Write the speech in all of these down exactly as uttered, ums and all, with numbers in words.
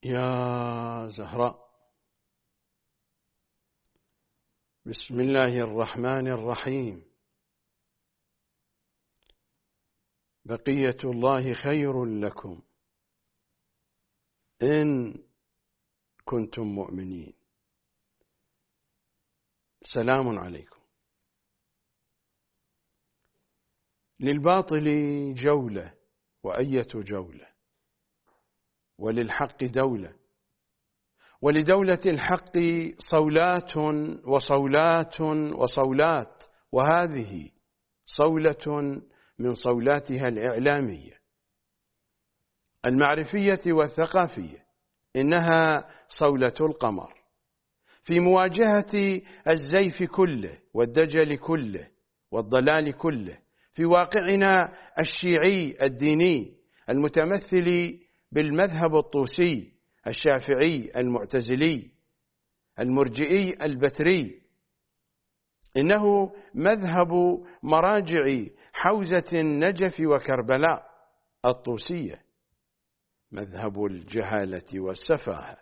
يا زهراء، بسم الله الرحمن الرحيم. بقية الله خير لكم إن كنتم مؤمنين. سلام عليكم. للباطل جولة وأية جولة، وللحق دولة، ولدولة الحق صولات وصولات وصولات، وهذه صولة من صولاتها الإعلامية المعرفية والثقافية، إنها صولة القمر في مواجهة الزيف كله والدجل كله والضلال كله في واقعنا الشيعي الديني المتمثل بالمذهب الطوسي الشافعي المعتزلي المرجئي البتري. إنه مذهب مراجع حوزة النجف وكربلاء الطوسية، مذهب الجهالة والسفاهة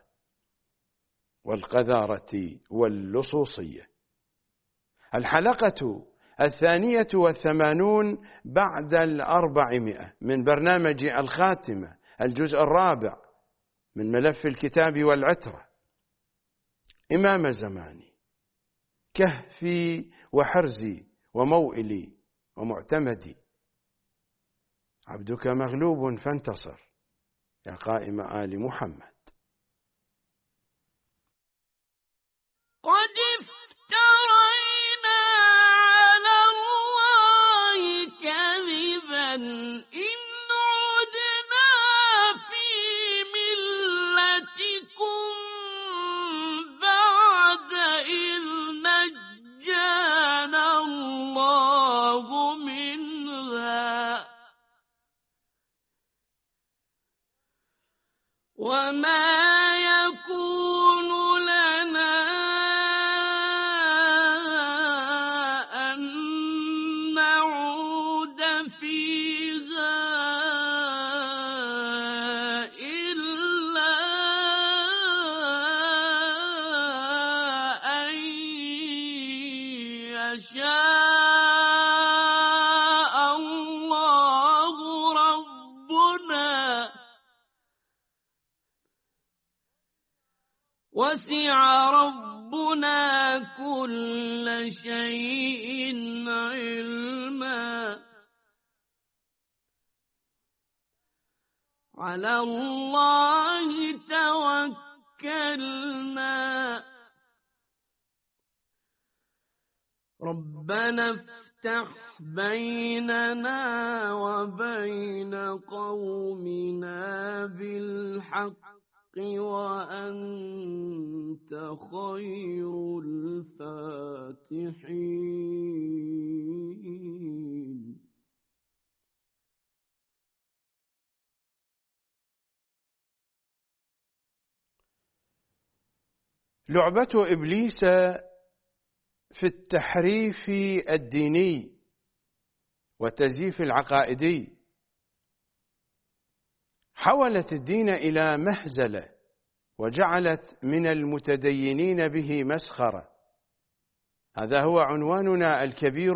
والقذارة واللصوصية. الحلقة الثانية والثمانون بعد الأربعمائة من برنامج الخاتمة، الجزء الرابع من ملف الكتاب والعترة. إمام زماني، كهفي وحرزي وموئلي ومعتمدي، عبدك مغلوب فانتصر يا قائم آل محمد. قد افترينا على الله كذبا إن عدنا في ملتكم بعد إذ نجانا الله منها وما يكون لنا أن نعود فيها إلا أن يشاء الله ربنا، وسع ربنا كل شيء علما. على الله توكلنا. ربنا افتح بيننا وبين قومنا بالحق وأنت خير الفاتحين. لعبة إبليس في التحريف الديني والتزييف العقائدي حولت الدين إلى مهزلة، وجعلت من المتدينين به مسخرة. هذا هو عنواننا الكبير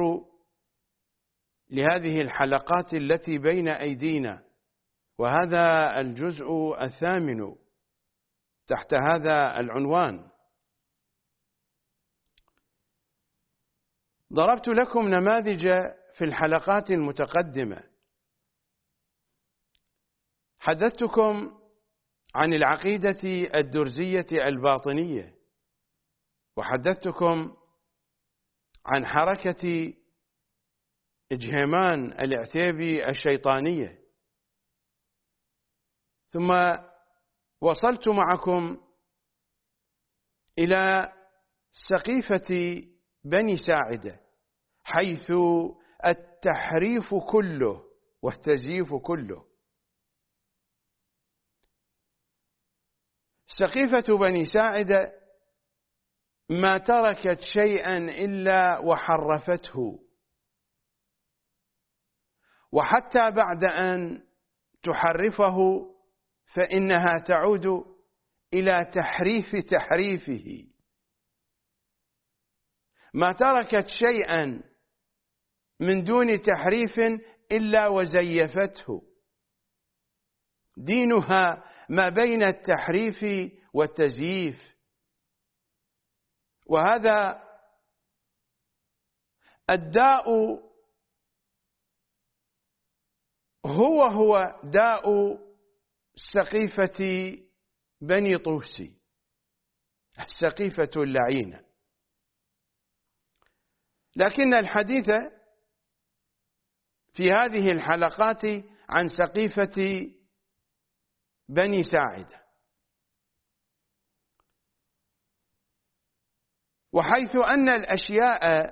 لهذه الحلقات التي بين أيدينا، وهذا الجزء الثامن تحت هذا العنوان. ضربت لكم نماذج في الحلقات المتقدمة، حدثتكم عن العقيدة الدرزية الباطنية، وحدثتكم عن حركة إجهيمان العتيبي الشيطانية، ثم وصلت معكم إلى سقيفة بني ساعدة، حيث التحريف كله والتزييف كله. سقيفة بني ساعدة ما تركت شيئا إلا وحرفته، وحتى بعد أن تحرفه فإنها تعود إلى تحريف تحريفه، ما تركت شيئا من دون تحريف إلا وزيفته. دينها ما بين التحريف والتزييف، وهذا الداء هو هو داء سقيفة بني طوسي، السقيفة اللعينة. لكن الحديث في هذه الحلقات عن سقيفة بني ساعدة، وحيث أن الأشياء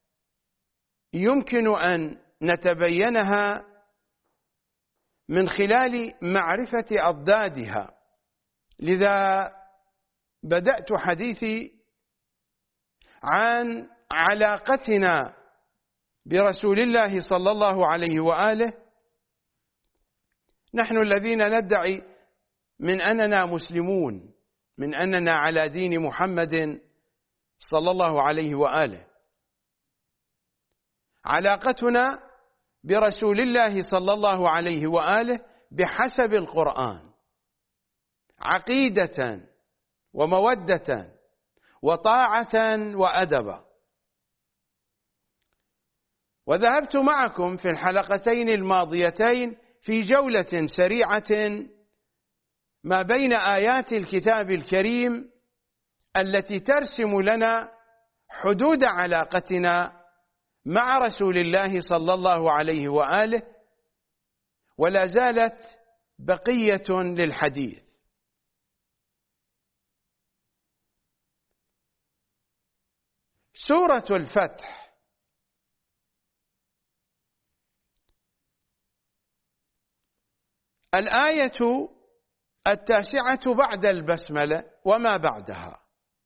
يمكن أن نتبينها من خلال معرفة أضدادها، لذا بدأت حديثي عن علاقتنا برسول الله صلى الله عليه وآله، نحن الذين ندعي من أننا مسلمون، من أننا على دين محمد صلى الله عليه وآله. علاقتنا برسول الله صلى الله عليه وآله بحسب القرآن، عقيدة ومودة وطاعة وأدبا. وذهبت معكم في الحلقتين الماضيتين في جولة سريعة ما بين آيات الكتاب الكريم التي ترسم لنا حدود علاقتنا مع رسول الله صلى الله عليه وآله، ولا زالت بقية للحديث. سورة الفتح الآية التاسعة بعد البسملة وما بعدها.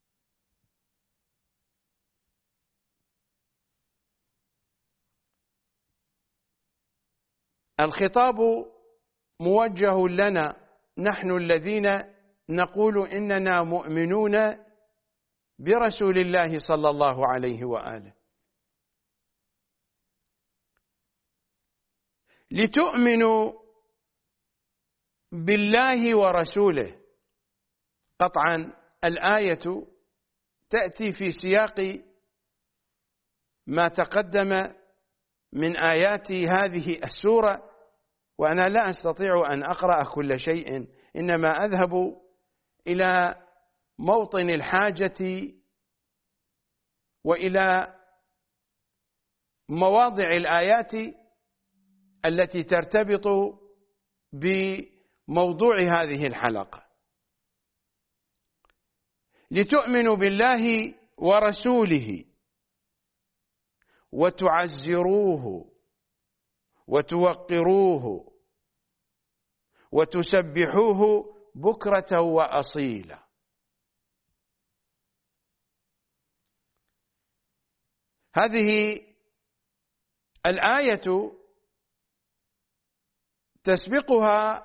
الخطاب موجه لنا نحن الذين نقول إننا مؤمنون برسول الله صلى الله عليه وآله. لتؤمنوا بالله ورسوله. قطعا الآية تأتي في سياق ما تقدم من آيات هذه السورة، وأنا لا أستطيع أن أقرأ كل شيء، إنما أذهب إلى موطن الحاجة وإلى مواضع الآيات التي ترتبط بموضوع هذه الحلقة. لتؤمنوا بالله ورسوله وتعزروه وتوقروه وتسبحوه بكرة وأصيلا. هذه الآية تسبقها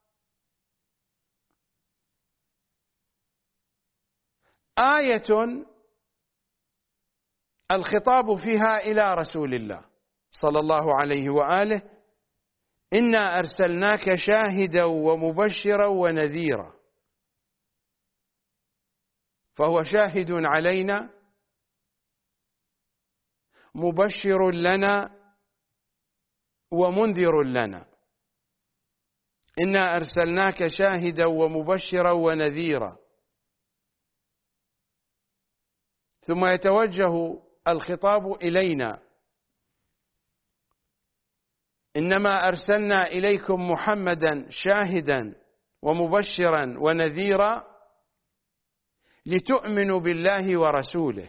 آية الخطاب فيها إلى رسول الله صلى الله عليه وآله: إنا أرسلناك شاهدا ومبشرا ونذيرا. فهو شاهد علينا، مبشر لنا، ومنذر لنا. إنا أرسلناك شاهدا ومبشرا ونذيرا. ثم يتوجه الخطاب إلينا: إنما أرسلنا إليكم محمدا شاهدا ومبشرا ونذيرا لتؤمنوا بالله ورسوله.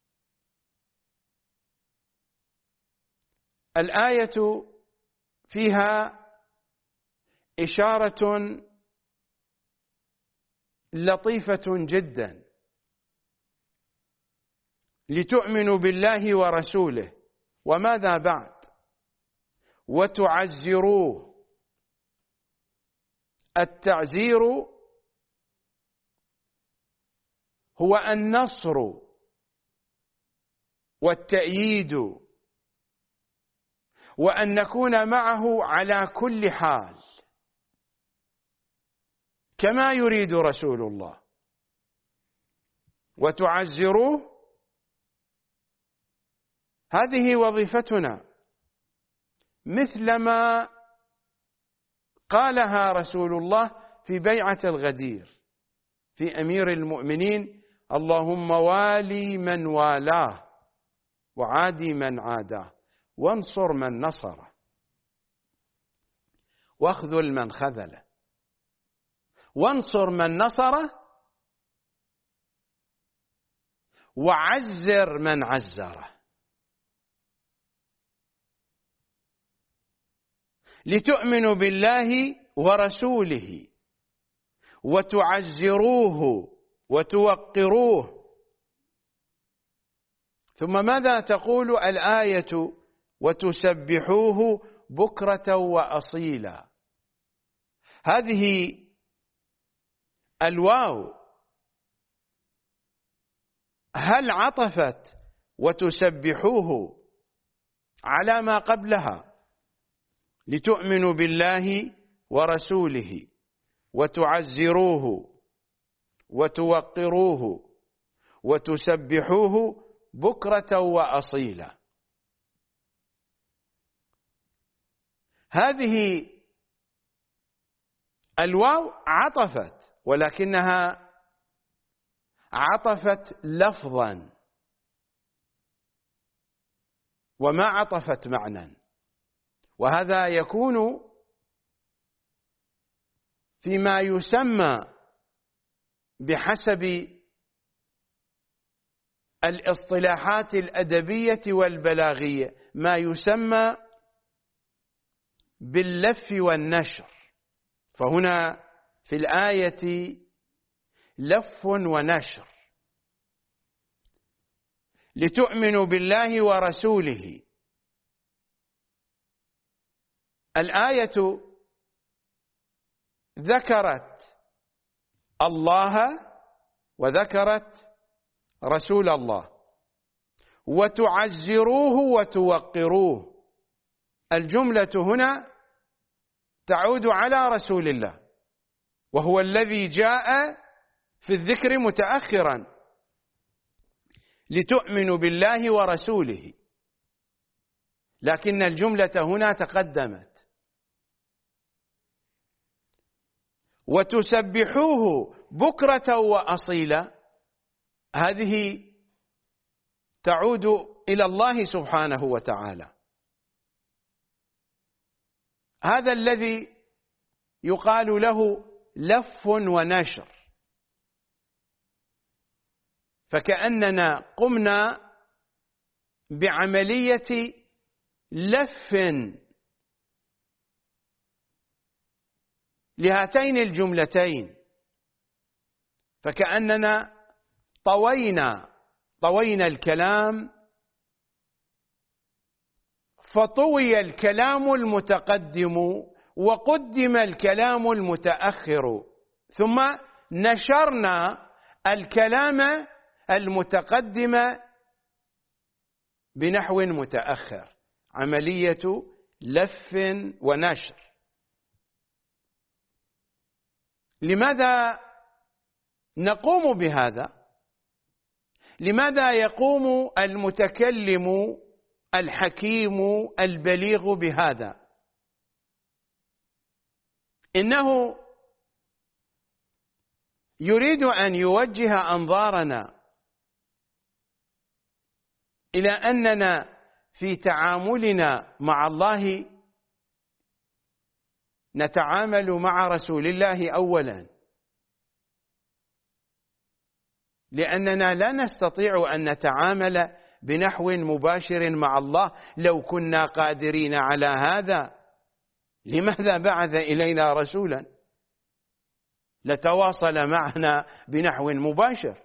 الآية فيها إشارة لطيفة جدا: لتؤمنوا بالله ورسوله، وماذا بعد؟ وتعزروه. التعزير هو النصر والتأييد، وأن نكون معه على كل حال كما يريد رسول الله. وتعزروه، هذه وظيفتنا، مثلما قالها رسول الله في بيعة الغدير في أمير المؤمنين: اللهم والي من والاه وعادي من عاداه وانصر من نصره واخذل من خذله. وانصر من نصره وعزر من عزره، لتؤمنوا بالله ورسوله وتعزروه وتوقروه. ثم ماذا تقول الآية؟ وتسبحوه بكرة وأصيلا. هذه الواو هل عطفت وتسبحوه على ما قبلها؟ لتؤمنوا بالله ورسوله وتعزروه وتوقروه وتسبحوه بكرة وأصيلا. هذه الواو عطفت، ولكنها عطفت لفظا وما عطفت معنى، وهذا يكون فيما يسمى بحسب الاصطلاحات الأدبية والبلاغية ما يسمى باللف والنشر. فهنا في الآية لف ونشر. لتؤمنوا بالله ورسوله، الآية ذكرت الله وذكرت رسول الله. وتعزروه وتوقروه، الجملة هنا تعود على رسول الله، وهو الذي جاء في الذكر متأخرا. لتؤمنوا بالله ورسوله، لكن الجملة هنا تقدمت. وتسبحوه بكرة وأصيلا، هذه تعود إلى الله سبحانه وتعالى. هذا الذي يقال له لف ونشر، فكأننا قمنا بعملية لف لهاتين الجملتين، فكأننا طوينا طوينا الكلام، فطوي الكلام المتقدم وقدم الكلام المتأخر، ثم نشرنا الكلام المتقدم بنحو متأخر، عملية لف ونشر. لماذا نقوم بهذا؟ لماذا يقوم المتكلم الحكيم البليغ بهذا؟ إنه يريد أن يوجه أنظارنا إلى أننا في تعاملنا مع الله نتعامل مع رسول الله أولا، لأننا لا نستطيع أن نتعامل بنحو مباشر مع الله. لو كنا قادرين على هذا لماذا بعث إلينا رسولا؟ لتواصل معنا بنحو مباشر.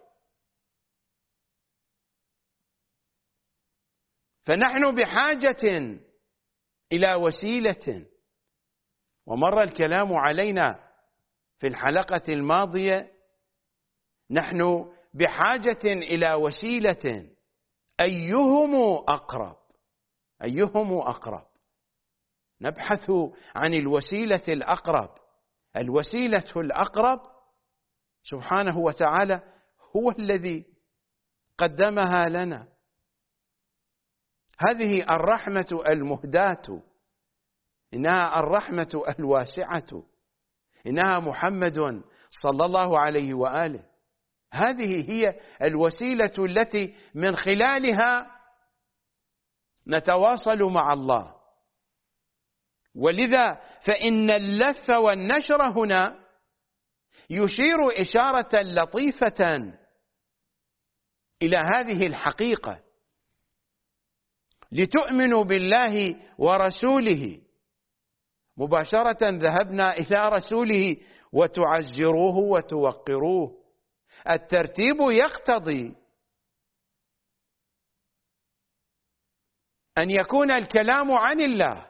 فنحن بحاجة إلى وسيلة، ومر الكلام علينا في الحلقة الماضية، نحن بحاجة إلى وسيلة أيهم أقرب، أيهم أقرب. نبحث عن الوسيلة الأقرب. الوسيلة الأقرب سبحانه وتعالى هو الذي قدمها لنا. هذه الرحمة المهداة، إنها الرحمة الواسعة، إنها محمد صلى الله عليه وآله. هذه هي الوسيلة التي من خلالها نتواصل مع الله. ولذا فإن اللف والنشر هنا يشير إشارة لطيفة إلى هذه الحقيقة. لتؤمنوا بالله ورسوله، مباشرة ذهبنا إلى رسوله وتعزروه وتوقروه. الترتيب يقتضي أن يكون الكلام عن الله،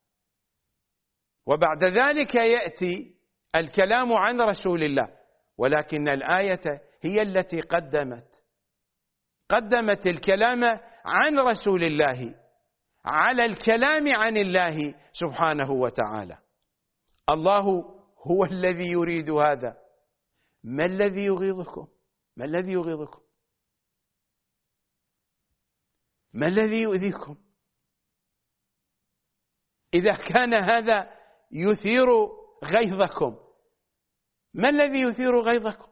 وبعد ذلك يأتي الكلام عن رسول الله. ولكن الآية هي التي قدمت قدمت الكلام عن رسول الله على الكلام عن الله سبحانه وتعالى. الله هو الذي يريد هذا. ما الذي يغيظكم؟ ما الذي يغيظكم؟ ما الذي يؤذيكم؟ إذا كان هذا يثير غيظكم، ما الذي يثير غيظكم؟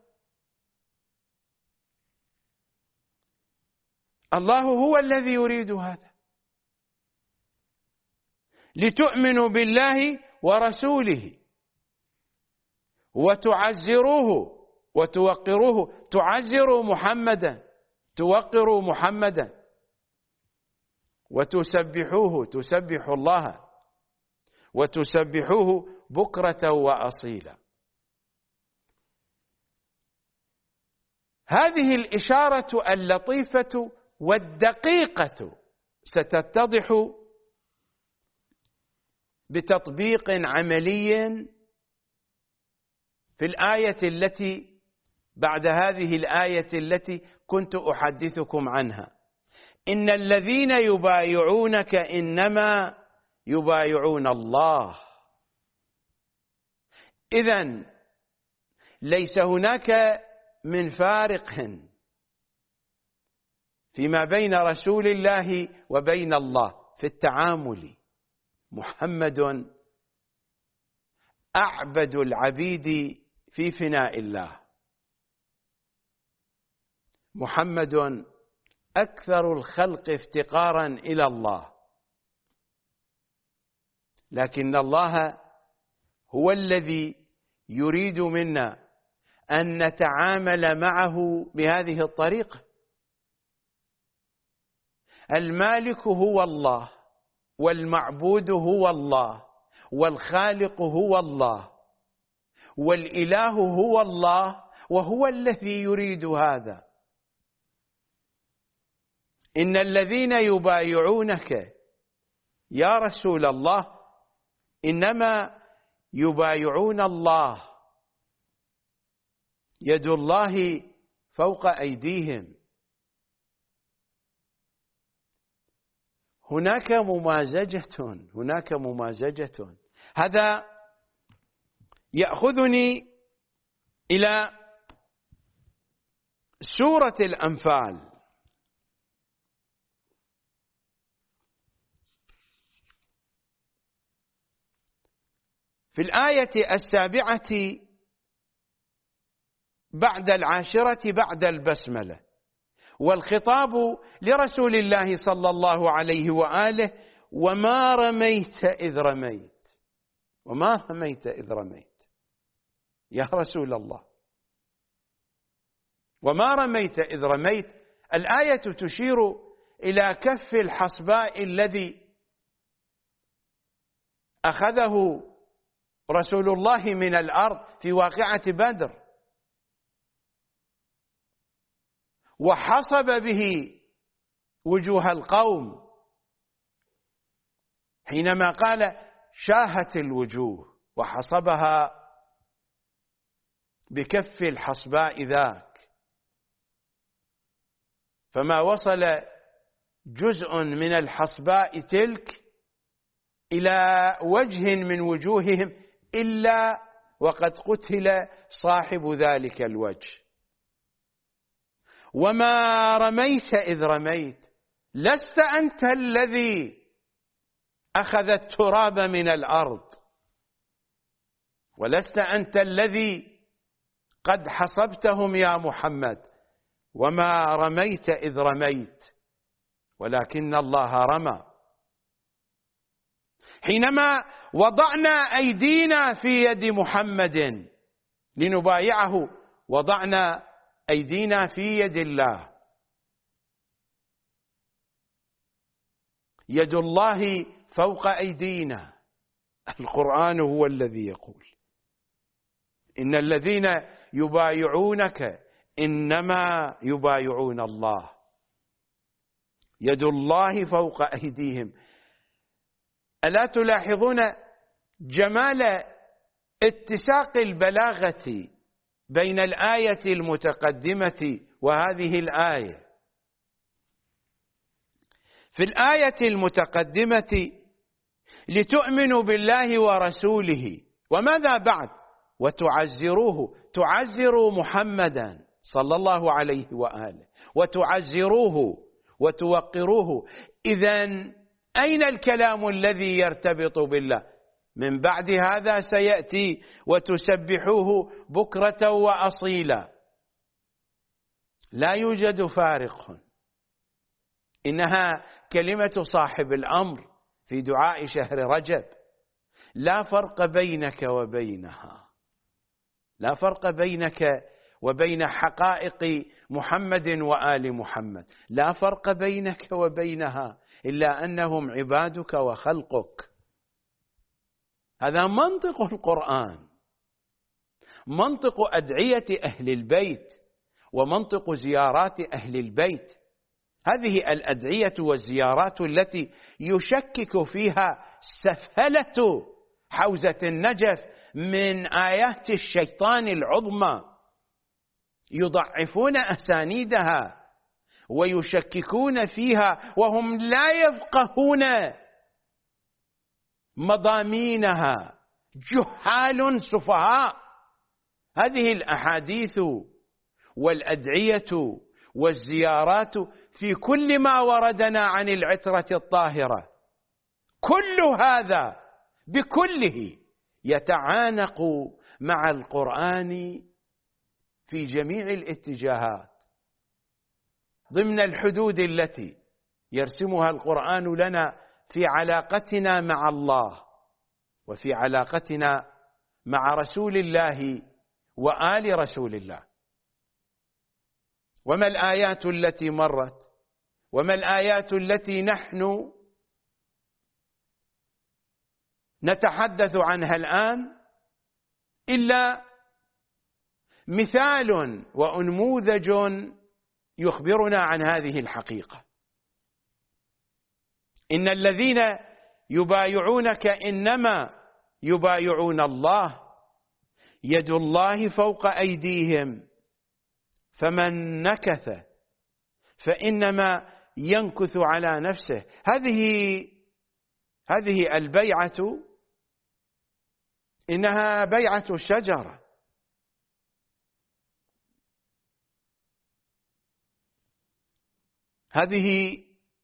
الله هو الذي يريد هذا. لتؤمنوا بالله ورسوله وتعزروه وتوقروه. تعزروا محمدا، توقروا محمدا، وتسبحوه، تسبحوا الله وتسبحوه بكرة وأصيلا. هذه الإشارة اللطيفة والدقيقة ستتضح بتطبيق عملي في الآية التي بعد هذه الآية التي كنت أحدثكم عنها. إن الذين يبايعونك إنما يبايعون الله. إذن ليس هناك من فارق فيما بين رسول الله وبين الله في التعامل. محمد أعبد العبيد في فناء الله. محمد أكثر الخلق افتقارا إلى الله. لكن الله هو الذي يريد منا أن نتعامل معه بهذه الطريقة. المالك هو الله، والمعبود هو الله، والخالق هو الله، والإله هو الله، وهو الذي يريد هذا. إن الذين يبايعونك يا رسول الله إنما يبايعون الله، يد الله فوق أيديهم. هناك ممازجة، هناك ممازجة. هذا يأخذني إلى سورة الأنفال. في الآية السابعة بعد العاشرة بعد البسملة، والخطاب لرسول الله صلى الله عليه وآله: وما رميت إذ رميت، وما رميت إذ رميت يا رسول الله، وما رميت إذ رميت. الآية تشير إلى كف الحصباء الذي أخذه رسول الله من الأرض في واقعة بدر، وحصب به وجوه القوم حينما قال شاهت الوجوه، وحصبها بكف الحصباء ذاك. فما وصل جزء من الحصباء تلك إلى وجه من وجوههم إلا وقد قتل صاحب ذلك الوجه. وما رميت إذ رميت، لست أنت الذي أخذ التراب من الأرض، ولست أنت الذي قد حصبتهم يا محمد. وما رميت إذ رميت ولكن الله رمى. حينما وضعنا أيدينا في يد محمد لنبايعه، وضعنا أيدينا في يد الله. يد الله فوق أيدينا. القرآن هو الذي يقول: إن الذين يبايعونك إنما يبايعون الله، يد الله فوق أيديهم. ألا تلاحظون جمال اتساق البلاغة بين الآية المتقدمة وهذه الآية؟ في الآية المتقدمة لتؤمنوا بالله ورسوله، وماذا بعد؟ وتعزروه، تعزروا محمدا صلى الله عليه وآله، وتعزروه وتوقروه. إذن أين الكلام الذي يرتبط بالله؟ من بعد هذا سيأتي: وتسبحوه بكرة وأصيلا. لا يوجد فارق، إنها كلمة صاحب الأمر في دعاء شهر رجب. لا فرق بينك وبينها، لا فرق بينك وبين حقائق محمد وآل محمد، لا فرق بينك وبينها إلا أنهم عبادك وخلقك. هذا منطق القرآن، منطق أدعية أهل البيت، ومنطق زيارات أهل البيت. هذه الأدعية والزيارات التي يشكك فيها سفهلة حوزة النجف من آيات الشيطان العظمى، يضعفون أسانيدها ويشككون فيها وهم لا يفقهون مضامينها، جهال سفهاء. هذه الأحاديث والأدعية والزيارات في كل ما وردنا عن العترة الطاهرة، كل هذا بكله يتعانق مع القرآن في جميع الاتجاهات، ضمن الحدود التي يرسمها القرآن لنا في علاقتنا مع الله وفي علاقتنا مع رسول الله وآل رسول الله. وما الآيات التي مرت وما الآيات التي نحن نتحدث عنها الآن إلا مثال وأنموذج يخبرنا عن هذه الحقيقة. إن الذين يبايعونك إنما يبايعون الله، يد الله فوق أيديهم، فمن نكث فإنما ينكث على نفسه. هذه هذه البيعة إنها بيعة الشجرة، هذه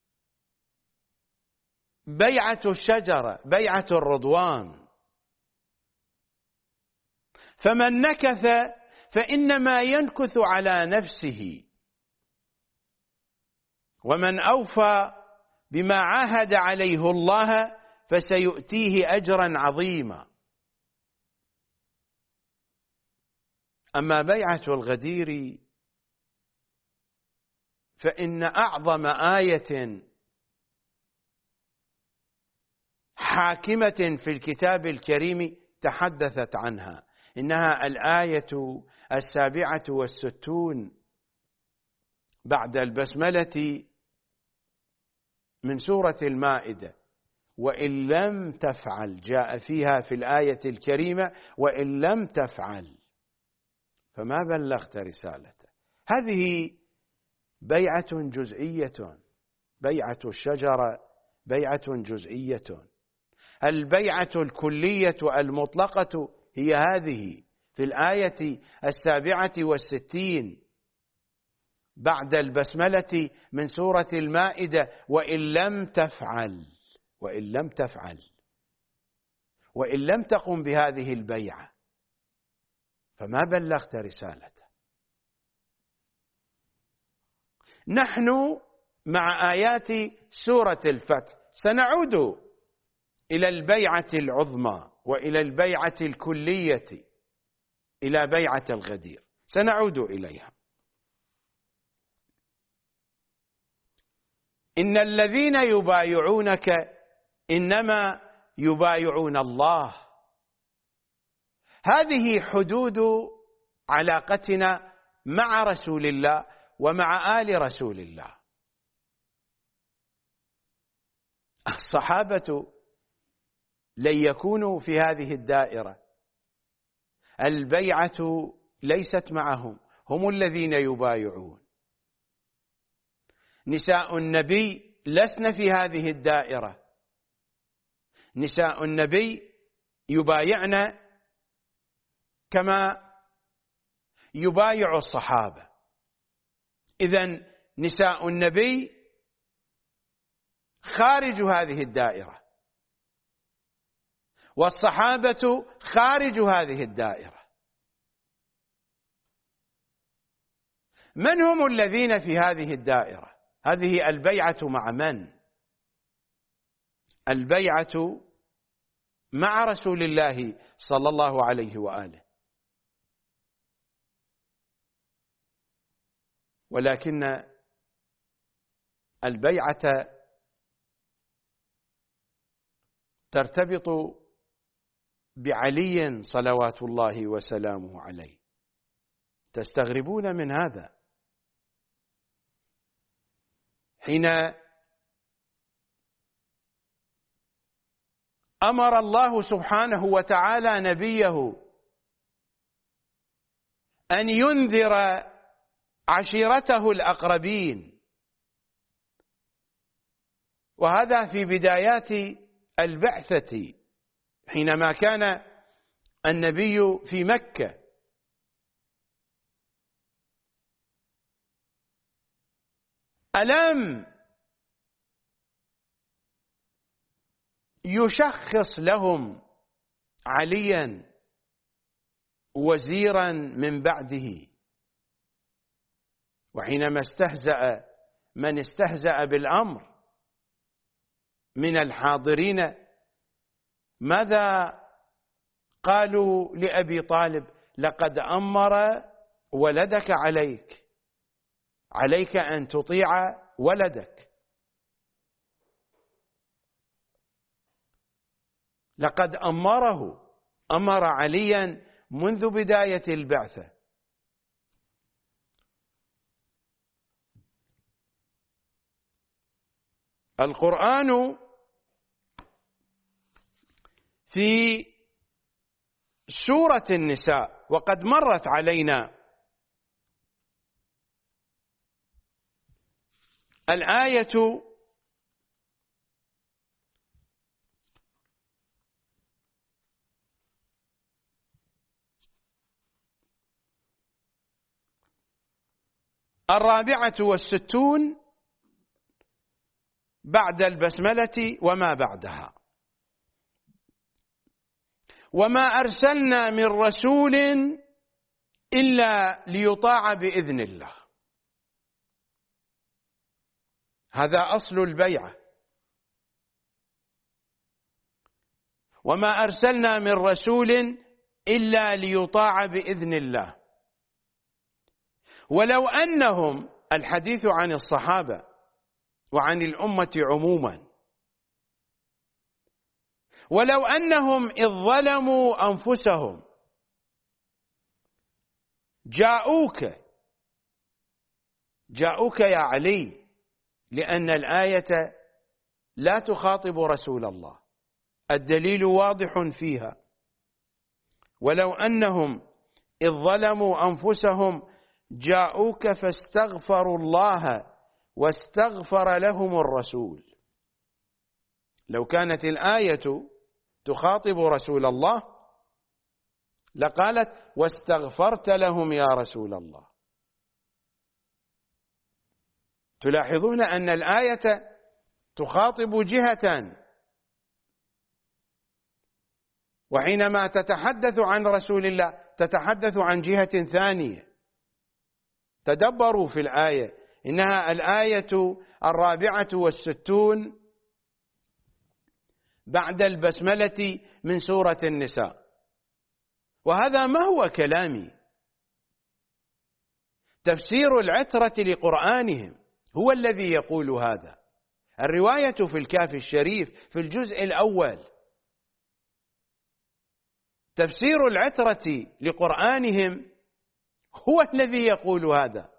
بيعة الشجرة، بيعة الرضوان. فمن نكث فإنما ينكث على نفسه، ومن أوفى بما عاهد عليه الله فسيؤتيه أجرا عظيما. أما بيعة الغدير فإن أعظم آية حاكمة في الكتاب الكريم تحدثت عنها، إنها الآية السابعة والستون بعد البسملة من سورة المائدة. وإن لم تفعل، جاء فيها في الآية الكريمة: وإن لم تفعل فما بلغت رسالته. هذه بيعة جزئية، بيعة الشجرة بيعة جزئية. البيعة الكلية المطلقة هي هذه في الآية السابعة والستين بعد البسملة من سورة المائدة: وإن لم تفعل وإن لم تفعل وإن لم تقم بهذه البيعة فما بلغت رسالته. نحن مع آيات سورة الفتح سنعود إلى البيعة العظمى وإلى البيعة الكلية، إلى بيعة الغدير، سنعود إليها. إن الذين يبايعونك إنما يبايعون الله. هذه حدود علاقتنا مع رسول الله ومع آل رسول الله. الصحابة لن يكونوا في هذه الدائرة، البيعة ليست معهم، هم الذين يبايعون. نساء النبي لسن في هذه الدائرة، نساء النبي يبايعن كما يبايع الصحابة. إذن نساء النبي خارج هذه الدائرة، والصحابة خارج هذه الدائرة. من هم الذين في هذه الدائرة؟ هذه البيعة مع من؟ البيعة مع رسول الله صلى الله عليه وآله. ولكن البيعة ترتبط بعلي صلوات الله وسلامه عليه. تستغربون من هذا حين أمر الله سبحانه وتعالى نبيه أن ينذر عشيرته الأقربين، وهذا في بدايات البعثة حينما كان النبي في مكة. ألم يشخص لهم عليا وزيرا من بعده؟ وحينما استهزأ من استهزأ بالأمر من الحاضرين ماذا قالوا لأبي طالب؟ لقد أمر ولدك عليك، عليك أن تطيع ولدك. لقد أمره، أمر عليا منذ بداية البعثة. القرآن في سورة النساء، وقد مرت علينا الآية الرابعة والستون بعد البسملة وما بعدها: وما أرسلنا من رسول إلا ليطاع بإذن الله. هذا أصل البيعة. وما أرسلنا من رسول إلا ليطاع بإذن الله. ولو أنهم، الحديث عن الصحابة وعن الأمة عموما، ولو أنهم إذ ظلموا أنفسهم جاءوك جاءوك يا علي، لأن الآية لا تخاطب رسول الله، الدليل واضح فيها. ولو أنهم إذ ظلموا أنفسهم جاءوك فاستغفروا الله واستغفر لهم الرسول. لو كانت الآية تخاطب رسول الله لقالت واستغفرت لهم يا رسول الله. تلاحظون أن الآية تخاطب جهة، وحينما تتحدث عن رسول الله تتحدث عن جهة ثانية. تدبروا في الآية، إنها الآية الرابعة والستون بعد البسملة من سورة النساء. وهذا ما هو كلامي، تفسير العترة لقرآنهم هو الذي يقول هذا. الرواية في الكافي الشريف في الجزء الأول. تفسير العترة لقرآنهم هو الذي يقول هذا.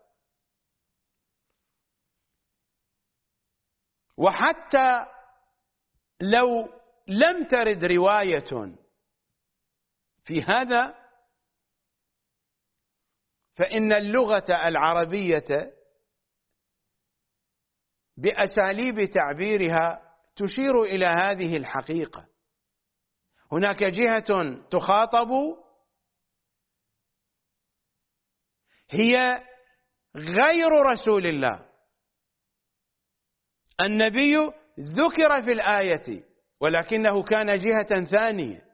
وحتى لو لم ترد رواية في هذا فإن اللغة العربية بأساليب تعبيرها تشير إلى هذه الحقيقة. هناك جهة تخاطب هي غير رسول الله. النبي ذكر في الآية ولكنه كان جهة ثانية.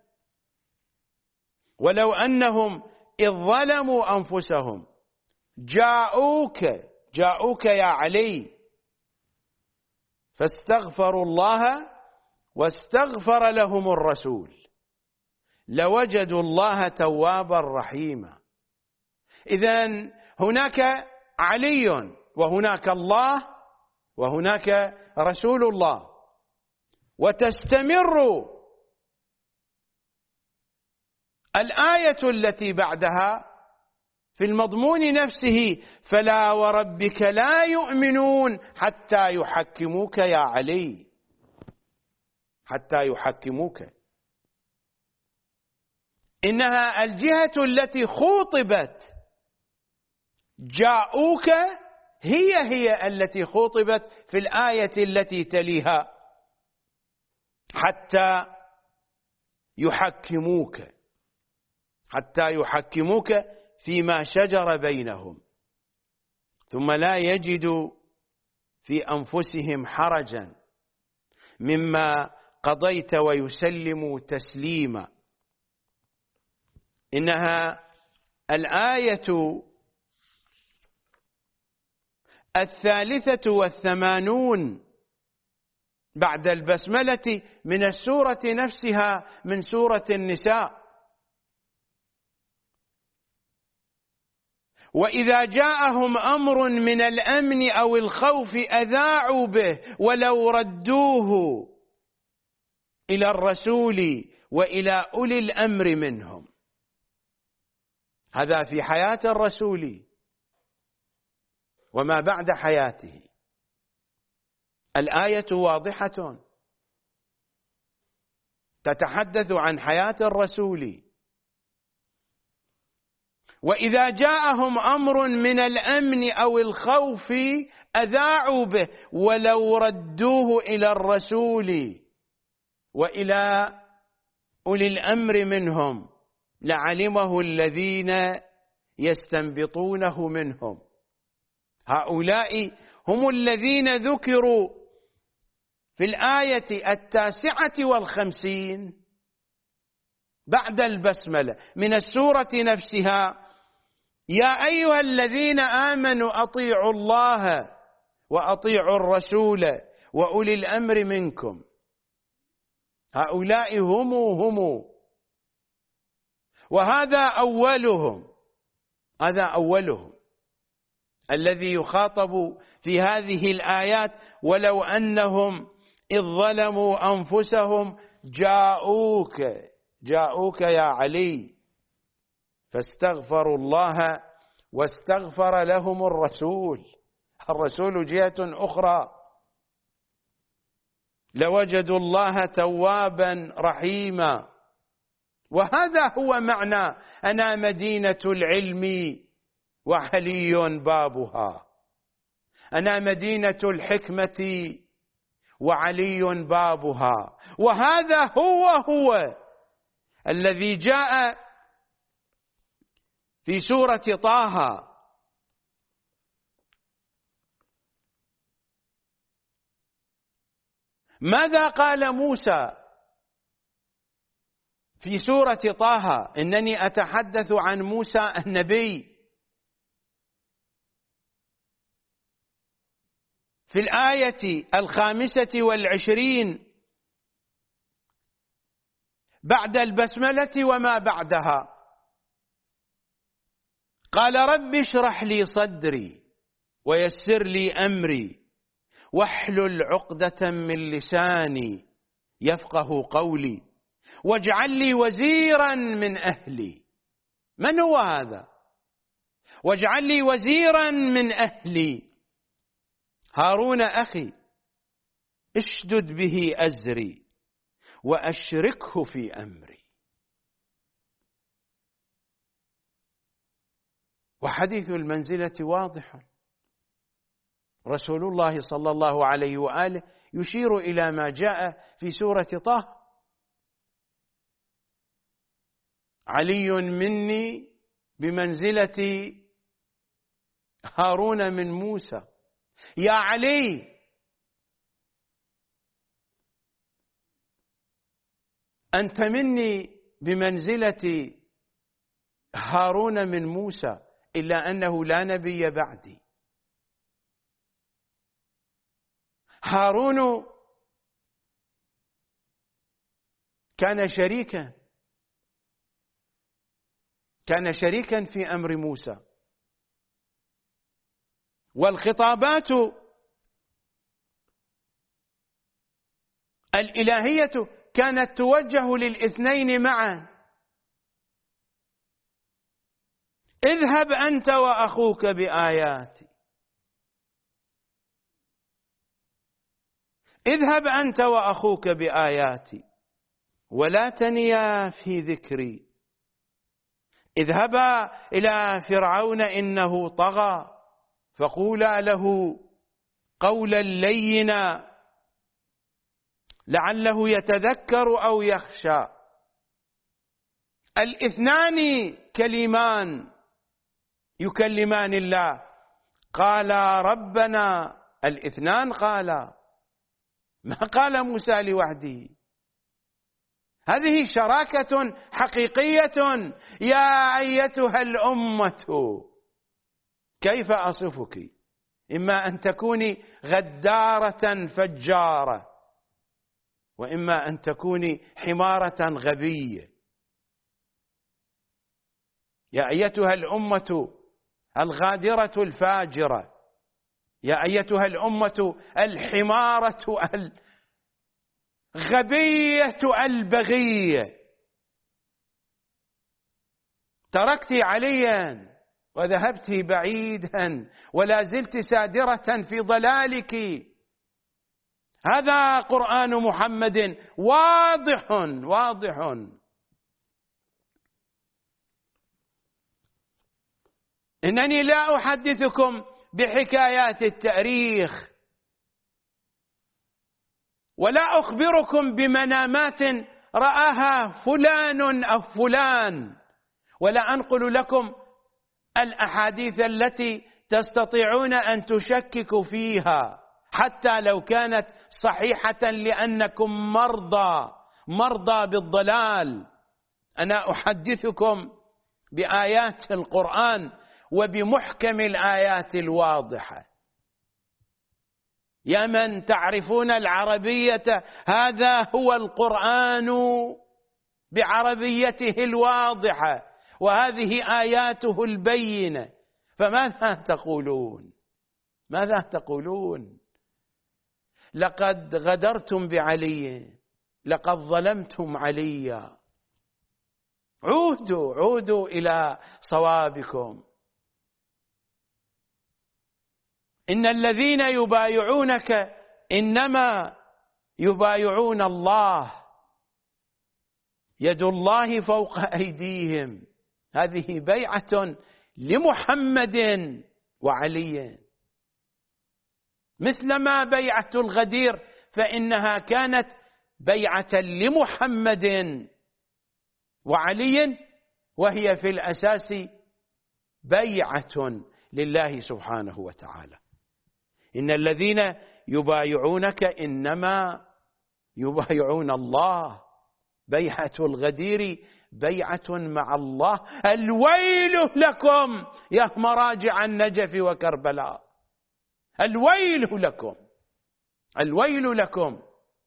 ولو أنهم إذ ظلموا أنفسهم جاءوك جاءوك يا علي فاستغفروا الله واستغفر لهم الرسول لوجدوا الله توابا رحيما. إذن هناك علي وهناك الله وهناك رسول الله، وتستمر الآية التي بعدها في المضمون نفسه: فلا وربك لا يؤمنون حتى يحكموك يا علي، حتى يحكموك. إنها الجهة التي خوطبت جاءوك هي هي التي خوطبت في الآية التي تليها حتى يحكموك، حتى يحكموك فيما شجر بينهم ثم لا يجدوا في أنفسهم حرجا مما قضيت ويسلموا تسليما. إنها الآية الثالثة والثمانون بعد البسملة من السورة نفسها من سورة النساء. وإذا جاءهم أمر من الأمن أو الخوف أذاعوا به ولو ردوه إلى الرسول وإلى أولي الأمر منهم. هذا في حياة الرسول وما بعد حياته. الآية واضحة تتحدث عن حياة الرسول. وإذا جاءهم أمر من الأمن أو الخوف أذاعوا به ولو ردوه إلى الرسول وإلى أولي الأمر منهم لعلمه الذين يستنبطونه منهم. هؤلاء هم الذين ذكروا في الآية التاسعة والخمسين بعد البسملة من السورة نفسها: يا أيها الذين آمنوا أطيعوا الله وأطيعوا الرسول وأولي الأمر منكم. هؤلاء هم هم وهذا أولهم، هذا أولهم الذي يخاطب في هذه الآيات: ولو أنهم إذ ظلموا أنفسهم جاءوك جاءوك يا علي فاستغفروا الله واستغفر لهم الرسول. الرسول جهة أخرى. لوجدوا الله توابا رحيما. وهذا هو معنى أنا مدينة العلم وعلي بابها. أنا مدينة الحكمة وعلي بابها. وهذا هو هو الذي جاء في سورة طه. ماذا قال موسى في سورة طه؟ إنني أتحدث عن موسى النبي. في الآية الخامسة والعشرين بعد البسملة وما بعدها قال رب اشرح لي صدري ويسر لي أمري واحلل عقدة من لساني يفقه قولي واجعل لي وزيرا من أهلي. من هو هذا؟ واجعل لي وزيرا من أهلي هارون أخي اشدد به أزري وأشركه في أمري. وحديث المنزلة واضح. رسول الله صلى الله عليه وآله يشير إلى ما جاء في سورة طه. علي مني بمنزلة هارون من موسى. يا علي أنت مني بمنزلة هارون من موسى، إلا أنه لا نبي بعدي. هارون كان شريكا كان شريكا في أمر موسى، والخطابات الإلهية كانت توجه للاثنين معا. اذهب أنت وأخوك بآياتي اذهب أنت وأخوك بآياتي ولا تنيا في ذكري. اذهبا إلى فرعون إنه طغى فقولا له قولا لينا لعله يتذكر أو يخشى. الاثنان كلمان يكلمان الله. قالا ربنا، الاثنان قالا، ما قال موسى لوحده. هذه شراكة حقيقية. يا أيتها الأمة كيف أصفك؟ إما أن تكوني غدارة فجارة، وإما أن تكوني حمارة غبية. يا أيتها الأمة الغادرة الفاجرة، يا أيتها الأمة الحمارة الغبية البغية، تركت عليا وذهبت بعيدا ولا زلت سادرة في ضلالك. هذا قرآن محمد واضح واضح. إنني لا أحدثكم بحكايات التاريخ ولا أخبركم بمنامات رآها فلان أو فلان، ولا أنقل لكم الأحاديث التي تستطيعون أن تشككوا فيها حتى لو كانت صحيحة، لأنكم مرضى مرضى بالضلال. أنا أحدثكم بآيات القرآن وبمحكم الآيات الواضحة. يا من تعرفون العربية، هذا هو القرآن بعربيته الواضحة، وهذه آياته البينة. فماذا تقولون؟ ماذا تقولون؟ لقد غدرتم بعلي، لقد ظلمتم عليا. عودوا عودوا إلى صوابكم. إن الذين يبايعونك إنما يبايعون الله، يد الله فوق أيديهم. هذه بيعة لمحمد وعلي، مثلما بيعة الغدير فإنها كانت بيعة لمحمد وعلي، وهي في الأساس بيعة لله سبحانه وتعالى. إن الذين يبايعونك إنما يبايعون الله، بيعة الغدير بيعة مع الله. الويل لكم يا مراجع النجف وكربلاء، الويل لكم، الويل لكم،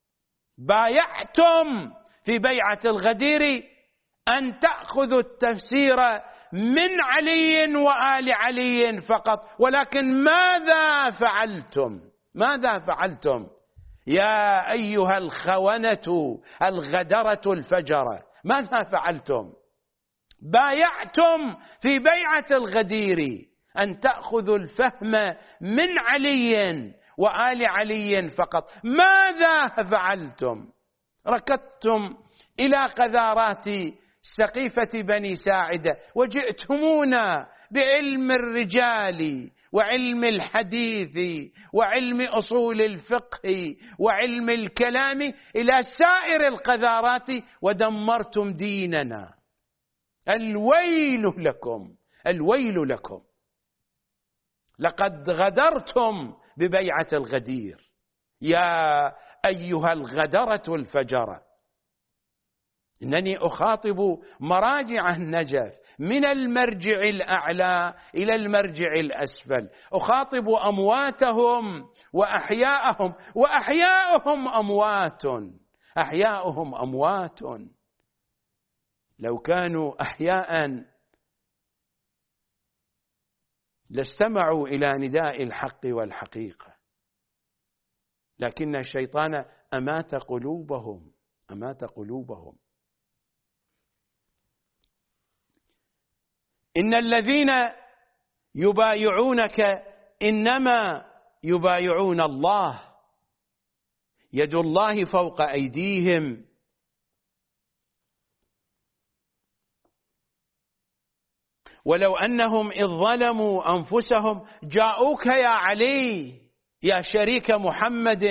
بايعتم في بيعة الغدير أن تأخذوا التفسير من علي وآل علي فقط، ولكن ماذا فعلتم؟ ماذا فعلتم يا أيها الخونة الغدرة الفجرة؟ ماذا فعلتم؟ بايعتم في بيعة الغدير أن تأخذوا الفهم من علي وآل علي فقط، ماذا فعلتم؟ ركضتم إلى قذارات سقيفة بني ساعدة وجئتمونا بعلم الرجال وعلم الحديث وعلم أصول الفقه وعلم الكلام إلى سائر القذارات ودمرتم ديننا. الويل لكم، الويل لكم، لقد غدرتم ببيعة الغدير يا أيها الغدرة الفجرة. إنني أخاطب مراجع النجف من المرجع الأعلى إلى المرجع الأسفل، أخاطب أمواتهم وأحياءهم، وأحياءهم أموات، أحياءهم أموات. لو كانوا أحياء لاستمعوا إلى نداء الحق والحقيقة، لكن الشيطان أمات قلوبهم، أمات قلوبهم. إن الذين يبايعونك إنما يبايعون الله، يد الله فوق أيديهم. ولو أنهم إذ ظلموا أنفسهم جاءوك يا علي يا شريك محمد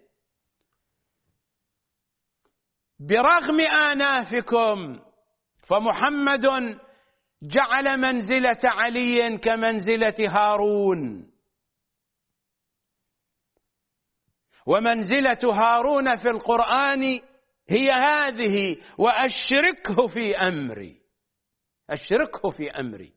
برغم آنافكم، فمحمد جعل منزلة علي كمنزلة هارون، ومنزلة هارون في القرآن هي هذه: وأشركه في أمري، أشركه في أمري.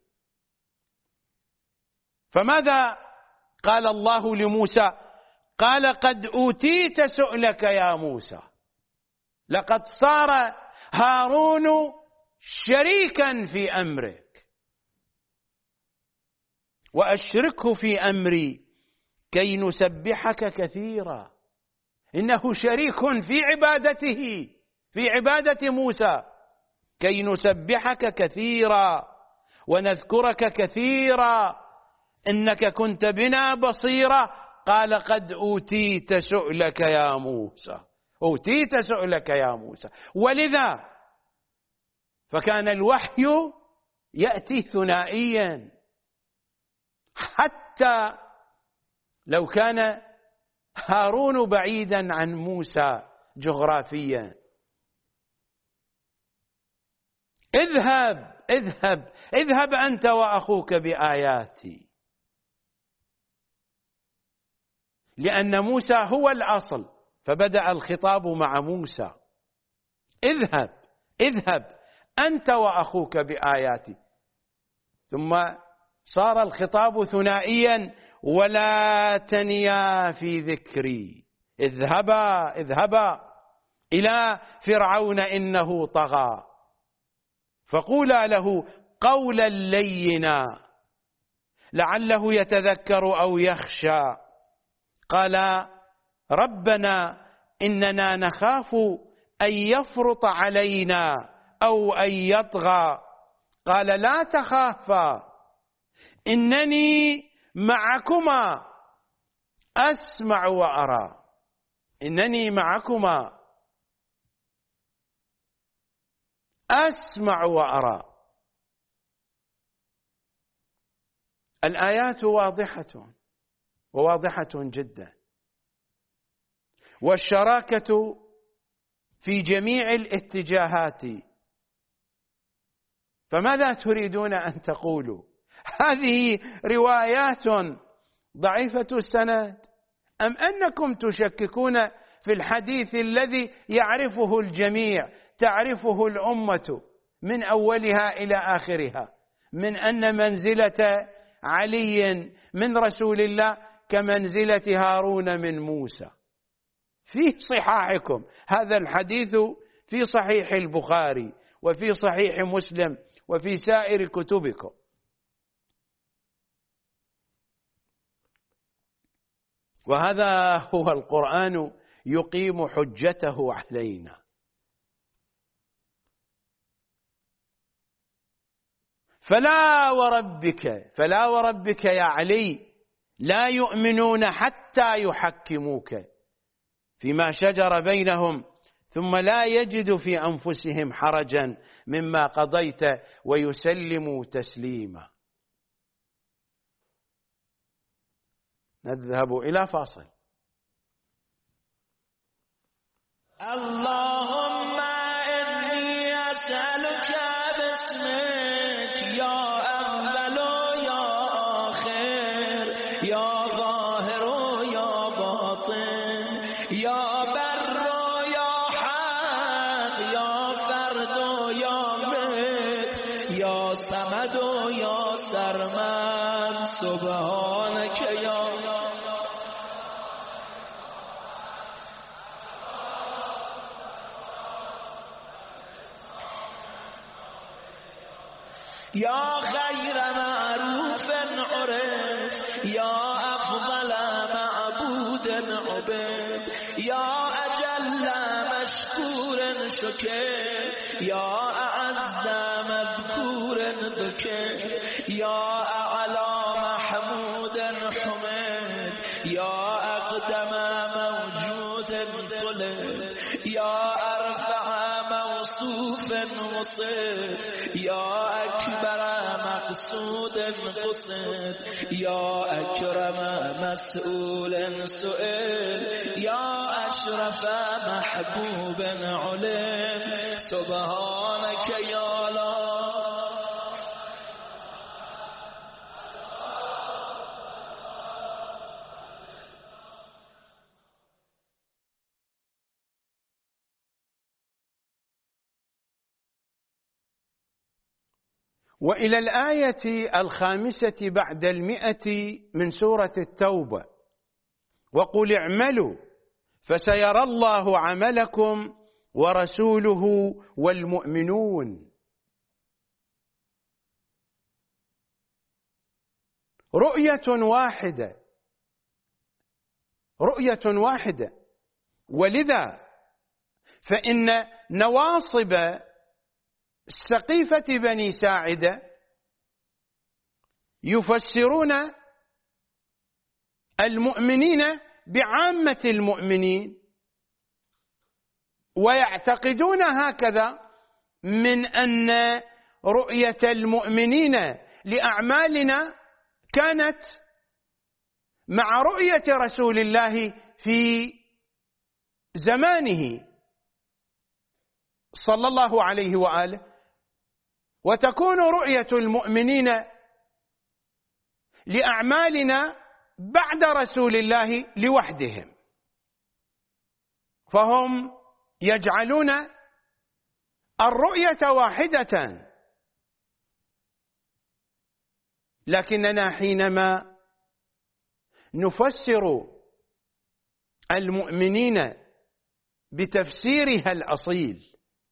فماذا قال الله لموسى؟ قال قد أوتيت سؤلك يا موسى، لقد صار هارون شريكا في أمرك، وأشركه في أمري كي نسبحك كثيرا. إنه شريك في عبادته، في عبادة موسى، كي نسبحك كثيرا ونذكرك كثيرا إنك كنت بنا بصيرا. قال قد أوتيت سؤلك يا موسى، أوتيت سؤلك يا موسى. ولذا فكان الوحي يأتي ثنائيا، حتى لو كان هارون بعيدا عن موسى جغرافيا. اذهب اذهب اذهب أنت وأخوك بآياتي، لأن موسى هو الأصل، فبدأ الخطاب مع موسى: اذهب اذهب أنت وأخوك بآياتي. ثم صار الخطاب ثنائيا: ولا تنيا في ذكري، اذهبا اذهبا إلى فرعون إنه طغى فقولا له قولا لينا لعله يتذكر أو يخشى. قال ربنا إننا نخاف أن يفرط علينا أو أن يطغى. قال لا تخافا إنني معكما أسمع وأرى، إنني معكما أسمع وأرى. الآيات واضحة وواضحة جدا، والشراكة في جميع الاتجاهات، فماذا تريدون أن تقولوا؟ هذه روايات ضعيفة السند، أم أنكم تشككون في الحديث الذي يعرفه الجميع، تعرفه الأمة من أولها إلى آخرها، من أن منزلة علي من رسول الله كمنزلة هارون من موسى؟ في صحاحكم هذا الحديث، في صحيح البخاري وفي صحيح مسلم وفي سائر كتبكم. وهذا هو القرآن يقيم حجته علينا. فلا وربك فلا وربك يا علي لا يؤمنون حتى يحكموك فيما شجر بينهم ثم لا يجدوا في أنفسهم حرجا مما قضيت ويسلموا تسليما. نذهب إلى فاصل. اللهم إني أسألك باسمك يا أول يا آخر يا ظاهر يا باطن يا بر يا حق يا فرد يا مت يا صمد يا سرمد سبحانك يا يا خير معروف عرف يا أفضل معبود عبد يا أجل مشكور شكر يا أعز مذكور ذكر يا أعلى محمود حمد يا أقدم موجود طلب يا أرفع موصوف وصف يا أكبر مقصود قصد يا أكرم مسؤول سئل يا أشرف محبوب علم سبحانك يا الله. وإلى الآية الخامسة بعد المئة من سورة التوبة: وقل اعملوا فسيرى الله عملكم ورسوله والمؤمنون. رؤية واحدة رؤية واحدة ولذا فإن نواصب سقيفة بني ساعدة يفسرون المؤمنين بعامة المؤمنين، ويعتقدون هكذا من أن رؤية المؤمنين لأعمالنا كانت مع رؤية رسول الله في زمانه صلى الله عليه وآله، وتكون رؤية المؤمنين لأعمالنا بعد رسول الله لوحدهم، فهم يجعلون الرؤية واحدة. لكننا حينما نفسر المؤمنين بتفسيرها الأصيل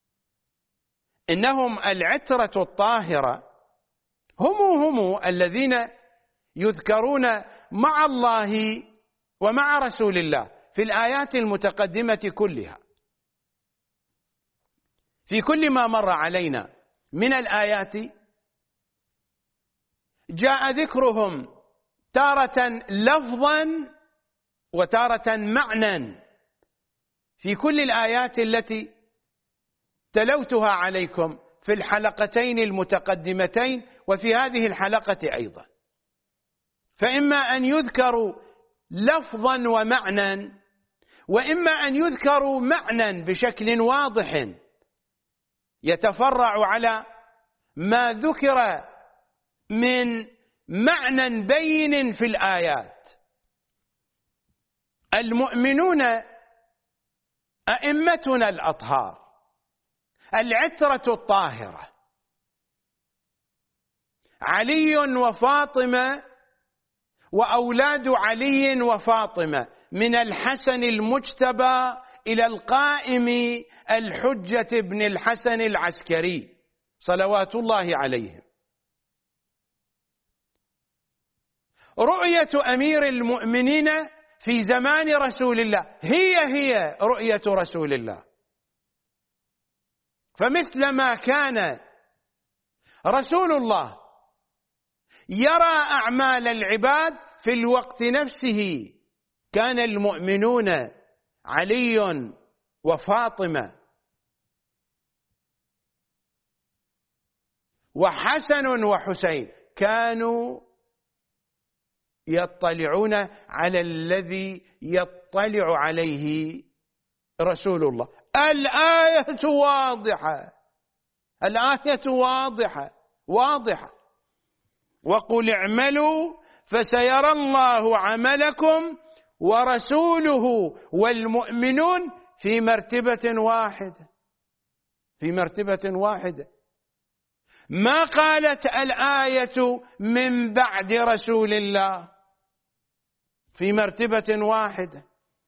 إنهم العترة الطاهرة، هم هم الذين يذكرون مع الله ومع رسول الله في الآيات المتقدمة كلها. في كل ما مر علينا من الآيات جاء ذكرهم تارة لفظا وتارة معنى في كل الآيات التي تلوتها عليكم في الحلقتين المتقدمتين وفي هذه الحلقة أيضا. فإما أن يذكروا لفظا ومعنى، وإما أن يذكروا معنى بشكل واضح يتفرع على ما ذكر من معنى بين في الآيات. المؤمنون أئمتنا الأطهار، العترة الطاهرة، علي وفاطمة وأولاد علي وفاطمة، من الحسن المجتبى إلى القائم الحجة بن الحسن العسكري صلوات الله عليهم. رؤية أمير المؤمنين في زمان رسول الله هي هي رؤية رسول الله. فمثلما كان رسول الله يرى أعمال العباد في الوقت نفسه، كان المؤمنون علي وفاطمة وحسن وحسين كانوا يطلعون على الذي يطلع عليه رسول الله. الآية واضحة، الآية واضحة واضحة. وقل اعملوا فسيرى الله عملكم ورسوله والمؤمنون في مرتبة واحدة، في مرتبة واحدة. ما قالت الآية من بعد رسول الله، في مرتبة واحدة.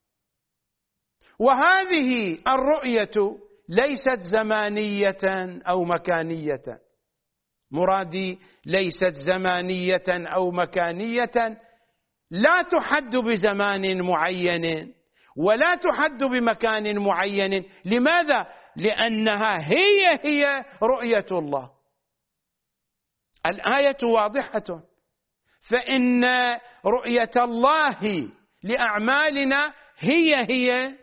وهذه الرؤية ليست زمانية أو مكانية. مرادي ليست زمانية أو مكانية، لا تحد بزمان معين ولا تحد بمكان معين. لماذا؟ لأنها هي هي رؤية الله. الآية واضحة، فإن رؤية الله لأعمالنا هي هي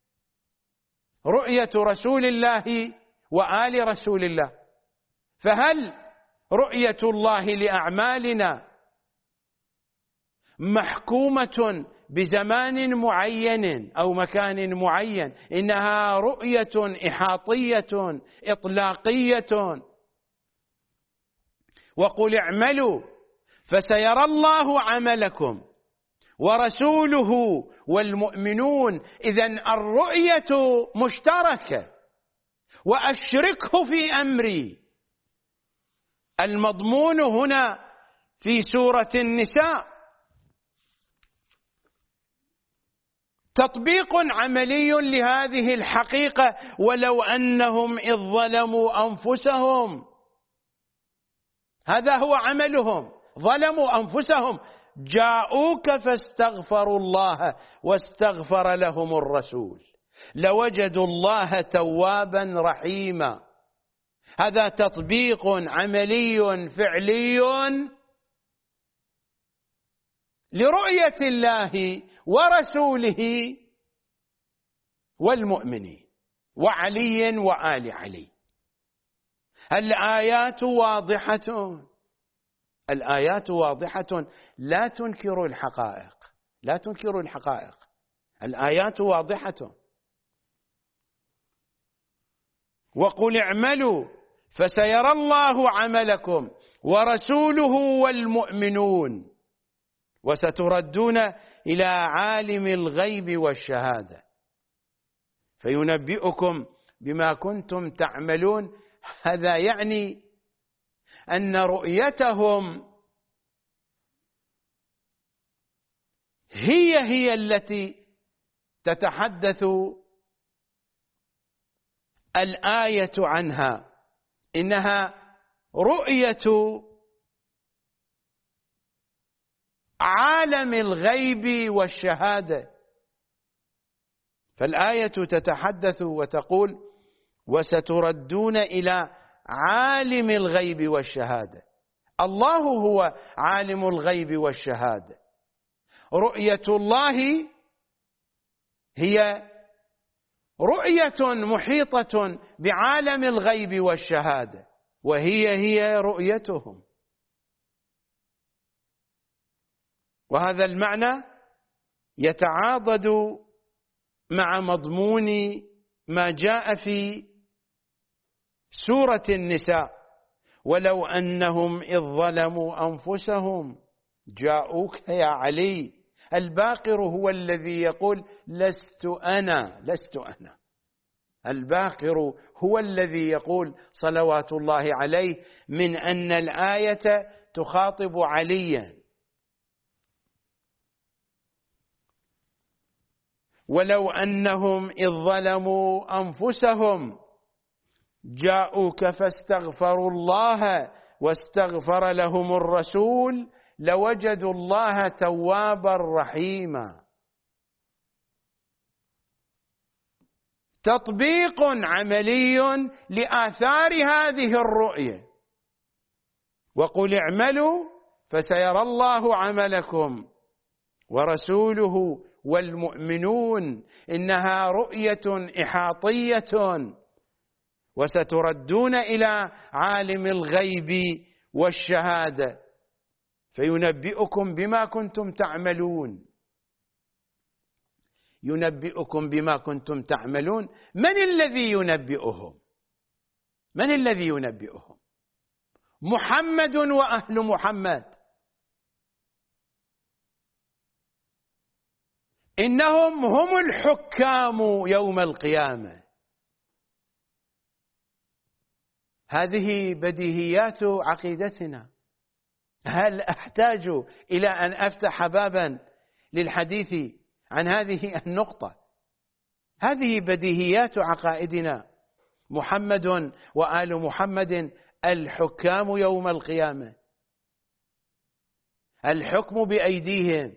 رؤية رسول الله وآل رسول الله. فهل رؤية الله لأعمالنا محكومة بزمان معين أو مكان معين؟ إنها رؤية إحاطية إطلاقية. وقل اعملوا فسيرى الله عملكم ورسوله والمؤمنون. إذن الرؤية مشتركة. وأشركه في أمري. المضمون هنا في سورة النساء تطبيق عملي لهذه الحقيقة. ولو أنهم إذ ظلموا أنفسهم، هذا هو عملهم، ظلموا أنفسهم، جاءوك فاستغفروا الله واستغفر لهم الرسول لوجدوا الله توابا رحيما. هذا تطبيق عملي فعلي لرؤية الله ورسوله والمؤمنين وعلي وآل علي. الآيات واضحة، الآيات واضحة لا تنكر الحقائق، لا تنكر الحقائق. الآيات واضحة. وقل اعملوا فسيرى الله عملكم ورسوله والمؤمنون وستردون إلى عالم الغيب والشهادة فينبئكم بما كنتم تعملون. هذا يعني أن رؤيتهم هي هي التي تتحدث الآية عنها، إنها رؤية عالم الغيب والشهادة. فالآية تتحدث وتقول وستردون إلى عالم الغيب والشهادة. الله هو عالم الغيب والشهادة. رؤية الله هي رؤية محيطة بعالم الغيب والشهادة، وهي هي رؤيتهم. وهذا المعنى يتعاضد مع مضمون ما جاء في سورة النساء: ولو أنهم إذ ظلموا أنفسهم جاءوك يا علي. الباقر هو الذي يقول لست أنا لست أنا الباقر هو الذي يقول صلوات الله عليه من أن الآية تخاطب عليا. ولو أنهم إذ ظلموا أنفسهم جاءوك فاستغفروا الله واستغفر لهم الرسول لوجدوا الله توابا رحيما. تطبيق عملي لآثار هذه الرؤية: وقل اعملوا فسيرى الله عملكم ورسوله والمؤمنون إنها رؤية إحاطية وستردون إلى عالم الغيب والشهادة فينبئكم بما كنتم تعملون. ينبئكم بما كنتم تعملون. من الذي ينبئهم؟ من الذي ينبئهم؟ محمد وأهل محمد. إنهم هم الحكام يوم القيامة. هذه بديهيات عقيدتنا. هل أحتاج إلى أن أفتح بابا للحديث عن هذه النقطة؟ هذه بديهيات عقائدنا. محمد وآل محمد الحكام يوم القيامة. الحكم بأيديهم،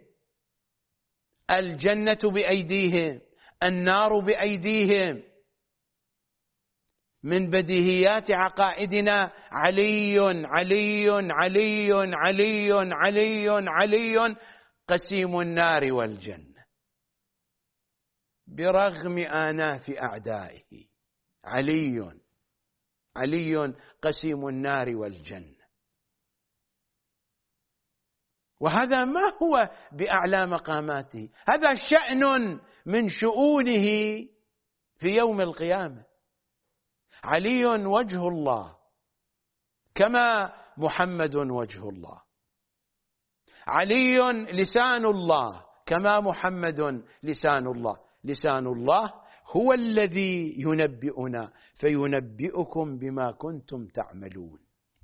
الجنة بأيديهم، النار بأيديهم. من بديهيات عقائدنا علي علي علي علي علي علي قسيم النار والجنة برغم آناف أعدائه. علي علي قسيم النار والجنة. وهذا ما هو بأعلى مقاماته، هذا شأن من شؤونه في يوم القيامة. علي وجه الله كما محمد وجه الله. علي لسان الله كما محمد لسان الله. لسان الله هو الذي ينبئنا فينبئكم بما كنتم تعملون.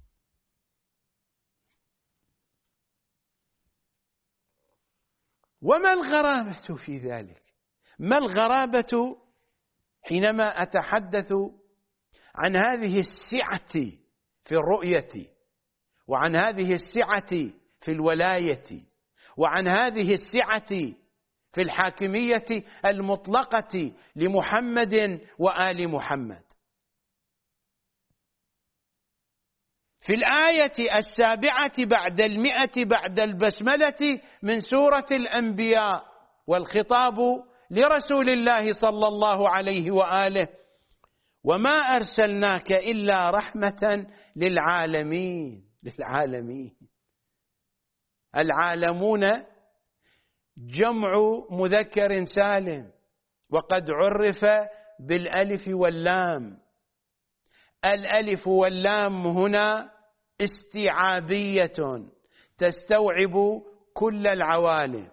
وما الغرابة في ذلك؟ ما الغرابة حينما أتحدث عن هذه السعة في الرؤية، وعن هذه السعة في الولاية، وعن هذه السعة في الحاكمية المطلقة لمحمد وآل محمد؟ في الآية السابعة بعد المئة بعد البسملة من سورة الأنبياء والخطاب لرسول الله صلى الله عليه وآله: وما أرسلناك إلا رحمة للعالمين. للعالمين. العالمون جمع مذكر سالم، وقد عرف بالألف واللام. الألف واللام هنا استيعابية تستوعب كل العوالم.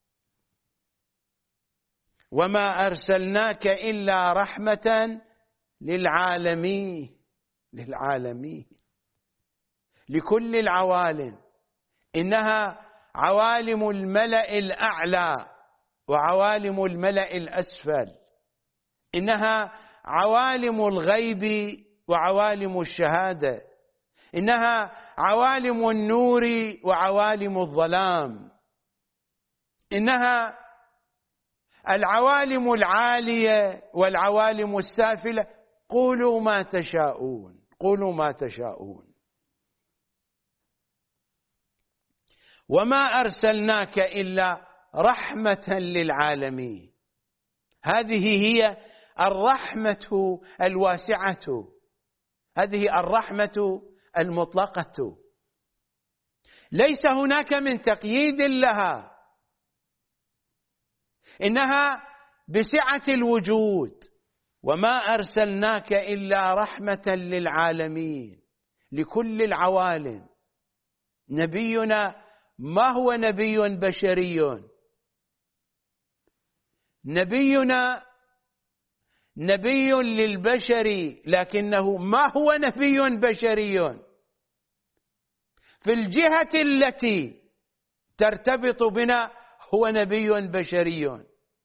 وما أرسلناك إلا رحمة للعالمين. للعالمين، لكل العوالم. إنها عوالم الملأ الأعلى وعوالم الملأ الأسفل. إنها عوالم الغيب وعوالم الشهادة. إنها عوالم النور وعوالم الظلام. إنها العوالم العالية والعوالم السافلة. قولوا ما تشاءون، قولوا ما تشاءون. وما أرسلناك إلا رحمة للعالمين. هذه هي الرحمة الواسعة، هذه الرحمة المطلقة. ليس هناك من تقييد لها، إنها بسعة الوجود. وما أرسلناك إلا رحمة للعالمين، لكل العوالم. نبينا ما هو نبي بشري، نبينا نبي للبشر، لكنه ما هو نبي بشري في الجهة التي ترتبط بنا، هو نبي بشري.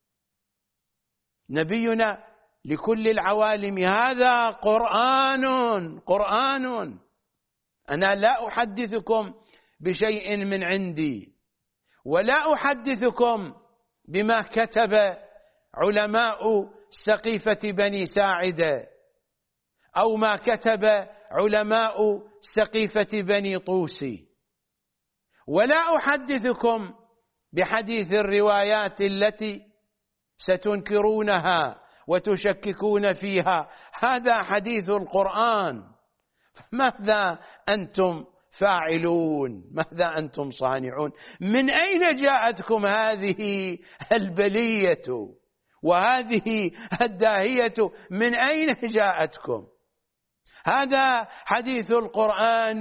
نبينا لكل العوالم. هذا قرآن قرآن أنا لا أحدثكم بشيء من عندي، ولا أحدثكم بما كتب علماء سقيفة بني ساعدة أو ما كتب علماء سقيفة بني طوسي، ولا أحدثكم بحديث الروايات التي ستنكرونها وتشككون فيها. هذا حديث القرآن. ماذا أنتم فاعلون؟ ماذا أنتم صانعون؟ من أين جاءتكم هذه البلية وهذه الداهية؟ من أين جاءتكم؟ هذا حديث القرآن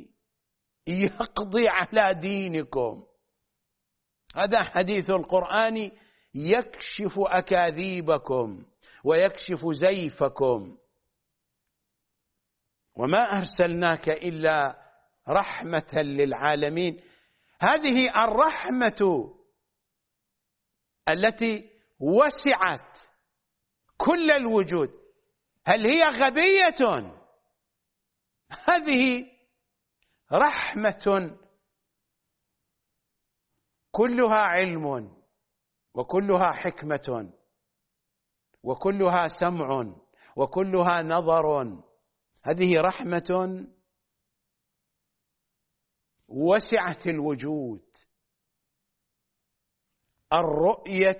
يقضي على دينكم. هذا حديث القرآن يكشف أكاذيبكم ويكشف زيفكم. وما أرسلناك إلا رحمة للعالمين. هذه الرحمة التي وسعت كل الوجود، هل هي غبية؟ هذه رحمة كلها علم وكلها حكمة وكلها سمع وكلها نظر. هذه رحمة وسعت الوجود. الرؤية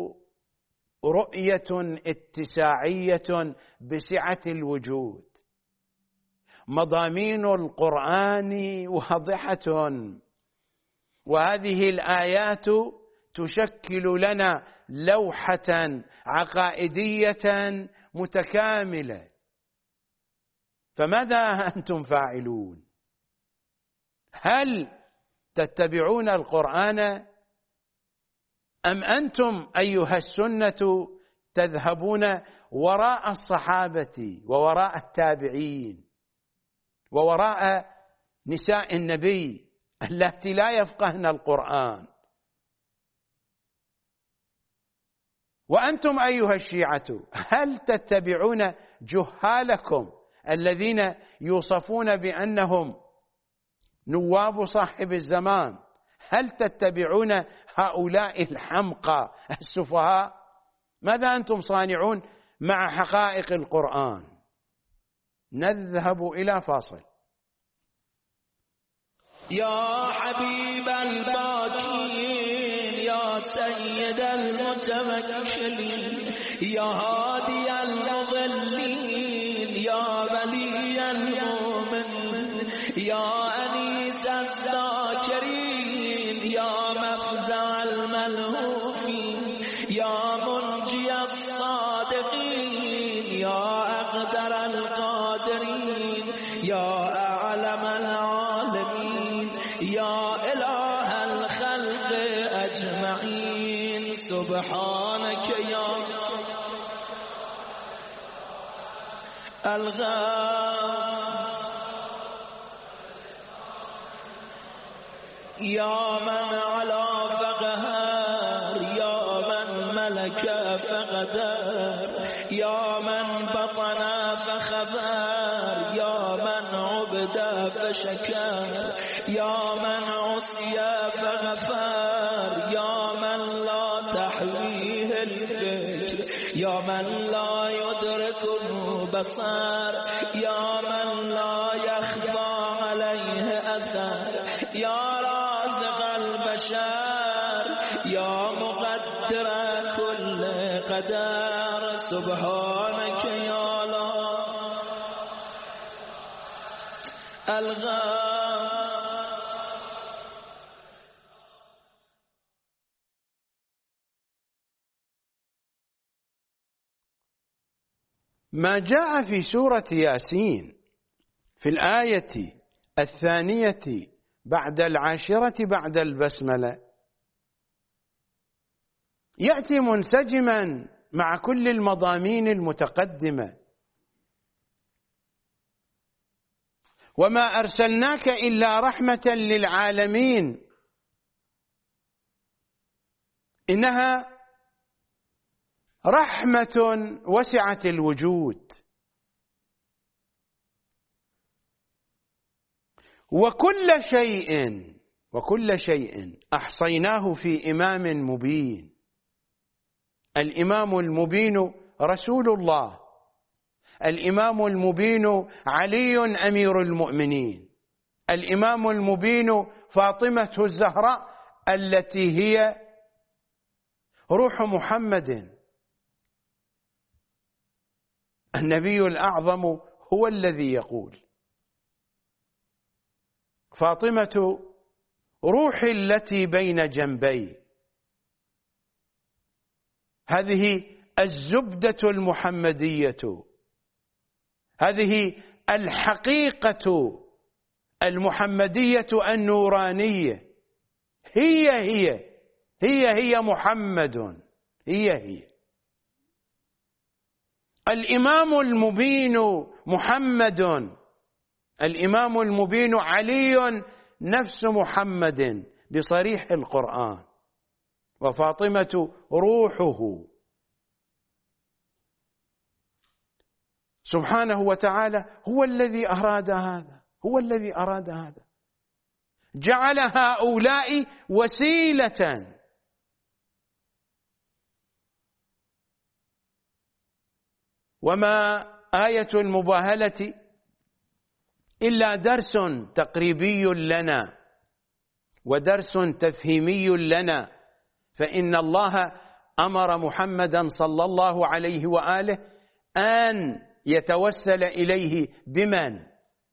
رؤية اتساعية بسعة الوجود. مضامين القرآن واضحة، وهذه الآيات تشكل لنا لوحة عقائدية متكاملة. فماذا أنتم فاعلون؟ هل تتبعون القرآن أم أنتم أيها السنة تذهبون وراء الصحابة ووراء التابعين ووراء نساء النبي اللاتي لا يفقهن القرآن؟ وأنتم أيها الشيعة هل تتبعون جهالكم الذين يوصفون بأنهم نواب صاحب الزمان؟ هل تتبعون هؤلاء الحمقى السفهاء؟ ماذا أنتم صانعون مع حقائق القرآن؟ نذهب إلى فاصل. يا حبيب الباكين يا سيد المتوكلين يا هادي المضلين يا ولي المؤمنين يا أنيس الذاكرين يا مفزع الملهوفين يا منجي الصادقين يا أقدر القادرين يا أعلم العالمين يا إله الخلق أجمعين. سبحانك يا الغافر يا من على فقهر يا من ملك فقدر يا من بطن فخبر يا من عبد فشكر يا من عصي فغفر يا من لا تحويه الفكر يا من لا يدركه بصر يا من لا يخفى عليه أثر يا رازق البشر يا مقدر كل قدر. سبحانك يا الله الغافر ما جاء في سورة ياسين في الآية الثانية بعد العاشرة بعد البسملة يأتي منسجما مع كل المضامين المتقدمة. وما أرسلناك إلا رحمة للعالمين، إنها رحمة وسعت الوجود، وكل شيء وكل شيء أحصيناه في إمام مبين. الإمام المبين رسول الله، الإمام المبين علي أمير المؤمنين، الإمام المبين فاطمة الزهراء التي هي روح محمد. النبي الأعظم هو الذي يقول: فاطمة روحي التي بين جنبي. هذه الزبدة المحمدية، هذه الحقيقة المحمدية النورانية، هي هي هي هي محمد، هي هي الإمام المبين محمد، الإمام المبين علي نفس محمد بصريح القرآن، وفاطمة روحه. سبحانه وتعالى هو الذي أراد هذا، هو الذي أراد هذا، جعل هؤلاء وسيلة. وما آية المباهلة إلا درس تقريبي لنا ودرس تفهيمي لنا، فإن الله أمر محمدا صلى الله عليه وآله أن يتوسل إليه بمن؟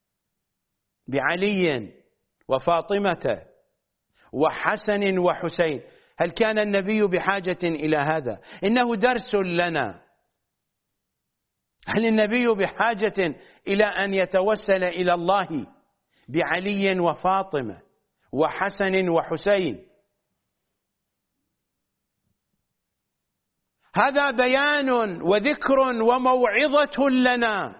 بعلي وفاطمة وحسن وحسين. هل كان النبي بحاجة إلى هذا؟ إنه درس لنا. هل النبي بحاجة إلى أن يتوسل إلى الله بعلي وفاطمة وحسن وحسين؟ هذا بيان وذكر وموعظة لنا،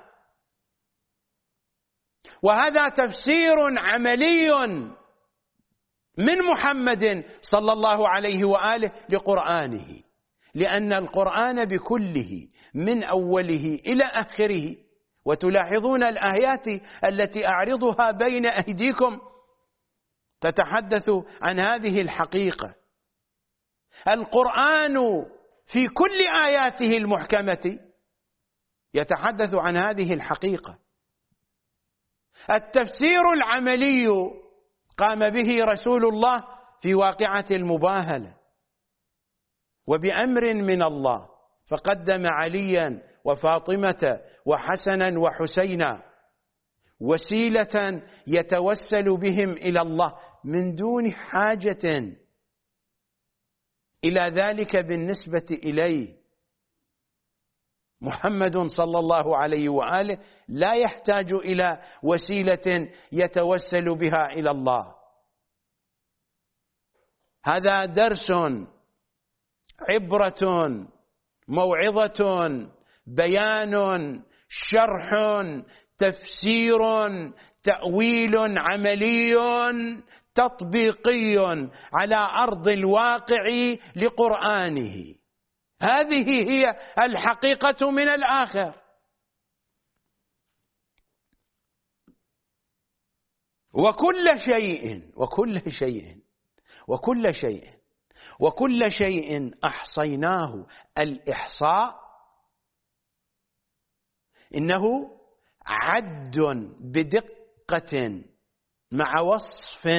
وهذا تفسير عملي من محمد صلى الله عليه وآله لقرآنه، لأن القرآن بكله من أوله إلى آخره، وتلاحظون الآيات التي أعرضها بين أيديكم تتحدث عن هذه الحقيقة. القرآن في كل آياته المحكمة يتحدث عن هذه الحقيقة. التفسير العملي قام به رسول الله في واقعة المباهلة، وبأمر من الله، فقدم عليا وفاطمة وحسنا وحسينا وسيلة يتوسل بهم إلى الله من دون حاجة إلى ذلك بالنسبة إليه. محمد صلى الله عليه وآله لا يحتاج إلى وسيلة يتوسل بها إلى الله. هذا درس، عبرة، موعظة، بيان، شرح، تفسير، تأويل عملي تطبيقي على أرض الواقع لقرآنه. هذه هي الحقيقة من الآخر. وكل شيء وكل شيء وكل شيء وكل شيء أحصيناه. الإحصاء إنه عد بدقة مع وصف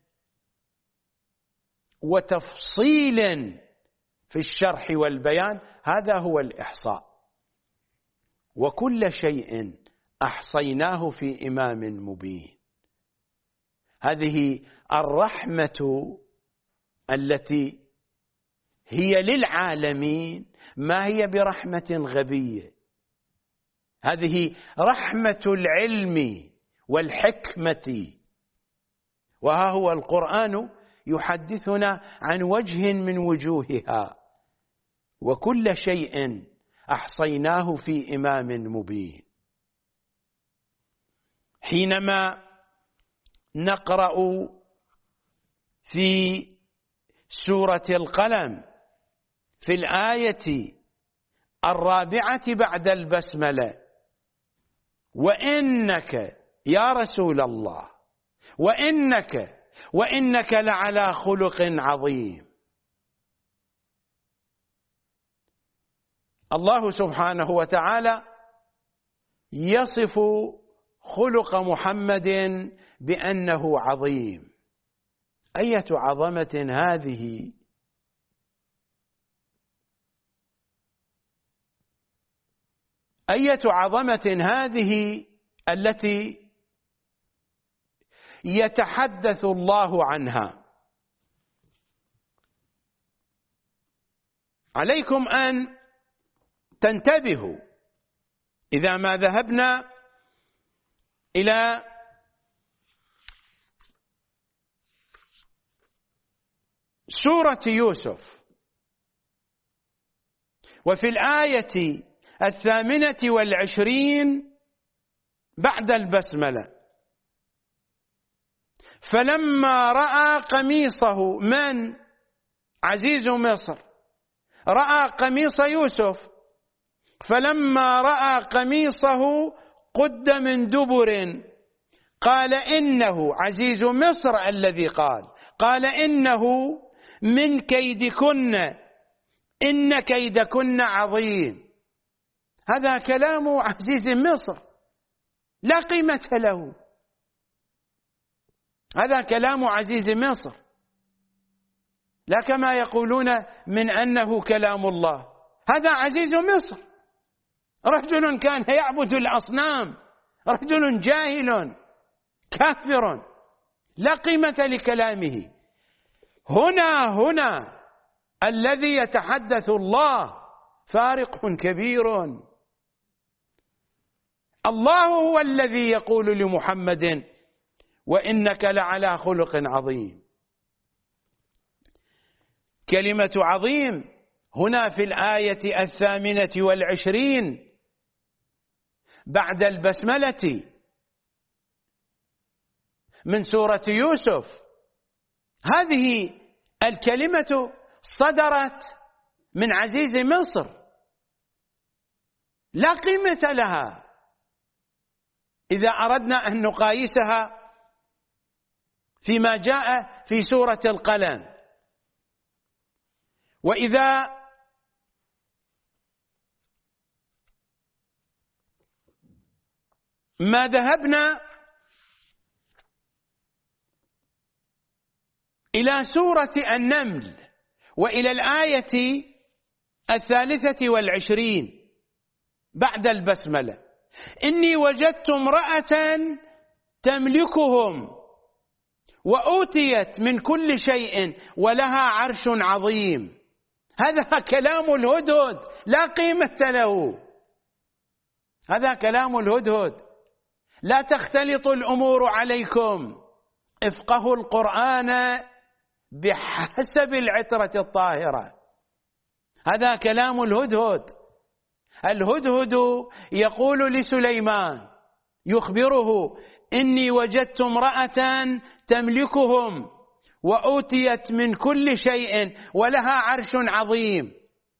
وتفصيل في الشرح والبيان، هذا هو الإحصاء. وكل شيء أحصيناه في إمام مبين. هذه الرحمة التي هي للعالمين، ما هي برحمة غبية، هذه رحمة العلم والحكمة. وها هو القرآن يحدثنا عن وجه من وجوهها، وكل شيء أحصيناه في إمام مبين. حينما نقرأ في سورة القلم في الآية الرابعة بعد البسملة: وإنك يا رسول الله وإنك وإنك لعلى خلق عظيم. الله سبحانه وتعالى يصف خلق محمد بأنه عظيم. أية عظمة هذه! أية عظمة هذه التي يتحدث الله عنها. عليكم أن تنتبهوا إذا ما ذهبنا إلى سورة يوسف وفي الآية الثامنة والعشرين بعد البسملة: فلما رأى قميصه، من؟ عزيز مصر، رأى قميص يوسف، فلما رأى قميصه قد من دبر قال إنه عزيز مصر الذي قال قال إنه من كيدكن إن كيدكن عظيم. هذا كلام عزيز مصر لا قيمة له. هذا كلام عزيز مصر، لا كما يقولون من أنه كلام الله. هذا عزيز مصر، رجل كان يعبد الأصنام، رجل جاهل كافر لا قيمة لكلامه. هنا هنا الذي يتحدث الله فارق كبير. الله هو الذي يقول لمحمد: وإنك لعلى خلق عظيم. كلمة عظيم هنا في الآية الثامنة والعشرين بعد البسملة من سورة يوسف. هذه الكلمة صدرت من عزيز مصر، لا قيمة لها إذا أردنا أن نقايسها فيما جاء في سورة القلم. وإذا ما ذهبنا إلى سورة النمل وإلى الآية الثالثة والعشرين بعد البسملة: إني وجدت امرأة تملكهم وأوتيت من كل شيء ولها عرش عظيم. هذا كلام الهدهد لا قيمة له. هذا كلام الهدهد. لا تختلط الأمور عليكم، افقهوا القرآن بحسب العترة الطاهرة. هذا كلام الهدهد. الهدهد يقول لسليمان، يخبره: إني وجدت امرأة تملكهم وأوتيت من كل شيء ولها عرش عظيم.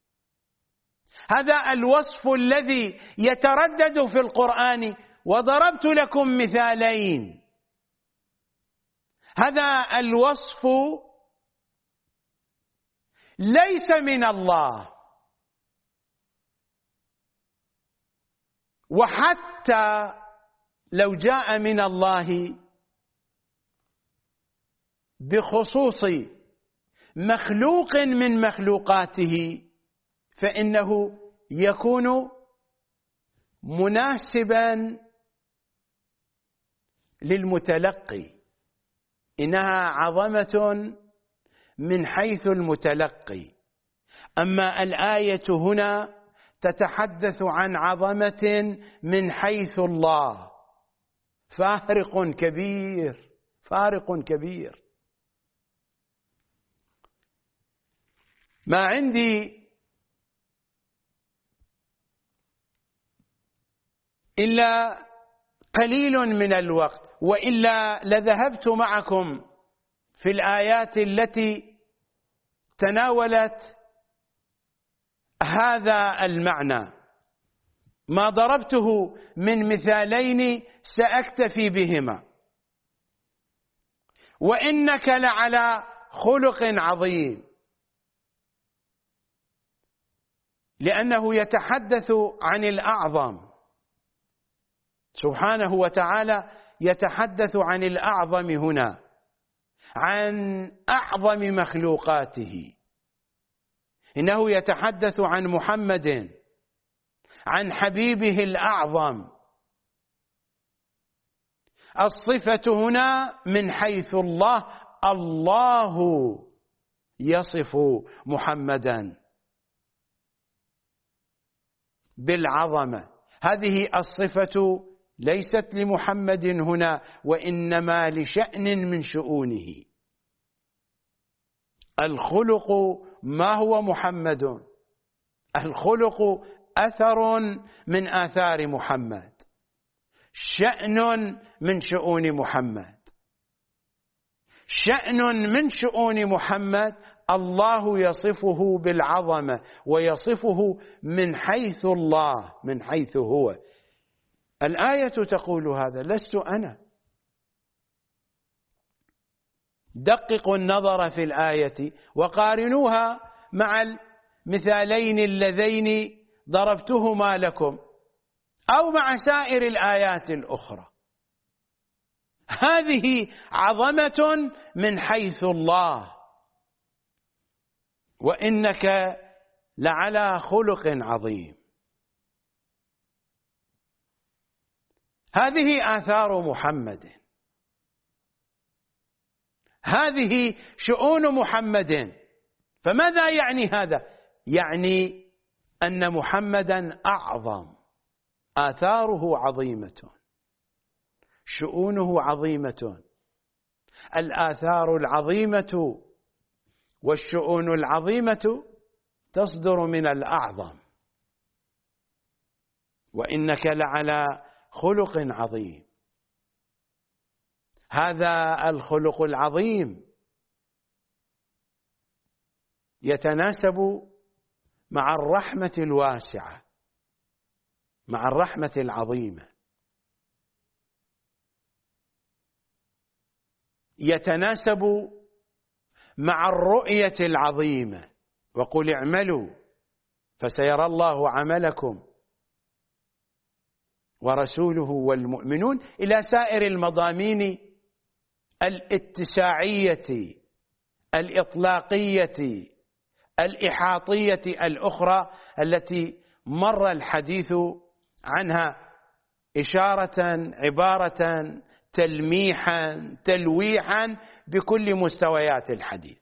هذا الوصف الذي يتردد في القرآن، وضربت لكم مثالين. هذا الوصف ليس من الله، وحتى لو جاء من الله بخصوص مخلوق من مخلوقاته فإنه يكون مناسبا للمتلقي. إنها عظمة من حيث المتلقي. أما الآية هنا تتحدث عن عظمة من حيث الله. فارق كبير، فارق كبير. ما عندي إلا قليل من الوقت، وإلا لذهبت معكم في الآيات التي تناولت هذا المعنى. ما ضربته من مثالين سأكتفي بهما. وإنك لعلى خلق عظيم، لأنه يتحدث عن الأعظم سبحانه وتعالى، يتحدث عن الأعظم هنا، عن أعظم مخلوقاته. إنه يتحدث عن محمد، عن حبيبه الأعظم. الصفة هنا من حيث الله، الله يصف محمدا بالعظمة. هذه الصفة ليست لمحمد هنا، وإنما لشأن من شؤونه. الخلق ما هو محمد؟ الخلق أثر من آثار محمد، شأن من شؤون محمد. شأن من شؤون محمد الله يصفه بالعظمة، ويصفه من حيث الله، من حيث هو. الآية تقول هذا، لست أنا. دققوا النظر في الآية وقارنوها مع المثالين اللذين ضربتهما لكم، أو مع سائر الآيات الأخرى. هذه عظمة من حيث الله. وإنك لعلى خلق عظيم. هذه آثار محمد، هذه شؤون محمد. فماذا يعني هذا؟ يعني أن محمدا أعظم، آثاره عظيمة، شؤونه عظيمة. الآثار العظيمة والشؤون العظيمة تصدر من الأعظم. وإنك لعلى خلق عظيم. هذا الخلق العظيم يتناسب مع الرحمة الواسعة، مع الرحمة العظيمة، يتناسب مع الرؤية العظيمة. وقل اعملوا فسيرى الله عملكم ورسوله والمؤمنون، إلى سائر المضامين الاتساعية الإطلاقية الإحاطية الأخرى التي مر الحديث عنها إشارة، عبارة، تلميحا، تلويحا، بكل مستويات الحديث.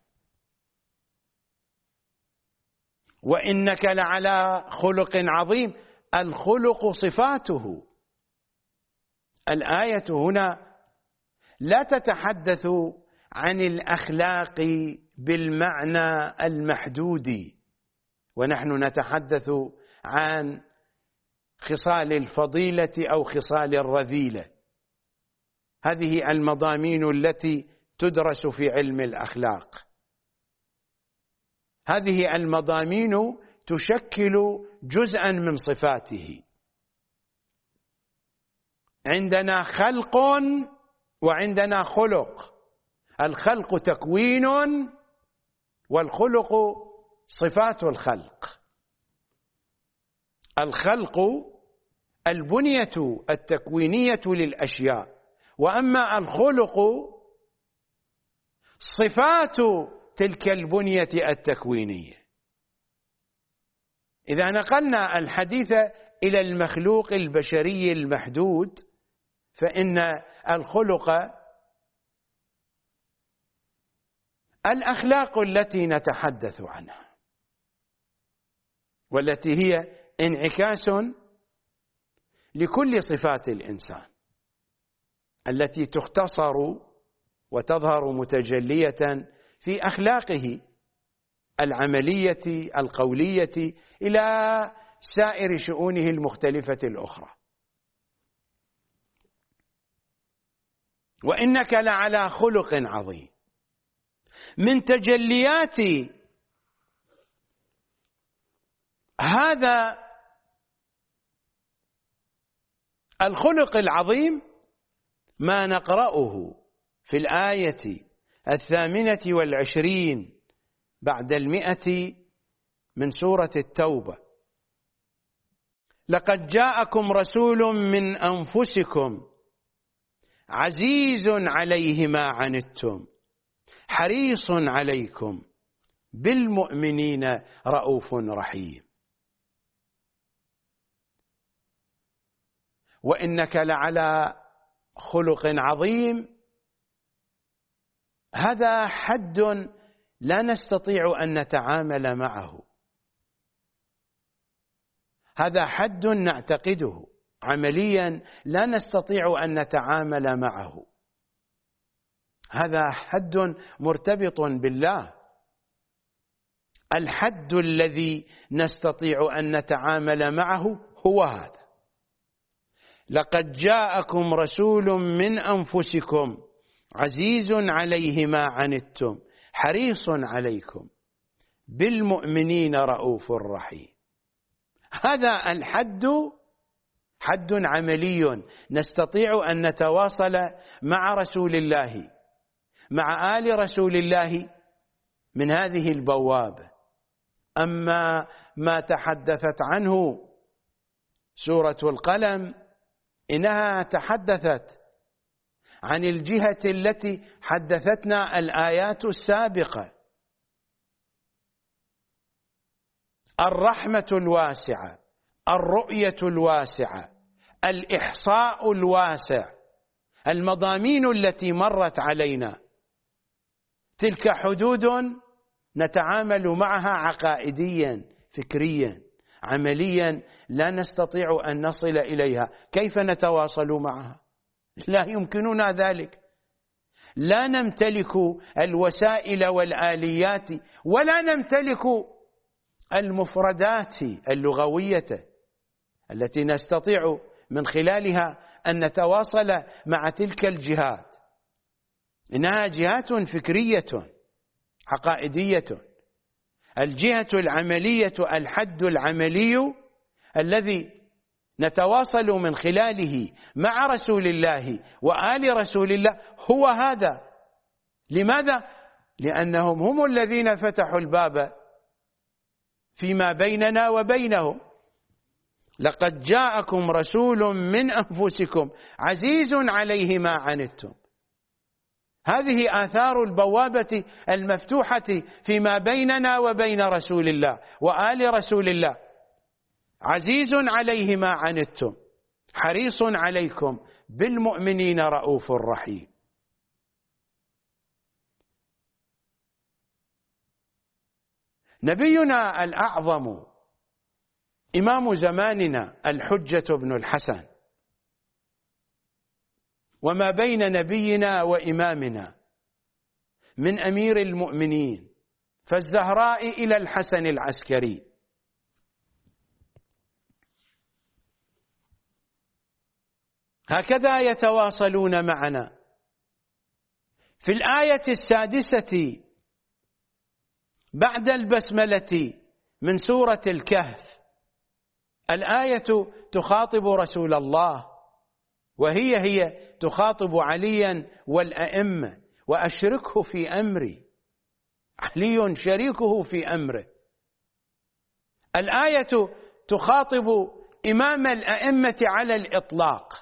وإنك لعلى خلق عظيم. الخلق صفاته. الآية هنا لا تتحدث عن الأخلاق بالمعنى المحدود، ونحن نتحدث عن خصال الفضيلة أو خصال الرذيلة. هذه المضامين التي تدرس في علم الأخلاق. هذه المضامين تشكل جزءا من صفاته. عندنا خلق وعندنا خلق. الخلق تكوين، والخلق صفات الخلق. الخلق البنية التكوينية للأشياء، وأما الخلق صفات تلك البنية التكوينية. إذا نقلنا الحديث إلى المخلوق البشري المحدود، فإن الخلق الأخلاق التي نتحدث عنها، والتي هي انعكاس لكل صفات الإنسان التي تختصر وتظهر متجلية في أخلاقه العملية القولية إلى سائر شؤونه المختلفة الأخرى. وإنك لعلى خلق عظيم. من تجليات هذا الخلق العظيم ما نقرأه في الآية الثامنة والعشرين بعد المئة من سورة التوبة: لقد جاءكم رسول من أنفسكم عزيز عليه ما عنتم حريص عليكم بالمؤمنين رؤوف رحيم. وإنك لعلى خلق عظيم، هذا حد لا نستطيع أن نتعامل معه، هذا حد نعتقده عمليا لا نستطيع أن نتعامل معه، هذا حد مرتبط بالله. الحد الذي نستطيع أن نتعامل معه هو هذا: لقد جاءكم رسول من أنفسكم عزيز عليه ما عنتم حريص عليكم بالمؤمنين رؤوف رحيم. هذا الحد حد عملي نستطيع أن نتواصل مع رسول الله، مع آل رسول الله من هذه البوابة. أما ما تحدثت عنه سورة القلم إنها تحدثت عن الجهة التي حدثتنا الآيات السابقة: الرحمة الواسعة، الرؤية الواسعة، الإحصاء الواسع، المضامين التي مرت علينا، تلك حدود نتعامل معها عقائديا فكريا عمليا، لا نستطيع أن نصل إليها. كيف نتواصل معها؟ لا يمكننا ذلك، لا نمتلك الوسائل والآليات ولا نمتلك المفردات اللغوية التي نستطيع من خلالها أن نتواصل مع تلك الجهات. إنها جهات فكرية عقائدية. الجهة العملية، الحد العملي الذي نتواصل من خلاله مع رسول الله وآل رسول الله هو هذا. لماذا؟ لأنهم هم الذين فتحوا الباب فيما بيننا وبينهم. لقد جاءكم رسول من أنفسكم عزيز عليه ما عنتم. هذه آثار البوابة المفتوحة فيما بيننا وبين رسول الله وآل رسول الله: عزيز عليه ما عنتم حريص عليكم بالمؤمنين رؤوف رحيم. نبينا الأعظم إمام زماننا الحجة بن الحسن، وما بين نبينا وإمامنا من أمير المؤمنين فالزهراء إلى الحسن العسكري، هكذا يتواصلون معنا. في الآية السادسة بعد البسملة من سورة الكهف، الآية تخاطب رسول الله، وهي هي تخاطب عليا والأئمة: وأشركه في أمري. علي شريكه في أمره. الآية تخاطب إمام الأئمة على الإطلاق،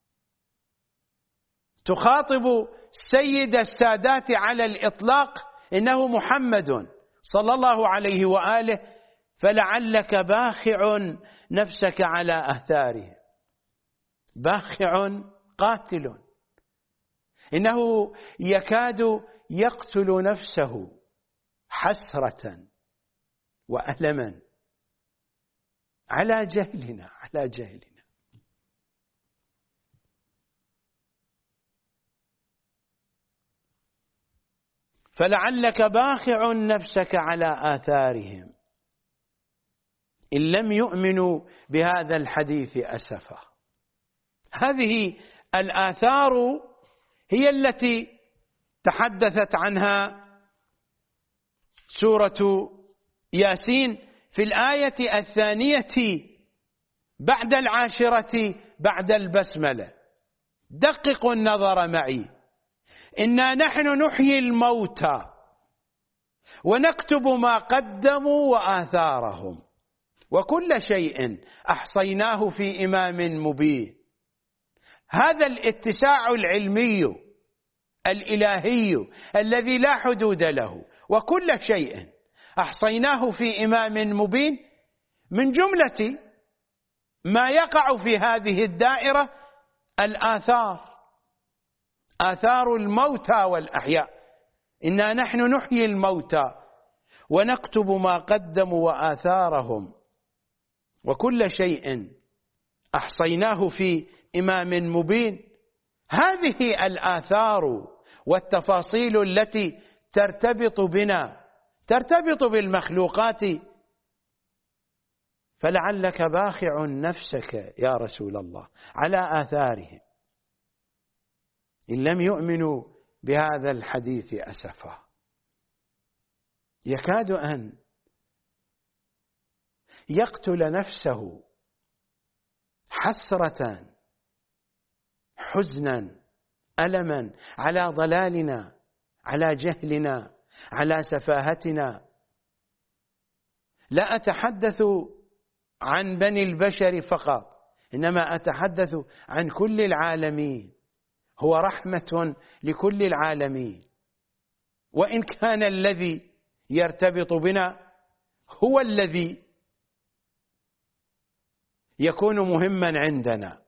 تخاطب سيد السادات على الإطلاق، إنه محمد صلى الله عليه وآله، فلعلك باخع نفسك على آثاره. باخع قاتل، إنه يكاد يقتل نفسه حسرة وألما على جهلنا على جهلنا. فلعلك باخع نفسك على آثارهم إن لم يؤمنوا بهذا الحديث أسفا. هذه الآثار هي التي تحدثت عنها سورة ياسين في الآية الثانية بعد العاشرة بعد البسملة. دققوا النظر معي: إنا نحن نحيي الموتى ونكتب ما قدموا وآثارهم وكل شيء أحصيناه في إمام مبين. هذا الاتساع العلمي الإلهي الذي لا حدود له، وكل شيء أحصيناه في إمام مبين، من جملة ما يقع في هذه الدائرة الآثار، آثار الموتى والأحياء. إنا نحن نحيي الموتى ونكتب ما قدموا وآثارهم وكل شيء أحصيناه في إمام مبين. هذه الآثار والتفاصيل التي ترتبط بنا، ترتبط بالمخلوقات. فلعلك باخع نفسك يا رسول الله على آثارهم إن لم يؤمنوا بهذا الحديث أسفا. يكاد أن يقتل نفسه حسرة حزنا ألما على ضلالنا، على جهلنا، على سفاهتنا. لا أتحدث عن بني البشر فقط، إنما أتحدث عن كل العالمين. هو رحمة لكل العالمين، وإن كان الذي يرتبط بنا هو الذي يكون مهما عندنا.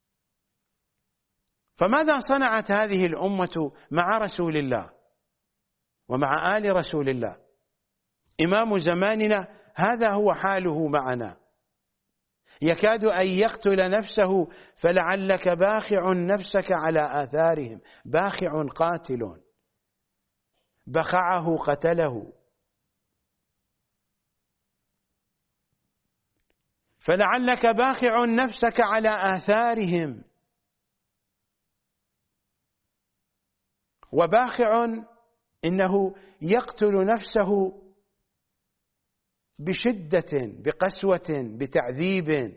فماذا صنعت هذه الأمة مع رسول الله ومع آل رسول الله؟ إمام زماننا هذا هو حاله معنا، يكاد أن يقتل نفسه. فلعلك باخع نفسك على آثارهم. باخع قاتل، بخعه قتله. فلعلك باخع نفسك على آثارهم. وباخع إنه يقتل نفسه بشدة، بقسوة، بتعذيب.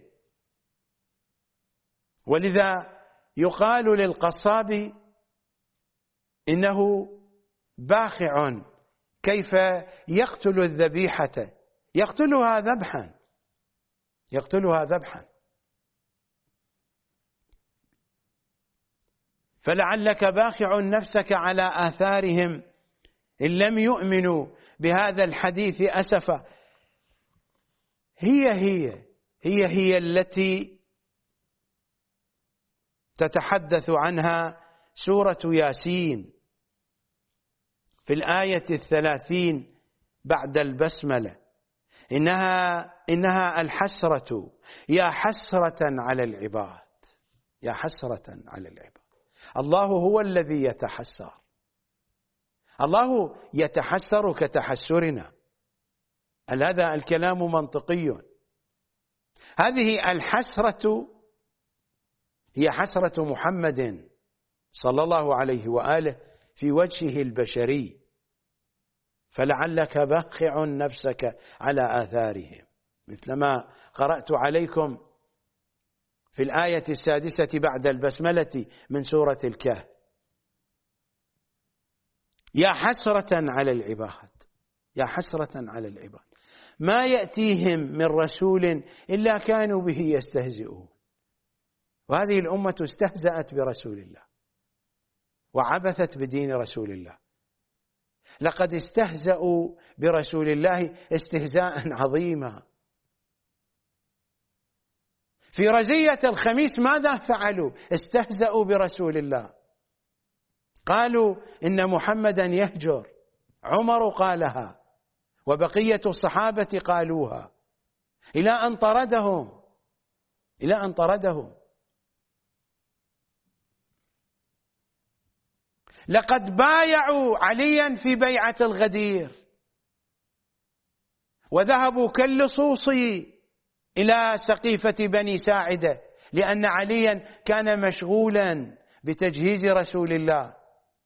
ولذا يقال للقصاب إنه باخع. كيف يقتل الذبيحة؟ يقتلها ذبحا، يقتلها ذبحا. فلعلك باخع نفسك على آثارهم إن لم يؤمنوا بهذا الحديث أسفا. هي هي هي هي التي تتحدث عنها سورة ياسين في الآية الثلاثين بعد البسملة. إنها إنها الحسرة، يا حسرة على العباد، يا حسرة على العباد. الله هو الذي يتحسر، الله يتحسر كتحسرنا. هذا الكلام منطقي. هذه الحسرة هي حسرة محمد صلى الله عليه وآله في وجهه البشري. فلعلك باخع نفسك على آثارهم، مثلما قرأت عليكم في الآية السادسة بعد البسملة من سورة الكهف. يا حسرة على العباد، يا حسرة على العباد، ما يأتيهم من رسول إلا كانوا به يستهزئون. وهذه الأمة استهزأت برسول الله وعبثت بدين رسول الله. لقد استهزأوا برسول الله استهزاء عظيما. في رزية الخميس ماذا فعلوا؟ استهزأوا برسول الله، قالوا إن محمدا يهجر. عمر قالها وبقية الصحابة قالوها. إلى أن طردهم إلى أن طردهم لقد بايعوا عليا في بيعة الغدير، وذهبوا كاللصوص إلى سقيفة بني ساعدة، لأن عليا كان مشغولا بتجهيز رسول الله.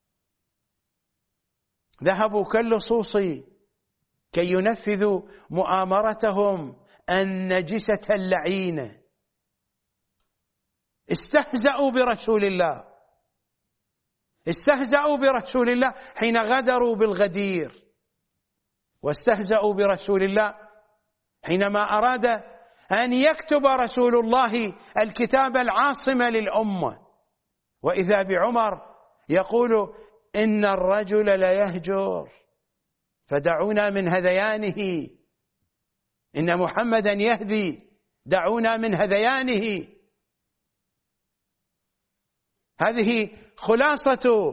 ذهبوا كاللصوص كي ينفذوا مؤامرتهم النجسة اللعينة. استهزأوا برسول الله استهزأوا برسول الله حين غدروا بالغدير، واستهزأوا برسول الله حينما أراد أن يكتب رسول الله الكتاب العاصم للأمة، وإذا بعمر يقول إن الرجل ليهجر فدعونا من هذيانه، إن محمدا يهدي دعونا من هذيانه. هذه خلاصة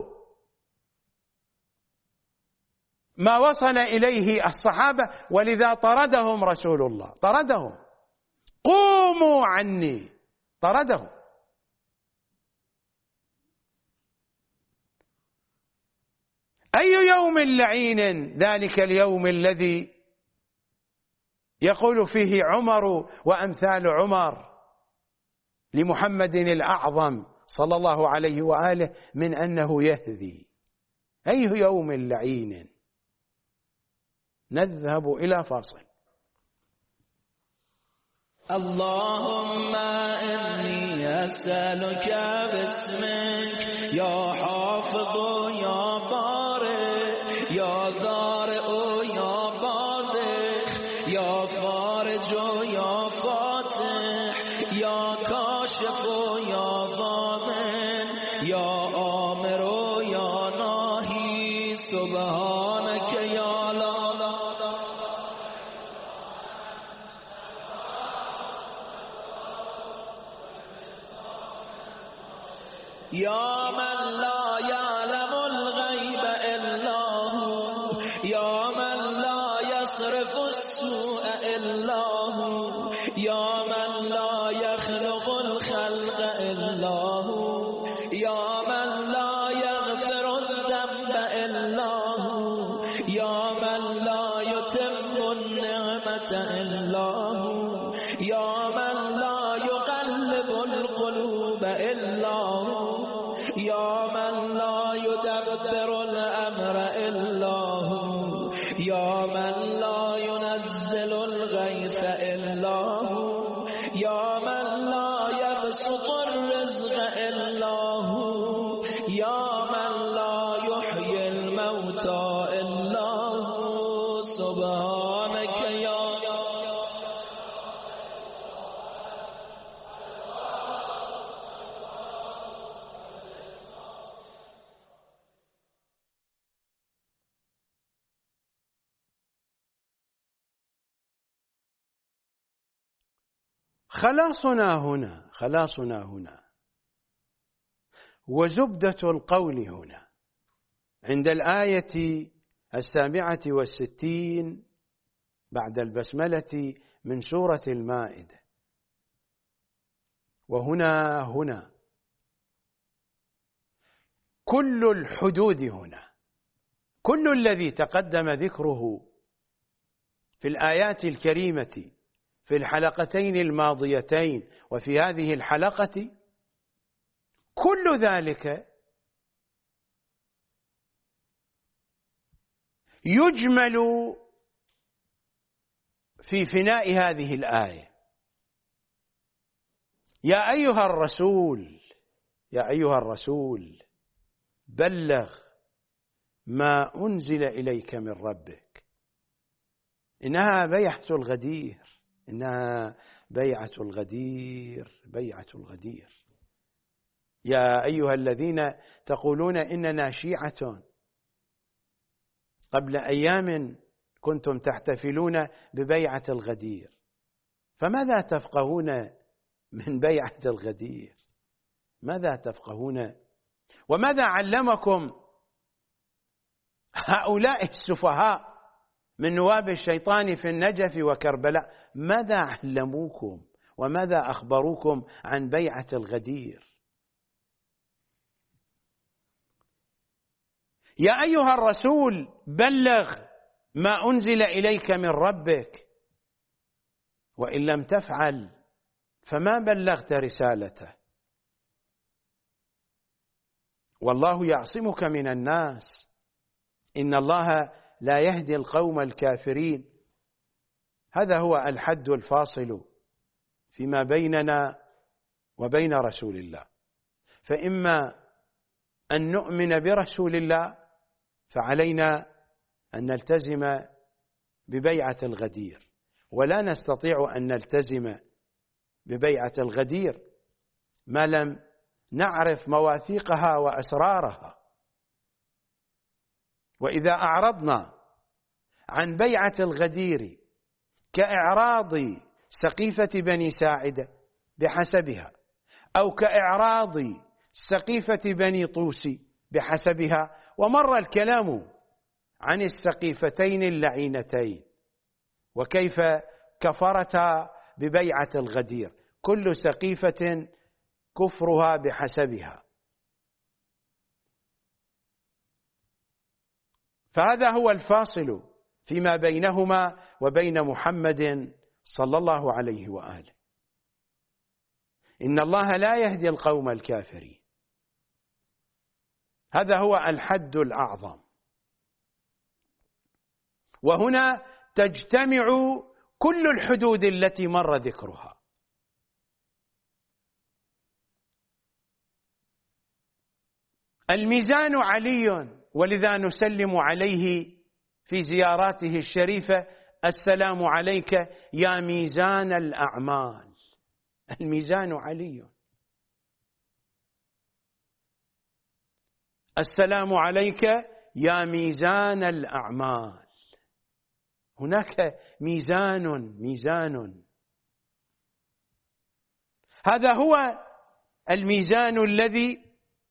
ما وصل إليه الصحابة، ولذا طردهم رسول الله، طردهم، قوموا عني، طردهم. أي يوم لعين ذلك اليوم الذي يقول فيه عمر وأمثال عمر لمحمد الأعظم صلى الله عليه وآله من أنه يهدي. أي يوم لعين. نذهب إلى فاصل. اللهم إني أسألك باسمك يا حافظ يا بارئ يا دارئ يا باذخ يا فارج يا فاتح يا كاشف يا ضامن يا آمر يا ناهي سبحانك يا لا يا من لا يعلم الغيب إلا هو يا من لا يصرف السوء إلا هو يا من لا يخلق الخلق إلا هو يا من لا يغفر الذنب إلا هو يا من لا يتم النعمة إلا هو يا من لا يقلب القلوب إلا هو يا من لا يدبر الأمر إلا هو يا من لا ينزل الغيث إلا هو يا من لا يبسط الرزق إلا هو يا من لا يحيي الموتى إلا هو سبحانك يا خلاصنا هنا خلاصنا هنا وزبدة القول هنا عند الآية السابعة والستين بعد البسملة من سورة المائدة. وهنا هنا كل الحدود هنا، كل الذي تقدم ذكره في الآيات الكريمة في الحلقتين الماضيتين وفي هذه الحلقة، كل ذلك يجمل في فناء هذه الآية. يا أيها الرسول يا أيها الرسول بلغ ما أنزل إليك من ربك. إنها بيعة الغدير، إنها بيعة الغدير بيعة الغدير. يا أيها الذين تقولون إننا شيعة، قبل أيام كنتم تحتفلون ببيعة الغدير، فماذا تفقهون من بيعة الغدير؟ ماذا تفقهون؟ وماذا علمكم هؤلاء السفهاء من نواب الشيطان في النجف وكربلاء، ماذا علموكم وماذا أخبروكم عن بيعة الغدير؟ يا أيها الرسول بلغ ما أنزل إليك من ربك، وإن لم تفعل فما بلغت رسالته، والله يعصمك من الناس، إن الله لا يهدي القوم الكافرين. هذا هو الحد الفاصل فيما بيننا وبين رسول الله، فإما أن نؤمن برسول الله فعلينا أن نلتزم ببيعة الغدير، ولا نستطيع أن نلتزم ببيعة الغدير ما لم نعرف مواثيقها وأسرارها. وإذا أعرضنا عن بيعة الغدير كإعراض سقيفة بني ساعدة بحسبها، أو كإعراض سقيفة بني طوس بحسبها، ومر الكلام عن السقيفتين اللعينتين وكيف كفرتا ببيعة الغدير، كل سقيفة كفرها بحسبها. فهذا هو الفاصل فيما بينهما وبين محمد صلى الله عليه وآله. إن الله لا يهدي القوم الكافرين، هذا هو الحد الأعظم. وهنا تجتمع كل الحدود التي مر ذكرها. الميزان علي، ولذا نسلم عليه في زياراته الشريفة: السلام عليك يا ميزان الأعمال. الميزان علي. السلام عليك يا ميزان الأعمال. هناك ميزان ميزان هذا هو الميزان الذي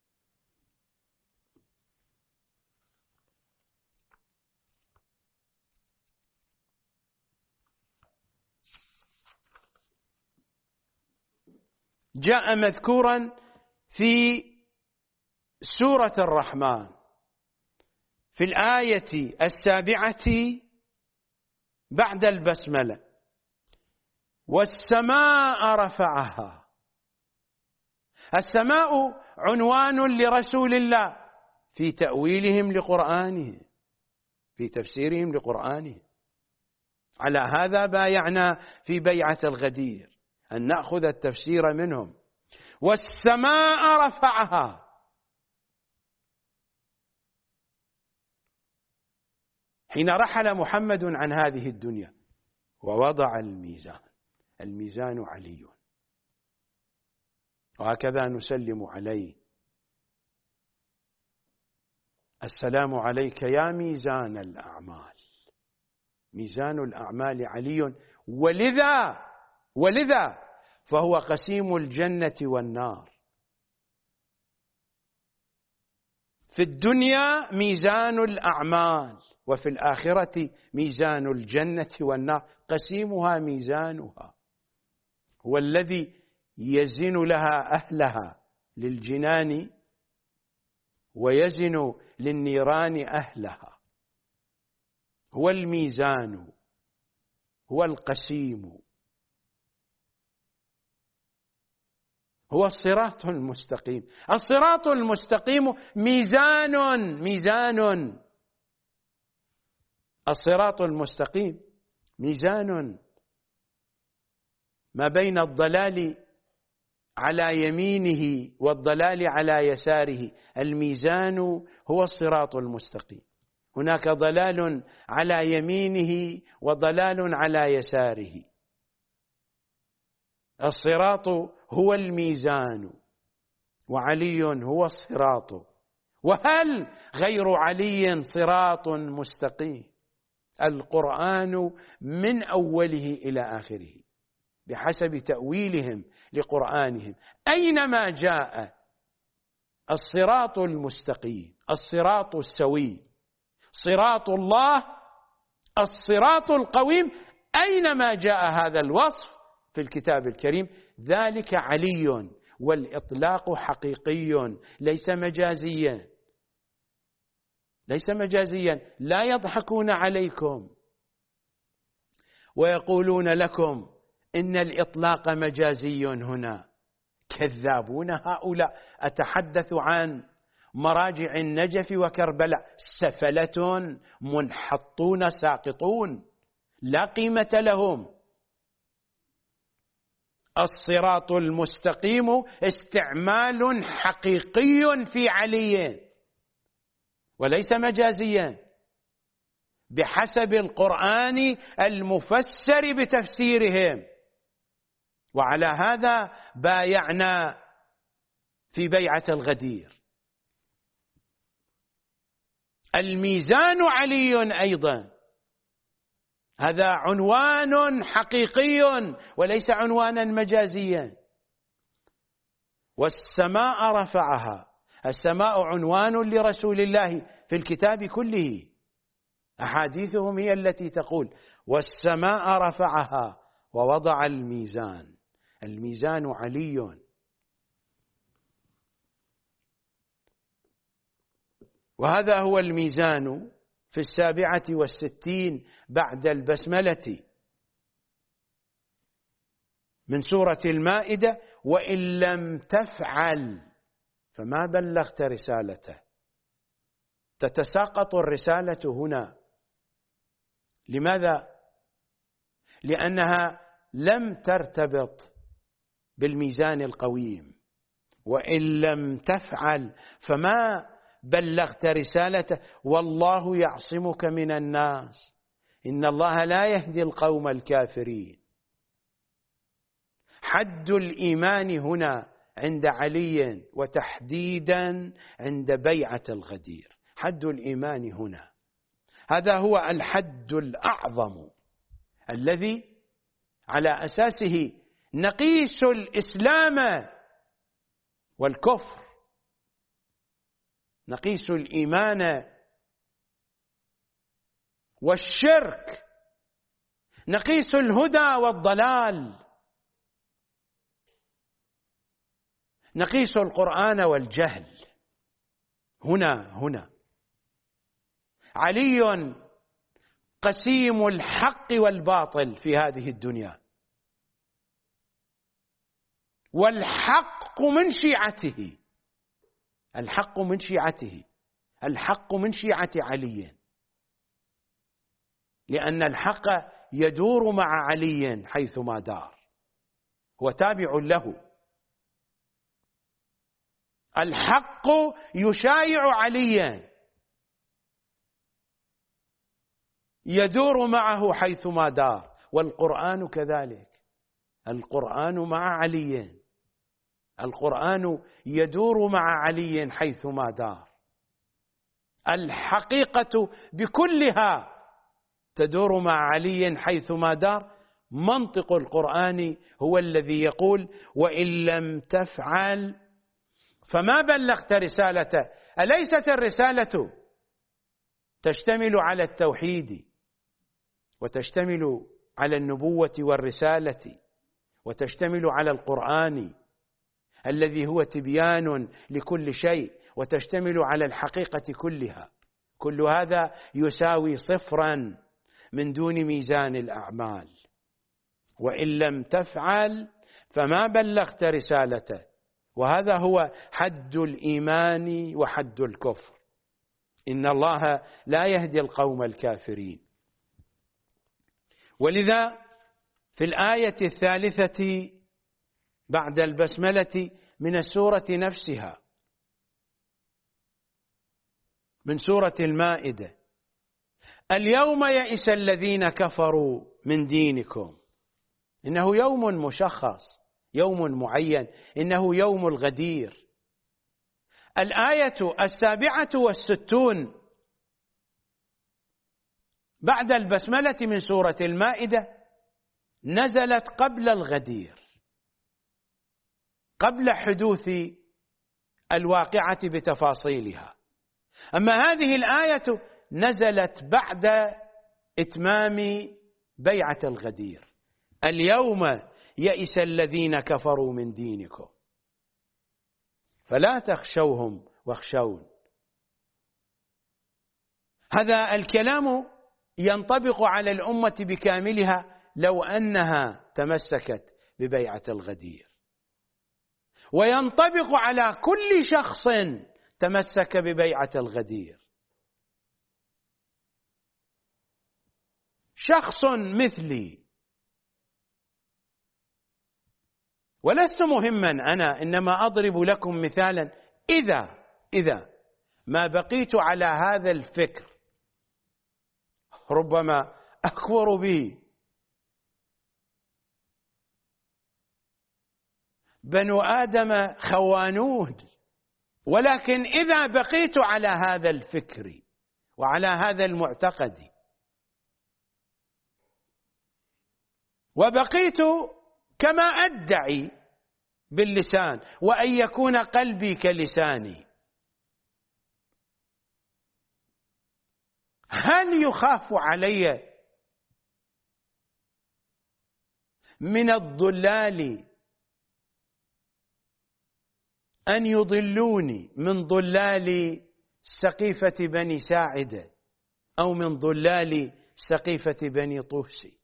جاء مذكورا في سورة الرحمن في الآية السابعة بعد البسملة: والسماء رفعها. السماء عنوان لرسول الله في تأويلهم لقرآنه، في تفسيرهم لقرآنه. على هذا بايعنا في بيعة الغدير، أن نأخذ التفسير منهم. والسماء رفعها، حين رحل محمد عن هذه الدنيا ووضع الميزان. الميزان علي، وهكذا نسلم عليه: السلام عليك يا ميزان الأعمال. ميزان الأعمال علي، ولذا ولذا فهو قسيم الجنة والنار. في الدنيا ميزان الأعمال، وفي الآخرة ميزان الجنة والنار، قسيمها ميزانها، هو الذي يزن لها أهلها للجنان ويزن للنيران أهلها. هو الميزان، هو القسيم، هو الصراط المستقيم. الصراط المستقيم ميزان ميزان الصراط المستقيم ميزان ما بين الضلال على يمينه والضلال على يساره. الميزان هو الصراط المستقيم. هناك ضلال على يمينه وضلال على يساره. الصراط هو الميزان، وعلي هو الصراط. وهل غير علي صراط مستقيم؟ القرآن من أوله إلى آخره بحسب تأويلهم لقرآنهم أينما جاء الصراط المستقيم، الصراط السوي، صراط الله الصراط القويم. أينما جاء هذا الوصف في الكتاب الكريم ذلك علي، والإطلاق حقيقي ليس مجازيا، ليس مجازيا. لا يضحكون عليكم ويقولون لكم إن الإطلاق مجازي هنا. كذابون هؤلاء. أتحدث عن مراجع النجف وكربلاء، سفلة منحطون ساقطون لا قيمة لهم. الصراط المستقيم استعمال حقيقي في علي وليس مجازيا بحسب القرآن المفسر بتفسيرهم. وعلى هذا بايعنا في بيعة الغدير. الميزان علي أيضا، هذا عنوان حقيقي وليس عنوانا مجازيا. والسماء رفعها، السماء عنوان لرسول الله في الكتاب كله، أحاديثهم هي التي تقول والسماء رفعها ووضع الميزان. الميزان علي. وهذا هو الميزان في السابعة والستين بعد البسملة من سورة المائدة: وإن لم تفعل فما بلغت رسالته. تتساقط الرسالة هنا. لماذا؟ لأنها لم ترتبط بالميزان القويم. وإن لم تفعل فما بلغت رسالته والله يعصمك من الناس إن الله لا يهدي القوم الكافرين. حد الإيمان هنا عند علي وتحديدا عند بيعة الغدير، حد الإيمان هنا هذا هو الحد الأعظم الذي على أساسه نقيس الإسلام والكفر، نقيس الإيمان والشرك، نقيس الهدى والضلال، نقيس القرآن والجهل. هنا هنا علي قسيم الحق والباطل في هذه الدنيا، والحق من شيعته، الحق من شيعته، الحق من شيعة علي، لأن الحق يدور مع علي حيثما دار، هو تابع له. الحق يشايع عليا، يدور معه حيثما دار. والقرآن كذلك، القرآن مع علي، القرآن يدور مع علي حيثما دار. الحقيقة بكلها تدور مع علي حيثما دار. منطق القرآن هو الذي يقول وإن لم تفعل فما بلغت رسالته. أليست الرسالة تشتمل على التوحيد وتشتمل على النبوة والرسالة وتشتمل على القرآن الذي هو تبيان لكل شيء وتشتمل على الحقيقة كلها؟ كل هذا يساوي صفرا من دون ميزان الأعمال. وإن لم تفعل فما بلغت رسالته، وهذا هو حد الإيمان وحد الكفر. إن الله لا يهدي القوم الكافرين. ولذا في الآية الثالثة بعد البسملة من السورة نفسها، من سورة المائدة: اليوم يئس الذين كفروا من دينكم. إنه يوم مشخص، يوم معين، إنه يوم الغدير. الآية السابعة والستون بعد البسملة من سورة المائدة نزلت قبل الغدير، قبل حدوث الواقعة بتفاصيلها. أما هذه الآية نزلت بعد إتمام بيعة الغدير. اليوم يئس الذين كفروا من دينكم فلا تخشوهم واخشون. هذا الكلام ينطبق على الأمة بكاملها لو أنها تمسكت ببيعة الغدير، وينطبق على كل شخص تمسك ببيعة الغدير. شخص مثلي، ولست مهما أنا، إنما أضرب لكم مثالا، إذا إذا ما بقيت على هذا الفكر ربما أكفر به. بنو آدم خوانون، ولكن إذا بقيت على هذا الفكر وعلى هذا المعتقد وبقيت كما أدعي باللسان وأن يكون قلبي كلساني، هل يخاف علي من الضلال أن يضلوني من ضلال سقيفة بني ساعدة أو من ضلال سقيفة بني طوسي؟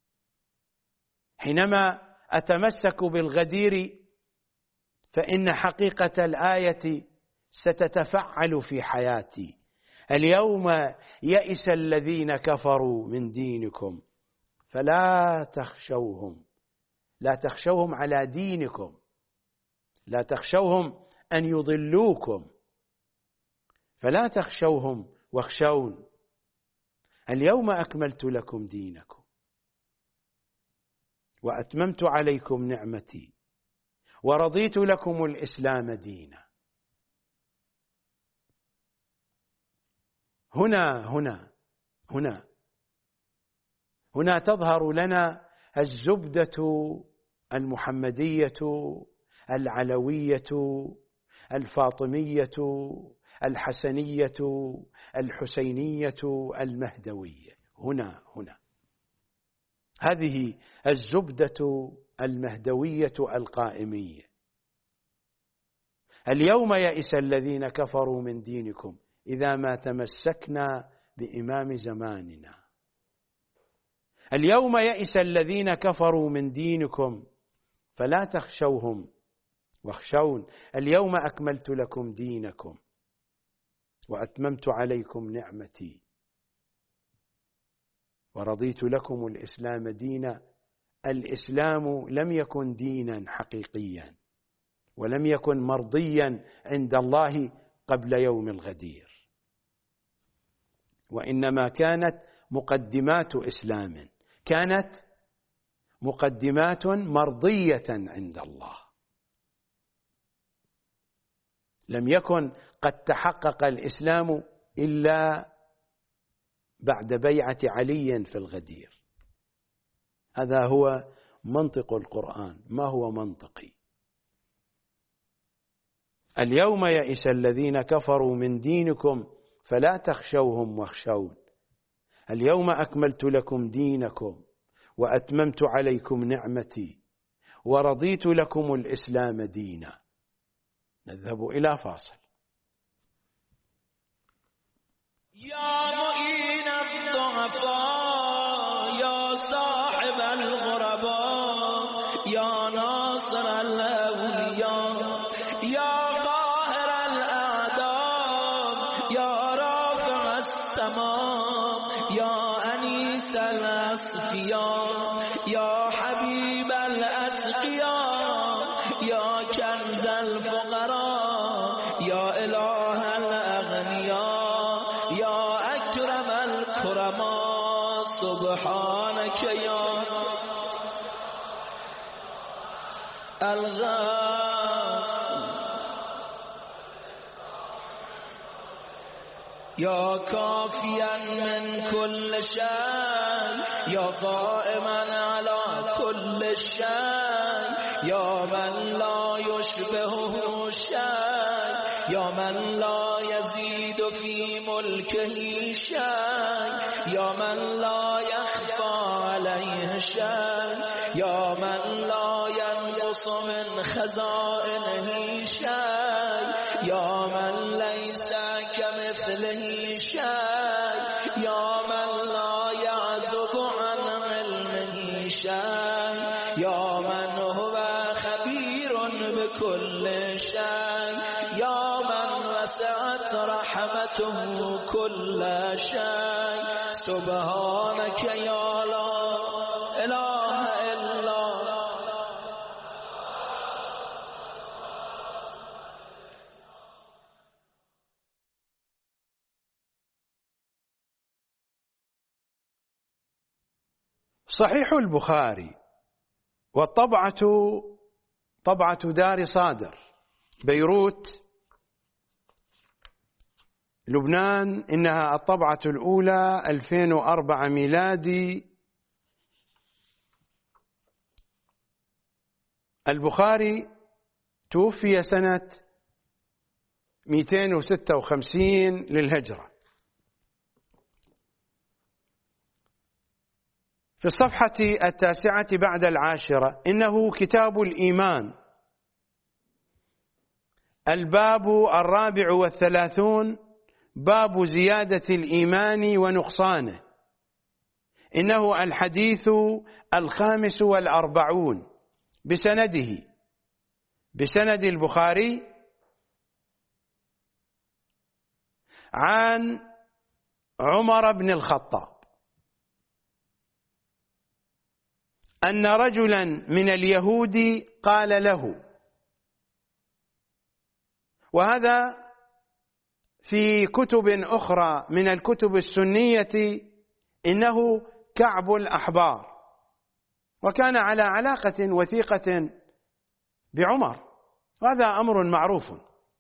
حينما أتمسك بالغدير فإن حقيقة الآية ستتفعل في حياتي. اليوم يئس الذين كفروا من دينكم فلا تخشوهم، لا تخشوهم على دينكم، لا تخشوهم أن يضلوكم، فلا تخشوهم واخشون. اليوم أكملت لكم دينكم وأتممت عليكم نعمتي ورضيت لكم الإسلام دينا. هنا هنا هنا هنا تظهر لنا الزبدة المحمدية العلوية الفاطمية الحسنية الحسينية المهدوية. هنا هنا هذه الزبدة المهدوية القائمية. اليوم يئس الذين كفروا من دينكم إذا ما تمسكنا بإمام زماننا. اليوم يئس الذين كفروا من دينكم فلا تخشوهم واخشون. اليوم أكملت لكم دينكم وأتممت عليكم نعمتي ورضيت لكم الإسلام دينا. الإسلام لم يكن دينا حقيقيا ولم يكن مرضيا عند الله قبل يوم الغدير، وإنما كانت مقدمات إسلام، كانت مقدمات مرضية عند الله. لم يكن قد تحقق الإسلام إلا بعد بيعة علي في الغدير. هذا هو منطق القرآن، ما هو منطقي. اليوم يئس الذين كفروا من دينكم فلا تخشوهم واخشون. اليوم أكملت لكم دينكم وأتممت عليكم نعمتي ورضيت لكم الإسلام دينا. نذهب إلى فاصل. يا معين الضعفاء يا صاحب الغرباء يا ناصر الأولياء يا قاهر الأعداء يا رافع السماء يا أنيس الأصفياء يا حبيب الأتقياء يا كنز الفقراء يا إله الأغنياء يا أكرم الكرماء سبحانك يا الغاث يا كافيا من كل شيء يا قائما على كل شيء يا من لا يشبهه شيء يا من لا يزيد يزيد في ملكه شيء يا من لا يخفى عليه شيء يا من لا ينقص من خزائنه شيء يا من ليس كمثله شيء يا من لا يعزب عن علمه شيء يا من هو خبير بكل شيء يا من وسعت رحمته كل شيء سبحانك يا لا إله إلا صحيح البخاري والطبعة طبعة دار صادر بيروت لبنان، إنها الطبعة الأولى ألفين وأربعة ميلادي. البخاري توفي سنة مئتين وستة وخمسين للهجرة. في الصفحة التاسعة بعد العاشرة: إنه كتاب الإيمان، الباب الرابع والثلاثون، باب زيادة الإيمان ونقصانه. إنه الحديث الخامس والأربعون بسنده، بسند البخاري عن عمر بن الخطاب أن رجلا من اليهود قال له، وهذا في كتب أخرى من الكتب السنية إنه كعب الأحبار، وكان على علاقة وثيقة بعمر، وهذا أمر معروف.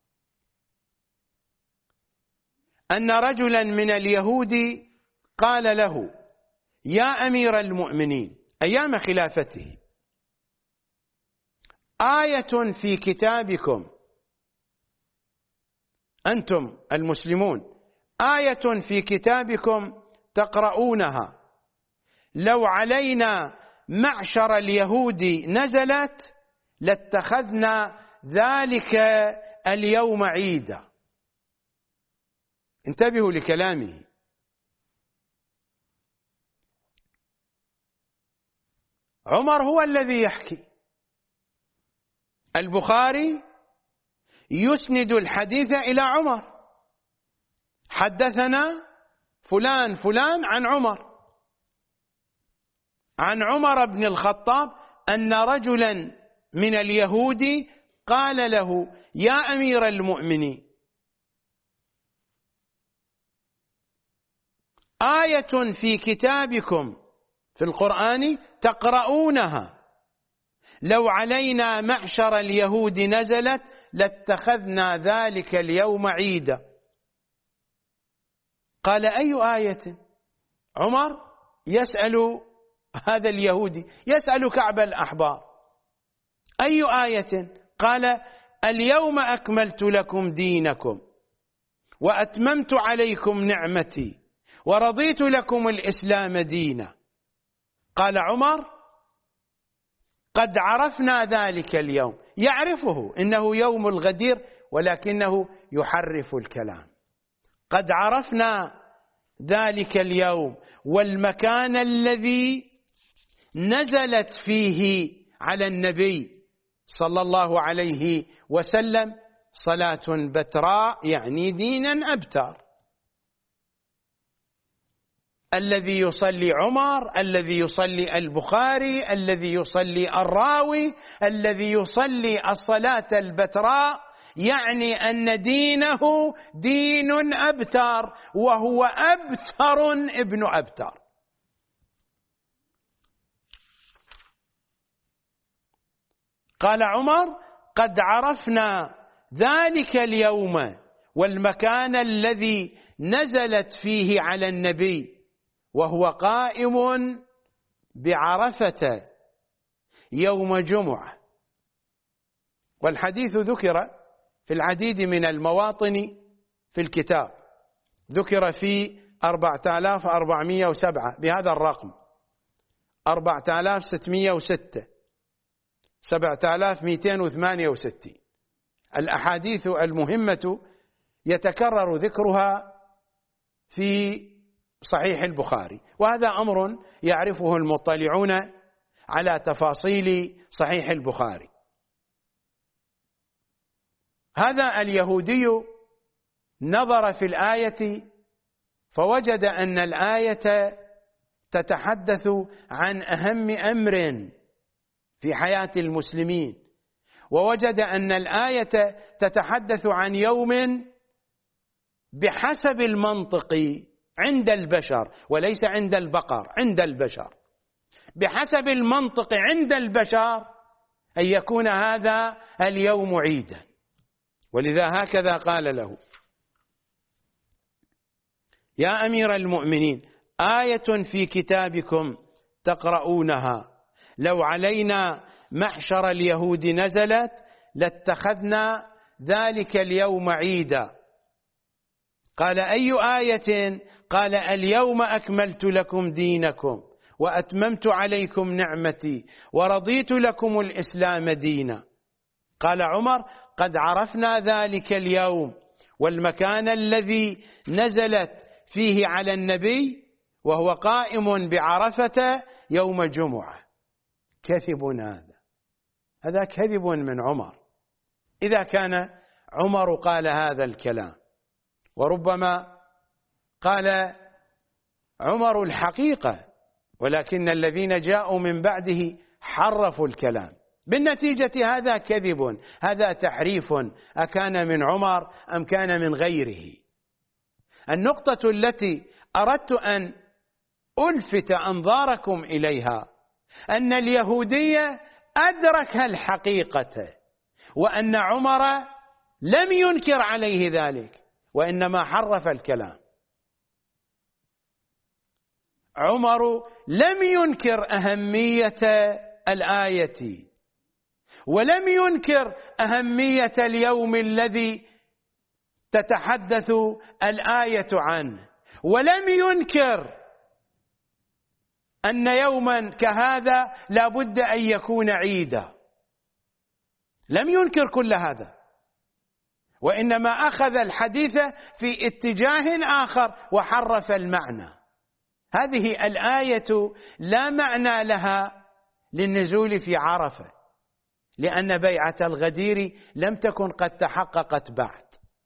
أن رجلا من اليهود قال له: يا أمير المؤمنين، أيام خلافته، آية في كتابكم أنتم المسلمون، آية في كتابكم تقرؤونها لو علينا معشر اليهود نزلت لاتخذنا ذلك اليوم عيدا. انتبهوا لكلامه. عمر هو الذي يحكي، البخاري يسند الحديث إلى عمر، حدثنا فلان فلان عن عمر، عن عمر بن الخطاب أن رجلا من اليهود قال له: يا أمير المؤمنين، آية في كتابكم في القرآن تقرؤونها لو علينا معشر اليهود نزلت لاتخذنا ذلك اليوم عيدا. قال: أي آية؟ عمر يسأل هذا اليهودي، يسأل كعب الأحبار: أي آية؟ قال: اليوم أكملت لكم دينكم وأتممت عليكم نعمتي ورضيت لكم الإسلام دينا. قال عمر: قد عرفنا ذلك اليوم، يعرفه إنه يوم الغدير ولكنه يحرف الكلام. قد عرفنا ذلك اليوم والمكان الذي نزلت فيه على النبي صلى الله عليه وسلم صلاة بتراء، يعني دينا أبتر. الذي يصلي عمر، الذي يصلي البخاري، الذي يصلي الراوي، الذي يصلي الصلاة البتراء، يعني أن دينه دين أبتر، وهو أبتر ابن أبتر. قال عمر: قد عرفنا ذلك اليوم والمكان الذي نزلت فيه على النبي وهو قائم بعرفة يوم جمعة. والحديث ذكر في العديد من المواطن في الكتاب، ذكر في أربعة آلاف وأربعمائة وسبعة بهذا الرقم، أربعة آلاف وستمائة وستة، سبعة آلاف ومئتين وثمانية وستين. الأحاديث المهمة يتكرر ذكرها في صحيح البخاري، وهذا أمر يعرفه المطلعون على تفاصيل صحيح البخاري. هذا اليهودي نظر في الآية فوجد أن الآية تتحدث عن أهم أمر في حياة المسلمين، ووجد أن الآية تتحدث عن يوم بحسب المنطق عند البشر وليس عند البقر، عند البشر بحسب المنطق عند البشر أن يكون هذا اليوم عيدا. ولذا هكذا قال له: يا أمير المؤمنين، آية في كتابكم تقرؤونها لو علينا محشر اليهود نزلت لاتخذنا ذلك اليوم عيدا. قال: أي آية؟ قال: اليوم أكملت لكم دينكم وأتممت عليكم نعمتي ورضيت لكم الإسلام دينا. قال عمر: قد عرفنا ذلك اليوم والمكان الذي نزلت فيه على النبي وهو قائم بعرفة يوم جمعة. كذب هذا، هذا كذب من عمر. إذا كان عمر قال هذا الكلام، وربما قال عمر الحقيقة، ولكن الذين جاءوا من بعده حرفوا الكلام، بالنتيجة هذا كذب، هذا تحريف، أكان من عمر أم كان من غيره. النقطة التي أردت أن ألفت أنظاركم إليها أن اليهودية أدرك الحقيقة، وأن عمر لم ينكر عليه ذلك وإنما حرف الكلام. عمر لم ينكر أهمية الآية، ولم ينكر أهمية اليوم الذي تتحدث الآية عنه، ولم ينكر أن يوما كهذا لا بد أن يكون عيدا، لم ينكر كل هذا، وإنما أخذ الحديث في اتجاه آخر وحرف المعنى. هذه الآية لا معنى لها للنزول في عرفة، لأن بيعة الغدير لم تكن قد تحققت بعد،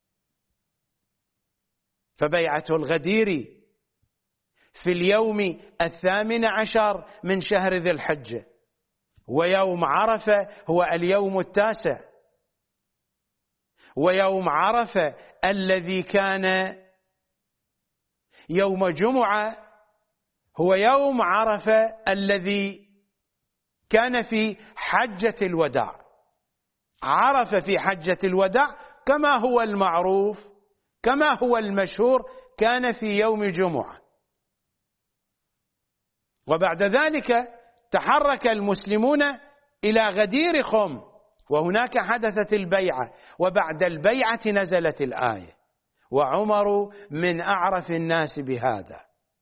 فبيعة الغدير في اليوم الثامن عشر من شهر ذي الحجة، ويوم عرفة هو اليوم التاسع، ويوم عرفة الذي كان يوم جمعة هو يوم عرفة الذي كان في حجة الوداع. عرفة في حجة الوداع كما هو المعروف، كما هو المشهور، كان في يوم جمعة. وبعد ذلك تحرك المسلمون إلى غدير خم، وهناك حدثت البيعة، وبعد البيعة نزلت الآية، وعمر من أعرف الناس بهذا.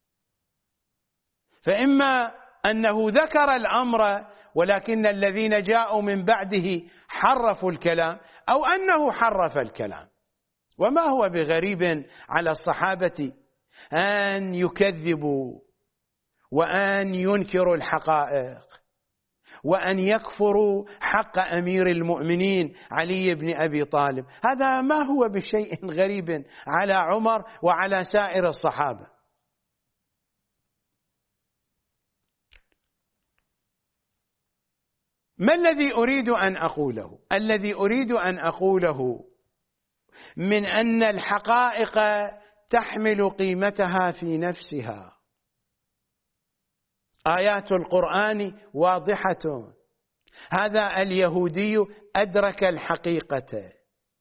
فإما أنه ذكر الأمر ولكن الذين جاءوا من بعده حرفوا الكلام، أو أنه حرف الكلام. وما هو بغريب على الصحابة أن يكذبوا وأن ينكروا الحقائق وأن يكفروا حق أمير المؤمنين علي بن أبي طالب. هذا ما هو بشيء غريب على عمر وعلى سائر الصحابة. ما الذي أريد أن أقوله؟ الذي أريد أن أقوله من أن الحقائق تحمل قيمتها في نفسها. آيات القرآن واضحة، هذا اليهودي أدرك الحقيقة،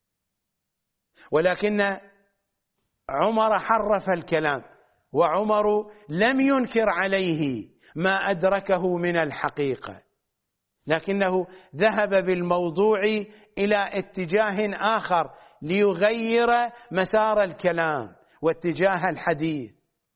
ولكن عمر حرف الكلام، وعمر لم ينكر عليه ما أدركه من الحقيقة، لكنه ذهب بالموضوع إلى اتجاه آخر ليغير مسار الكلام واتجاه الحديث.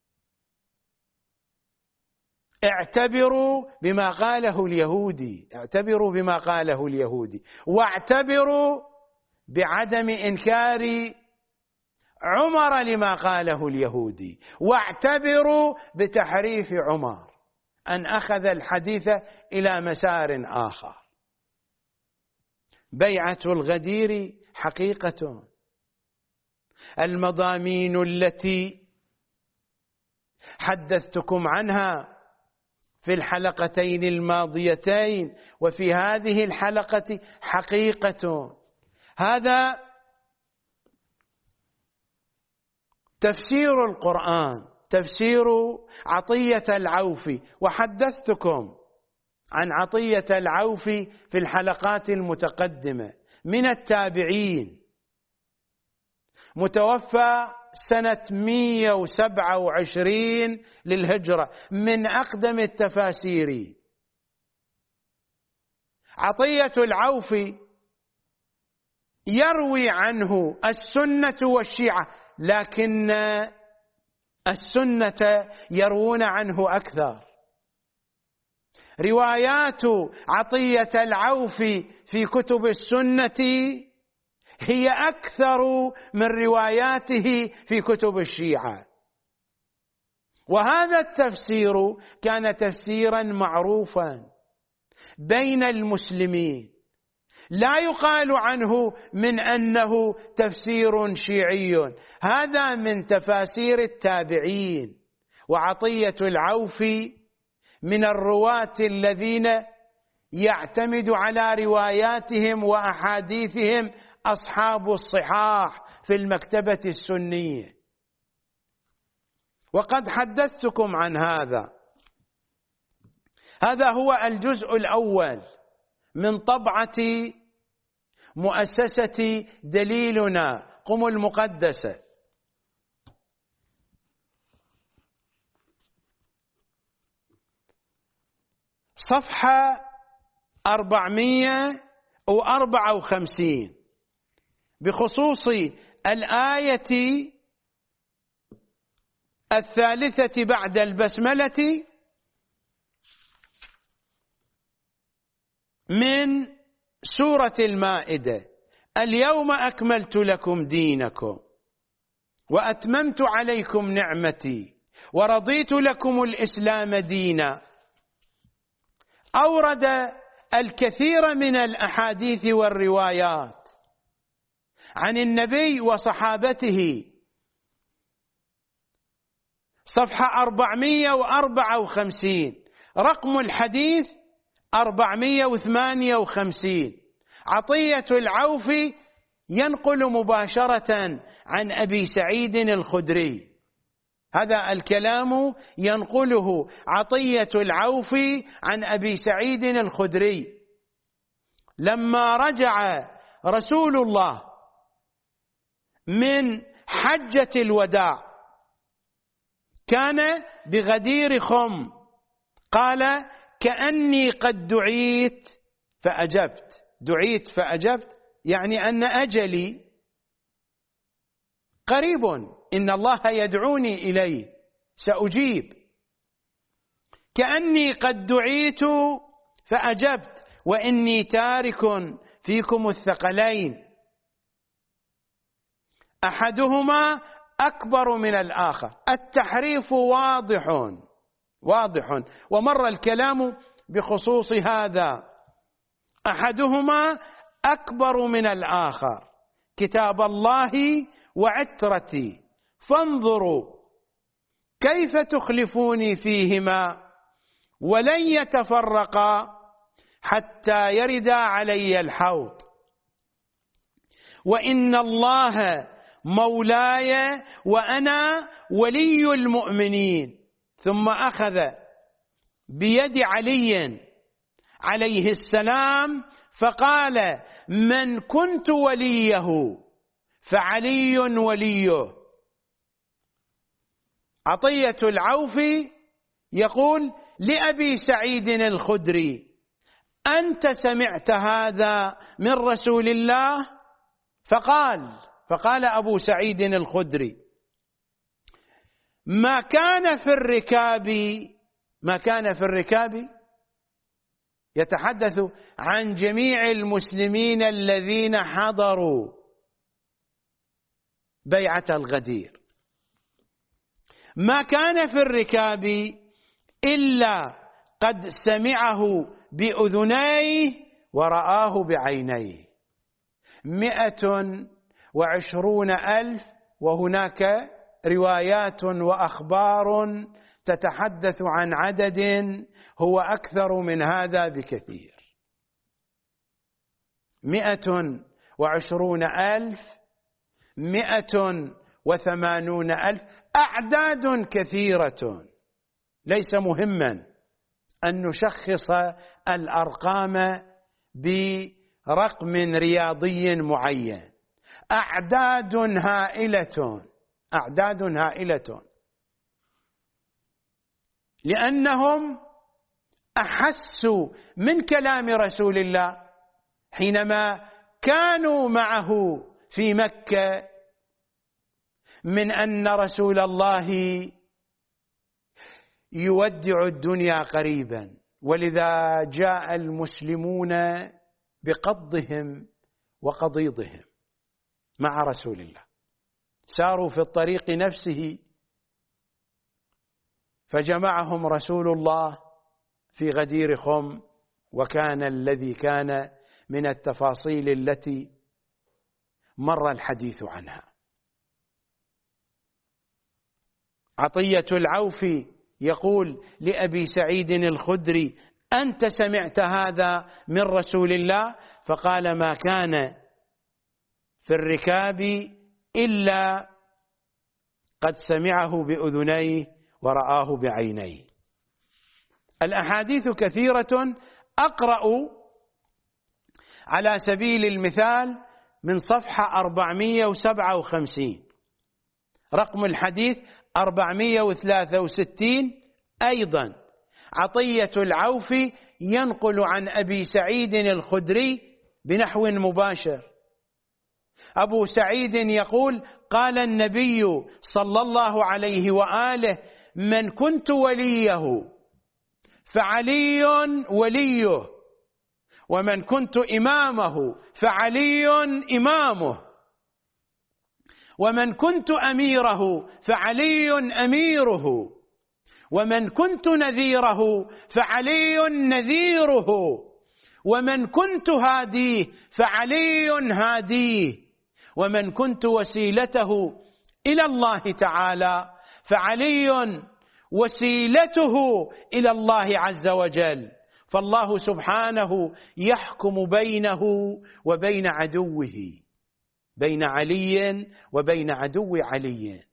اعتبروا بما قاله اليهودي، اعتبروا بما قاله اليهودي، واعتبروا بعدم إنكار عمر لما قاله اليهودي، واعتبروا بتحريف عمر أن أخذ الحديث إلى مسار آخر. بيعة الغدير حقيقة. المضامين التي حدثتكم عنها في الحلقتين الماضيتين وفي هذه الحلقة حقيقة. هذا تفسير القرآن، تفسير عطية العوفي، وحدثتكم عن عطية العوفي في الحلقات المتقدمة، من التابعين، متوفى سنة مئة وسبعة وعشرين للهجرة، من أقدم التفاسير. عطية العوفي يروي عنه السنة والشيعة، لكن السنة يروون عنه أكثر. روايات عطية العوفي في كتب السنة هي أكثر من رواياته في كتب الشيعة، وهذا التفسير كان تفسيرا معروفا بين المسلمين، لا يقال عنه من أنه تفسير شيعي، هذا من تفاسير التابعين. وعطية العوفي من الرواة الذين يعتمد على رواياتهم وأحاديثهم أصحاب الصحاح في المكتبة السنية، وقد حدثتكم عن هذا. هذا هو الجزء الأول من طبعة مؤسسة دليلنا قم المقدسة. صفحة أربعمئة وأربعة وخمسين بخصوص الآية الثالثة بعد البسملة من سورة المائدة: اليوم أكملت لكم دينكم وأتممت عليكم نعمتي ورضيت لكم الإسلام دينا. أورد الكثير من الأحاديث والروايات عن النبي وصحابته. صفحة أربعمئة وأربعة وخمسين، رقم الحديث أربعمئة وثمانية وخمسين. عطية العوفي ينقل مباشرة عن أبي سعيد الخدري، هذا الكلام ينقله عطية العوفي عن أبي سعيد الخدري. لما رجع رسول الله من حجة الوداع كان بغدير خم، قال: كأني قد دعيت فأجبت. دعيت فأجبت يعني أن أجلي قريب، إن الله يدعوني إليه سأجيب. كأني قد دعيت فأجبت وإني تارك فيكم الثقلين أحدهما أكبر من الآخر. التحريف واضح واضح ومر الكلام بخصوص هذا. أحدهما أكبر من الآخر، كتاب الله وعترتي، فانظروا كيف تخلفوني فيهما ولن يتفرقا حتى يردا علي الحوض، وإن الله مولاي وأنا ولي المؤمنين. ثم أخذ بيد علي عليه السلام فقال: من كنت وليه فعلي وليه. عطية العوفي يقول لأبي سعيد الخدري: أنت سمعت هذا من رسول الله؟ فقال فقال أبو سعيد الخدري: ما كان في الركاب ما كان في الركاب يتحدث عن جميع المسلمين الذين حضروا بيعة الغدير. ما كان في الركاب إلا قد سمعه بأذنيه ورآه بعينيه. مئة وعشرون ألف، وهناك روايات وأخبار تتحدث عن عدد هو أكثر من هذا بكثير. مئة وعشرون ألف، مئة وثمانون ألف، أعداد كثيرة. ليس مهما أن نشخص الأرقام برقم رياضي معين. أعداد هائلة، أعداد هائلة، لأنهم أحسوا من كلام رسول الله حينما كانوا معه في مكة من أن رسول الله يودع الدنيا قريبا، ولذا جاء المسلمون بقضهم وقضيضهم مع رسول الله، ساروا في الطريق نفسه فجمعهم رسول الله في غدير خم، وكان الذي كان من التفاصيل التي مر الحديث عنها. عطية العوفي يقول لأبي سعيد الخدري: أنت سمعت هذا من رسول الله؟ فقال: ما كان في الركاب إلا قد سمعه بأذنيه ورآه بعينيه. الأحاديث كثيرة، أقرأ على سبيل المثال من صفحة أربعمئة وسبعة وخمسين، رقم الحديث أربعمئة وثلاثة وستين. أيضا عطية العوفي ينقل عن أبي سعيد الخدري بنحو مباشر. أبو سعيد يقول: قال النبي صلى الله عليه وآله: من كنت وليه فعلي وليه، ومن كنت إمامه فعلي إمامه، ومن كنت أميره فعلي أميره، ومن كنت نذيره فعلي نذيره، ومن كنت هاديه فعلي هاديه، ومن كنت وسيلته إلى الله تعالى فعلي وسيلته إلى الله عز وجل. فالله سبحانه يحكم بينه وبين عدوه، بين علي وبين عدو علي.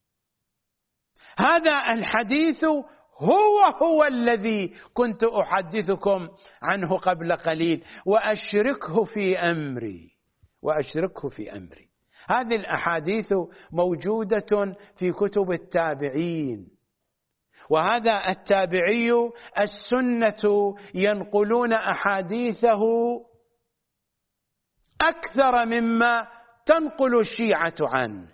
هذا الحديث هو هو الذي كنت أحدثكم عنه قبل قليل، وأشركه في أمري وأشركه في أمري. هذه الأحاديث موجودة في كتب التابعين، وهذا التابعي السنة ينقلون أحاديثه أكثر مما تنقل الشيعة عنه.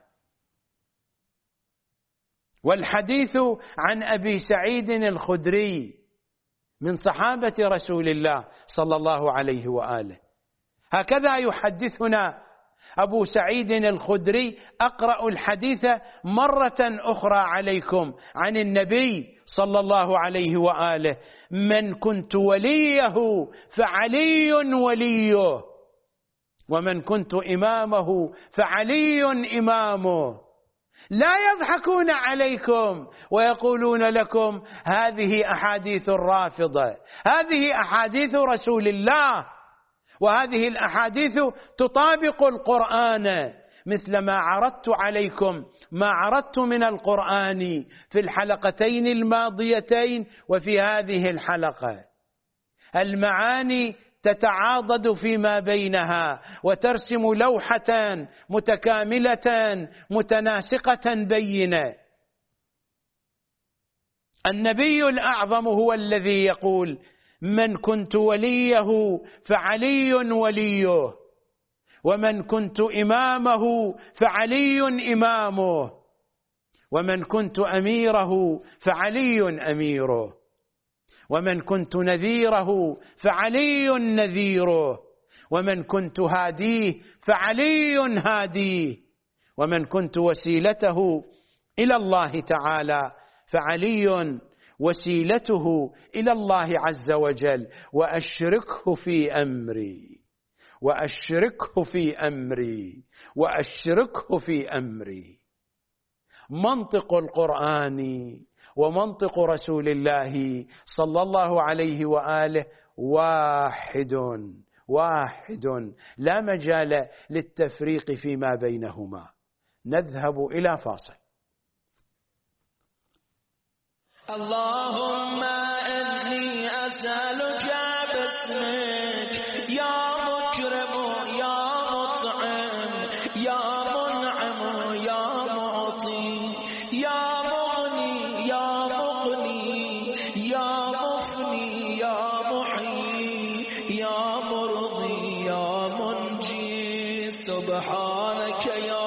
والحديث عن أبي سعيد الخدري من صحابة رسول الله صلى الله عليه وآله. هكذا يحدثنا أبو سعيد الخدري. أقرأ الحديث مرة أخرى عليكم عن النبي صلى الله عليه وآله: من كنت وليه فعلي وليه، ومن كنت إمامه فعلي إمامه. لا يضحكون عليكم ويقولون لكم هذه أحاديث الرافضة، هذه أحاديث رسول الله، وهذه الأحاديث تطابق القرآن، مثل ما عرضت عليكم ما عرضت من القرآن في الحلقتين الماضيتين وفي هذه الحلقة. المعاني تتعاضد فيما بينها وترسم لوحة متكاملة متناسقة بينة. النبي الأعظم هو الذي يقول: من كنت وليه فعلي وليه، ومن كنت إمامه فعلي إمامه، ومن كنت أميره فعلي أميره، ومن كنت نذيره فعلي نذيره، ومن كنت هاديه فعلي هاديه، ومن كنت وسيلته إلى الله تعالى فعلي وسيلته إلى الله عز وجل. وأشركه في أمري وأشركه في أمري وأشركه في أمري. منطق القرآن ومنطق رسول الله صلى الله عليه وآله واحد واحد، لا مجال للتفريق فيما بينهما. نذهب إلى فاصل. اللهم إني أسألك باسمك يا مكرم يا مطعم يا منعم يا معطي يا مغني يا مغني يا مفني يا محيي يا مرضي يا منجي سبحانك يا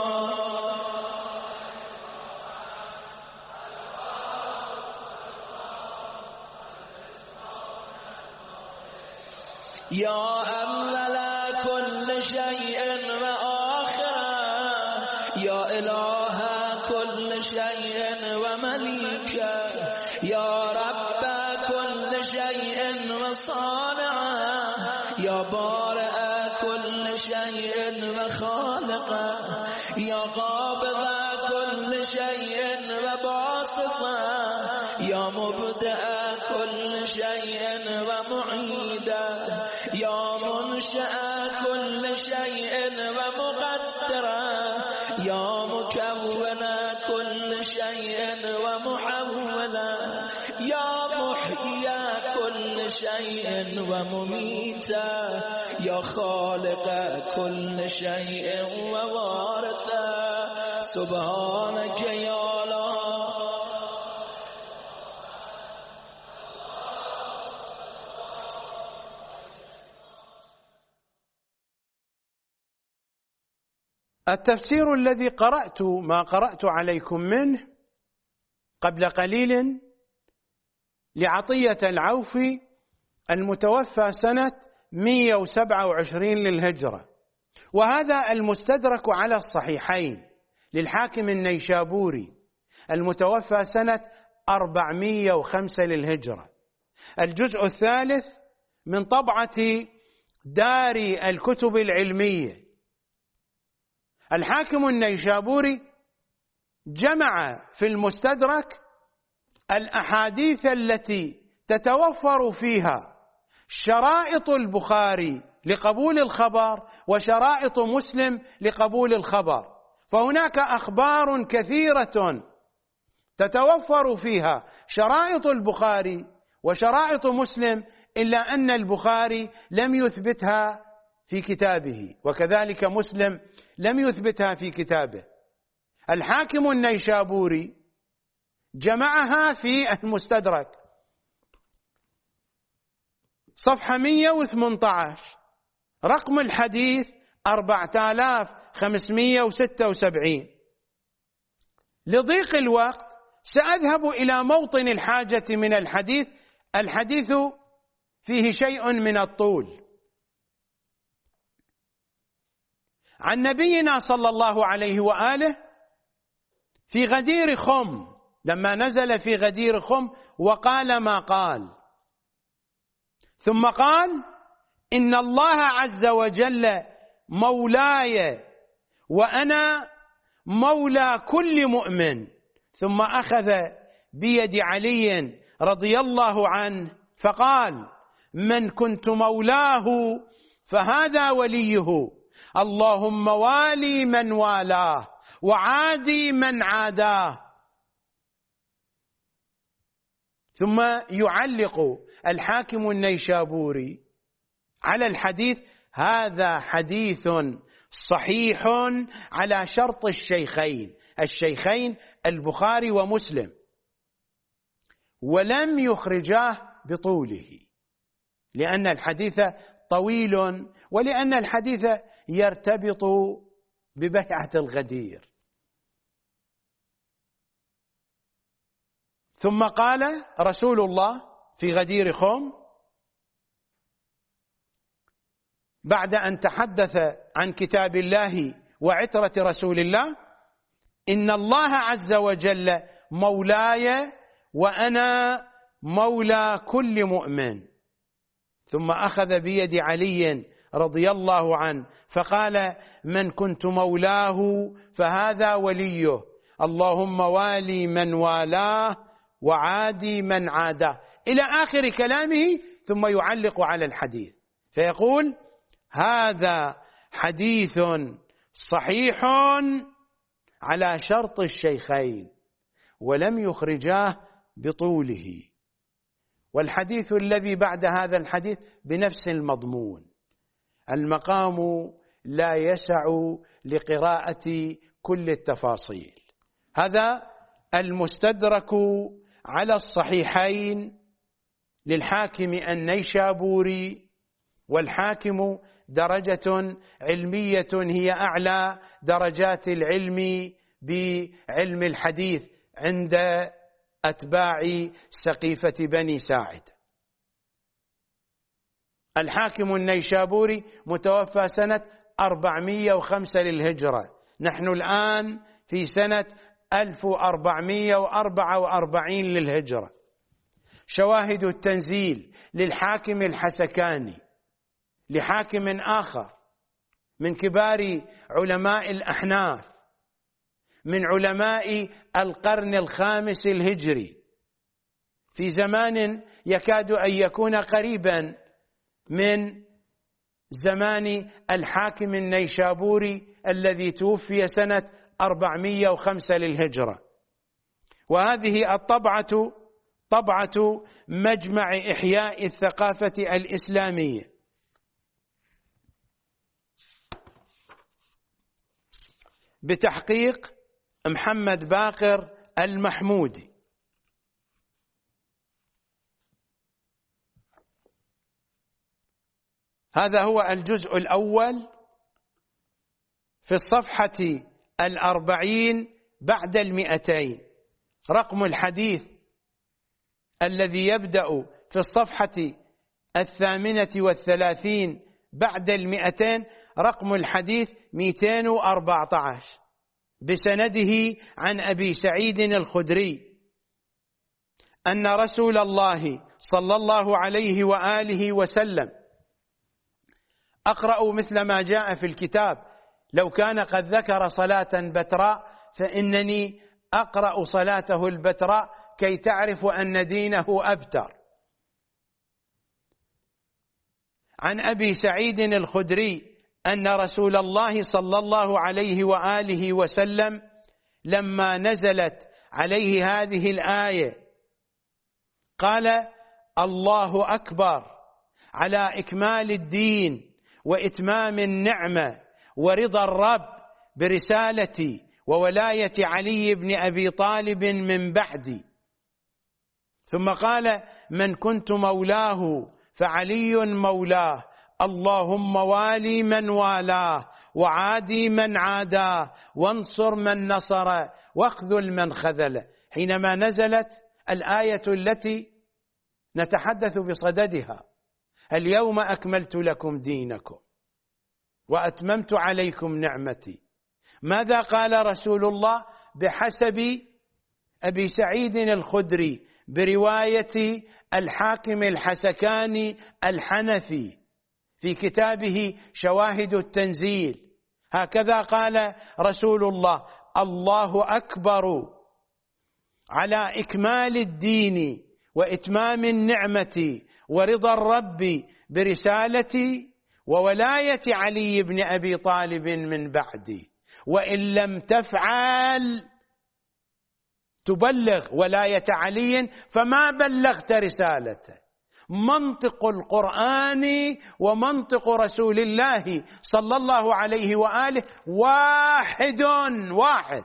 يا أول كل شيء وآخر، يا إله كل شيء ومليكه، يا رب كل شيء وصانعه، يا بارئ كل شيء وخالقه، يا قابض كل شيء وباسطه، يا مبدأ كل شيء ومعيده، يا منشأ كل شيء ومقدره، يا مكون كل شيء ومحوله، يا محيي كل شيء ومميته، يا خالق كل شيء ووارثه. سبحانك يا التفسير الذي قرأت ما قرأت عليكم منه قبل قليل لعطية العوفي المتوفى سنة مئة وسبعة وعشرين للهجرة، وهذا المستدرك على الصحيحين للحاكم النيشابوري المتوفى سنة أربعمئة وخمسة للهجرة، الجزء الثالث من طبعة دار الكتب العلمية. الحاكم النيشابوري جمع في المستدرك الأحاديث التي تتوفر فيها شرائط البخاري لقبول الخبر وشرائط مسلم لقبول الخبر، فهناك أخبار كثيرة تتوفر فيها شرائط البخاري وشرائط مسلم، إلا أن البخاري لم يثبتها في كتابه، وكذلك مسلم لم يثبتها في كتابه. الحاكم النيشابوري جمعها في المستدرك، صفحة مئة وثمانية عشر، رقم الحديث أربعة آلاف وخمسمئة وستة وسبعين. لضيق الوقت سأذهب إلى موطن الحاجة من الحديث، الحديث فيه شيء من الطول. عن نبينا صلى الله عليه وآله في غدير خم، لما نزل في غدير خم وقال ما قال، ثم قال إن الله عز وجل مولاي وأنا مولى كل مؤمن، ثم أخذ بيد علي رضي الله عنه فقال من كنت مولاه فهذا وليه، اللهم والي من والاه وعادي من عاداه. ثم يعلق الحاكم النيشابوري على الحديث هذا حديث صحيح على شرط الشيخين الشيخين البخاري ومسلم، ولم يخرجاه بطوله لأن الحديث طويل، ولأن الحديث يرتبط ببيعة الغدير. ثم قال رسول الله في غدير خوم بعد أن تحدث عن كتاب الله وعترة رسول الله: إن الله عز وجل مولاي وأنا مولى كل مؤمن. ثم أخذ بيد علي رضي الله عنه فقال: من كنت مولاه فهذا وليه، اللهم والي من والاه وعادي من عاداه، إلى آخر كلامه. ثم يعلق على الحديث فيقول: هذا حديث صحيح على شرط الشيخين ولم يخرجاه بطوله. والحديث الذي بعد هذا الحديث بنفس المضمون. المقام لا يسع لقراءة كل التفاصيل. هذا المستدرك على الصحيحين للحاكم النيشابوري، والحاكم درجة علمية هي أعلى درجات العلم بعلم الحديث عند أتباع سقيفة بني ساعد. الحاكم النيشابوري متوفى سنة أربعمائة وخمسة للهجرة، نحن الآن في سنة ألف وأربعمائة وأربعة وأربعين للهجرة. شواهد التنزيل للحاكم الحسكاني لحاكم آخر من كبار علماء الأحناف من علماء القرن الخامس الهجري، في زمان يكاد أن يكون قريبا من زمان الحاكم النيشابوري الذي توفي سنة أربعمائة وخمسة للهجرة. وهذه الطبعة طبعة مجمع إحياء الثقافة الإسلامية، بتحقيق محمد باقر المحمودي. هذا هو الجزء الأول في الصفحة الأربعين بعد المئتين. رقم الحديث الذي يبدأ في الصفحة الثامنة والثلاثين بعد المئتين رقم الحديث مئتين وأربعة عشر بسنده عن أبي سعيد الخدري أن رسول الله صلى الله عليه وآله وسلم أقرأ مثل ما جاء في الكتاب: لو كان قد ذكر صلاة بتراء فإنني أقرأ صلاته البتراء كي تعرف أن دينه أبتر. عن أبي سعيد الخدري أن رسول الله صلى الله عليه وآله وسلم لما نزلت عليه هذه الآية قال: الله أكبر على إكمال الدين وإتمام النعمة ورضا الرب برسالتي وولاية علي بن أبي طالب من بعدي. ثم قال: من كنت مولاه فعلي مولاه، اللهم والي من والاه وعادي من عاداه وانصر من نصره واخذل من خذله. حينما نزلت الآية التي نتحدث بصددها: اليوم أكملت لكم دينكم وأتممت عليكم نعمتي، ماذا قال رسول الله بحسب أبي سعيد الخدري برواية الحاكم الحسكاني الحنفي في كتابه شواهد التنزيل؟ هكذا قال رسول الله: الله أكبر على إكمال الدين وإتمام النعمة ورضا الرب برسالتي وولاية علي بن أبي طالب من بعدي، وإن لم تفعل تبلغ ولاية علي فما بلغت رسالته. منطق القرآن ومنطق رسول الله صلى الله عليه وآله واحد واحد.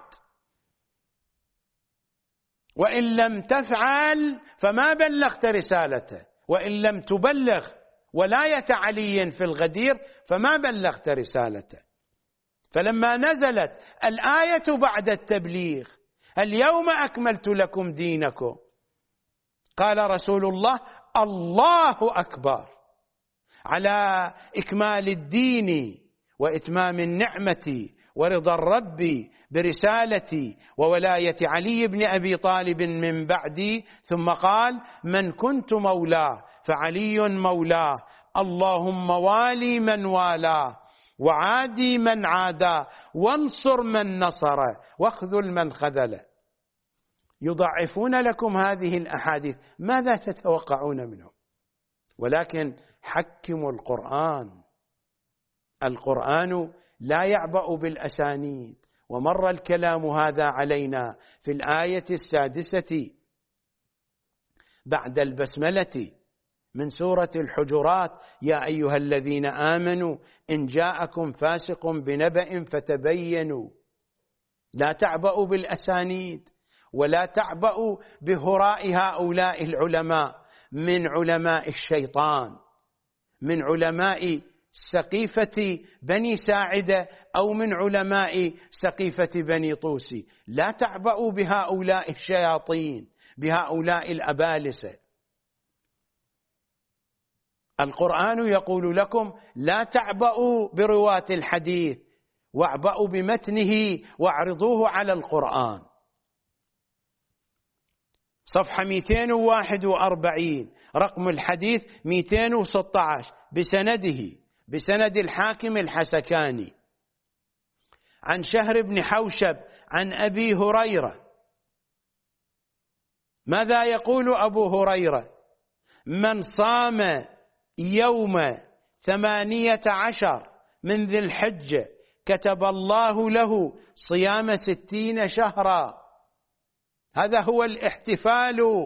وإن لم تفعل فما بلغت رسالته، وإن لم تبلغ ولاية علي في الغدير فما بلغت رسالته. فلما نزلت الآية بعد التبليغ: اليوم أكملت لكم دينكم، قال رسول الله: الله أكبر، على إكمال الدين وإتمام النعمة ورضا الرب برسالتي وولاية علي بن أبي طالب من بعدي. ثم قال: من كنت مولاه فعلي مولاه، اللهم والي من والاه وعادي من عاداه وانصر من نصره واخذل من خذله. يضعفون لكم هذه الأحاديث، ماذا تتوقعون منهم؟ ولكن حكموا القرآن. القرآن لا يعبأ بالأسانيد، ومر الكلام هذا علينا في الآية السادسة بعد البسملة من سورة الحجرات: يا أيها الذين آمنوا إن جاءكم فاسق بنبأ فتبينوا. لا تعبأوا بالأسانيد، ولا تعبأوا بهراء هؤلاء العلماء من علماء الشيطان، من علماء سقيفة بني ساعدة أو من علماء سقيفة بني طوسي. لا تعبأوا بهؤلاء الشياطين، بهؤلاء الأبالسة. القرآن يقول لكم: لا تعبأوا برواة الحديث، واعبأوا بمتنه واعرضوه على القرآن. صفحة مئتين وواحد وأربعين، رقم الحديث مئتين وستة عشر، بسنده بسند الحاكم الحسكاني عن شهر بن حوشب عن أبي هريرة. ماذا يقول أبو هريرة؟ من صام يوم ثمانية عشر من ذي الحجة كتب الله له صيام ستين شهرا. هذا هو الاحتفال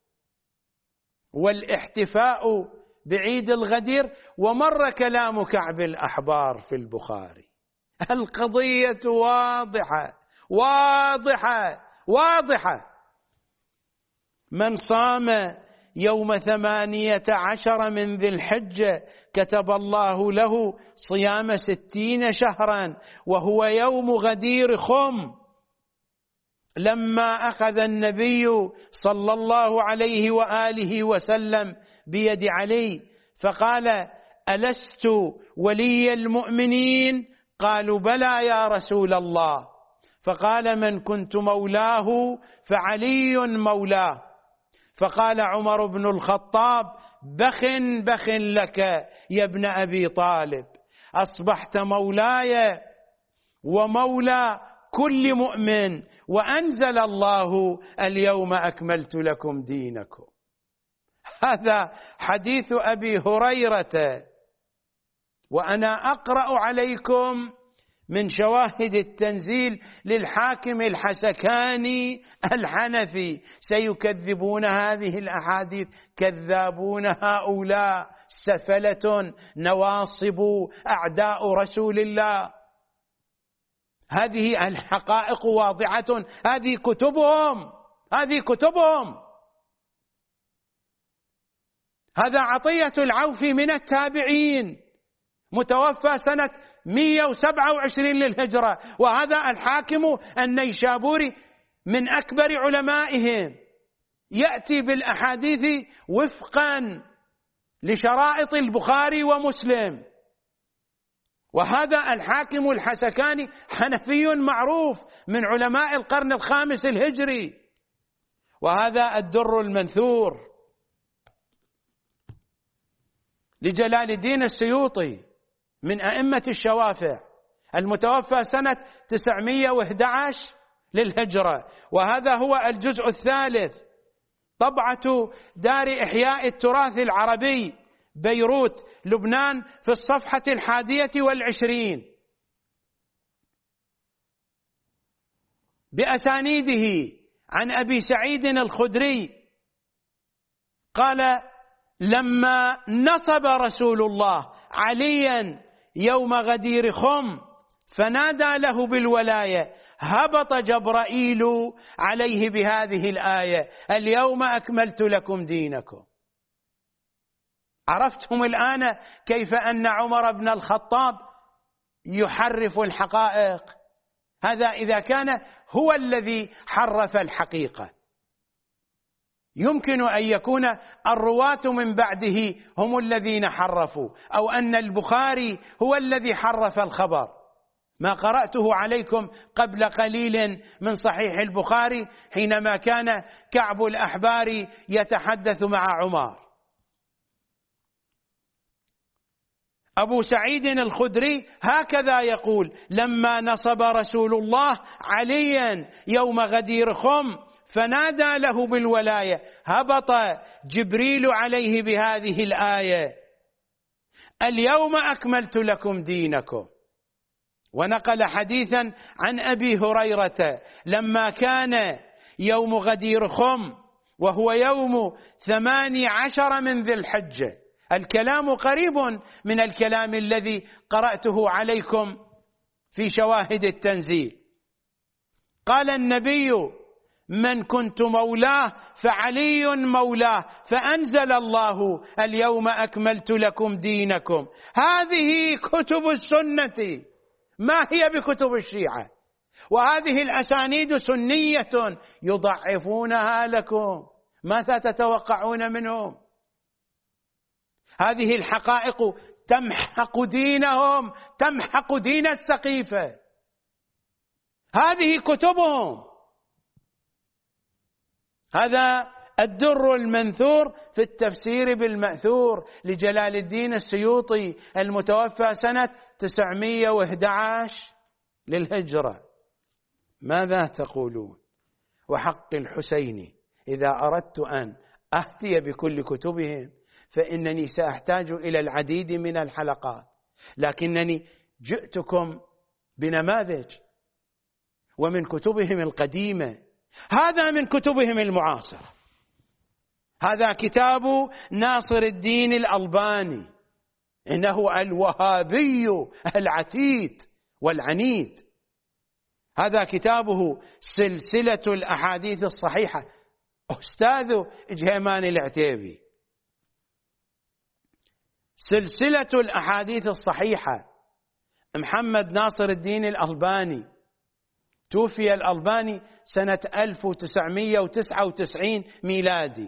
والاحتفاء بعيد الغدير. ومر كلام كعب الأحبار في البخاري. القضية واضحة واضحة واضحة. من صام يوم ثمانية عشر من ذي الحجة كتب الله له صيام ستين شهرا، وهو يوم غدير خم. لما أخذ النبي صلى الله عليه وآله وسلم بيد علي فقال: ألست ولي المؤمنين؟ قالوا: بلى يا رسول الله. فقال: من كنت مولاه فعلي مولاه. فقال عمر بن الخطاب: بخ بخ لك يا ابن أبي طالب، أصبحت مولاي ومولى كل مؤمن، وأنزل الله اليوم أكملت لكم دينكم. هذا حديث أبي هريرة، وأنا أقرأ عليكم من شواهد التنزيل للحاكم الحسكاني الحنفي. سيكذبون هذه الأحاديث، كذابون هؤلاء، سفلة نواصب أعداء رسول الله. هذه الحقائق واضحة، هذه كتبهم، هذه كتبهم. هذا عطية العوفي من التابعين، متوفى سنة مئة وسبعة وعشرين للهجرة، وهذا الحاكم النيشابوري من أكبر علمائهم، يأتي بالأحاديث وفقا لشرائط البخاري ومسلم. وهذا الحاكم الحسكاني حنفي معروف من علماء القرن الخامس الهجري. وهذا الدر المنثور لجلال الدين السيوطي من أئمة الشوافع، المتوفى سنة تسعمئة وأحد عشر للهجرة. وهذا هو الجزء الثالث، طبعة دار إحياء التراث العربي بيروت لبنان، في الصفحة الحادية والعشرين، بأسانيده عن أبي سعيد الخدري قال: لما نصب رسول الله عليا يوم غدير خم فنادى له بالولاية، هبط جبرائيل عليه بهذه الآية: اليوم أكملت لكم دينكم. عرفتم الآن كيف أن عمر بن الخطاب يحرف الحقائق؟ هذا إذا كان هو الذي حرف الحقيقة. يمكن أن يكون الرواة من بعده هم الذين حرفوا، أو أن البخاري هو الذي حرف الخبر. ما قرأته عليكم قبل قليل من صحيح البخاري حينما كان كعب الأحبار يتحدث مع عمر. أبو سعيد الخدري هكذا يقول: لما نصب رسول الله عليا يوم غدير خم فنادى له بالولاية، هبط جبريل عليه بهذه الآية: اليوم أكملت لكم دينكم. ونقل حديثا عن أبي هريرة لما كان يوم غدير خم وهو يوم ثماني عشر من ذي الحجة. الكلام قريب من الكلام الذي قرأته عليكم في شواهد التنزيل. قال النبي: من كنت مولاه فعلي مولاه، فأنزل الله: اليوم أكملت لكم دينكم. هذه كتب السنة، ما هي بكتب الشيعة، وهذه الأسانيد سنية يضعفونها لكم، ماذا تتوقعون منهم؟ هذه الحقائق تمحق دينهم، تمحق دين السقيفة. هذه كتبهم. هذا الدر المنثور في التفسير بالمأثور لجلال الدين السيوطي المتوفى سنة تسعمائة وأحد عشر للهجرة. ماذا تقولون؟ وحق الحسين إذا أردت أن أهتي بكل كتبهم فإنني سأحتاج إلى العديد من الحلقات، لكنني جئتكم بنماذج ومن كتبهم القديمة. هذا من كتبهم المعاصرة. هذا كتاب ناصر الدين الألباني، إنه الوهابي العتيد والعنيد. هذا كتابه سلسلة الأحاديث الصحيحة، أستاذ جهيمان العتيبي. سلسلة الأحاديث الصحيحة، محمد ناصر الدين الألباني. توفي الألباني سنة ألف وتسعمائة وتسعة وتسعين ميلادي.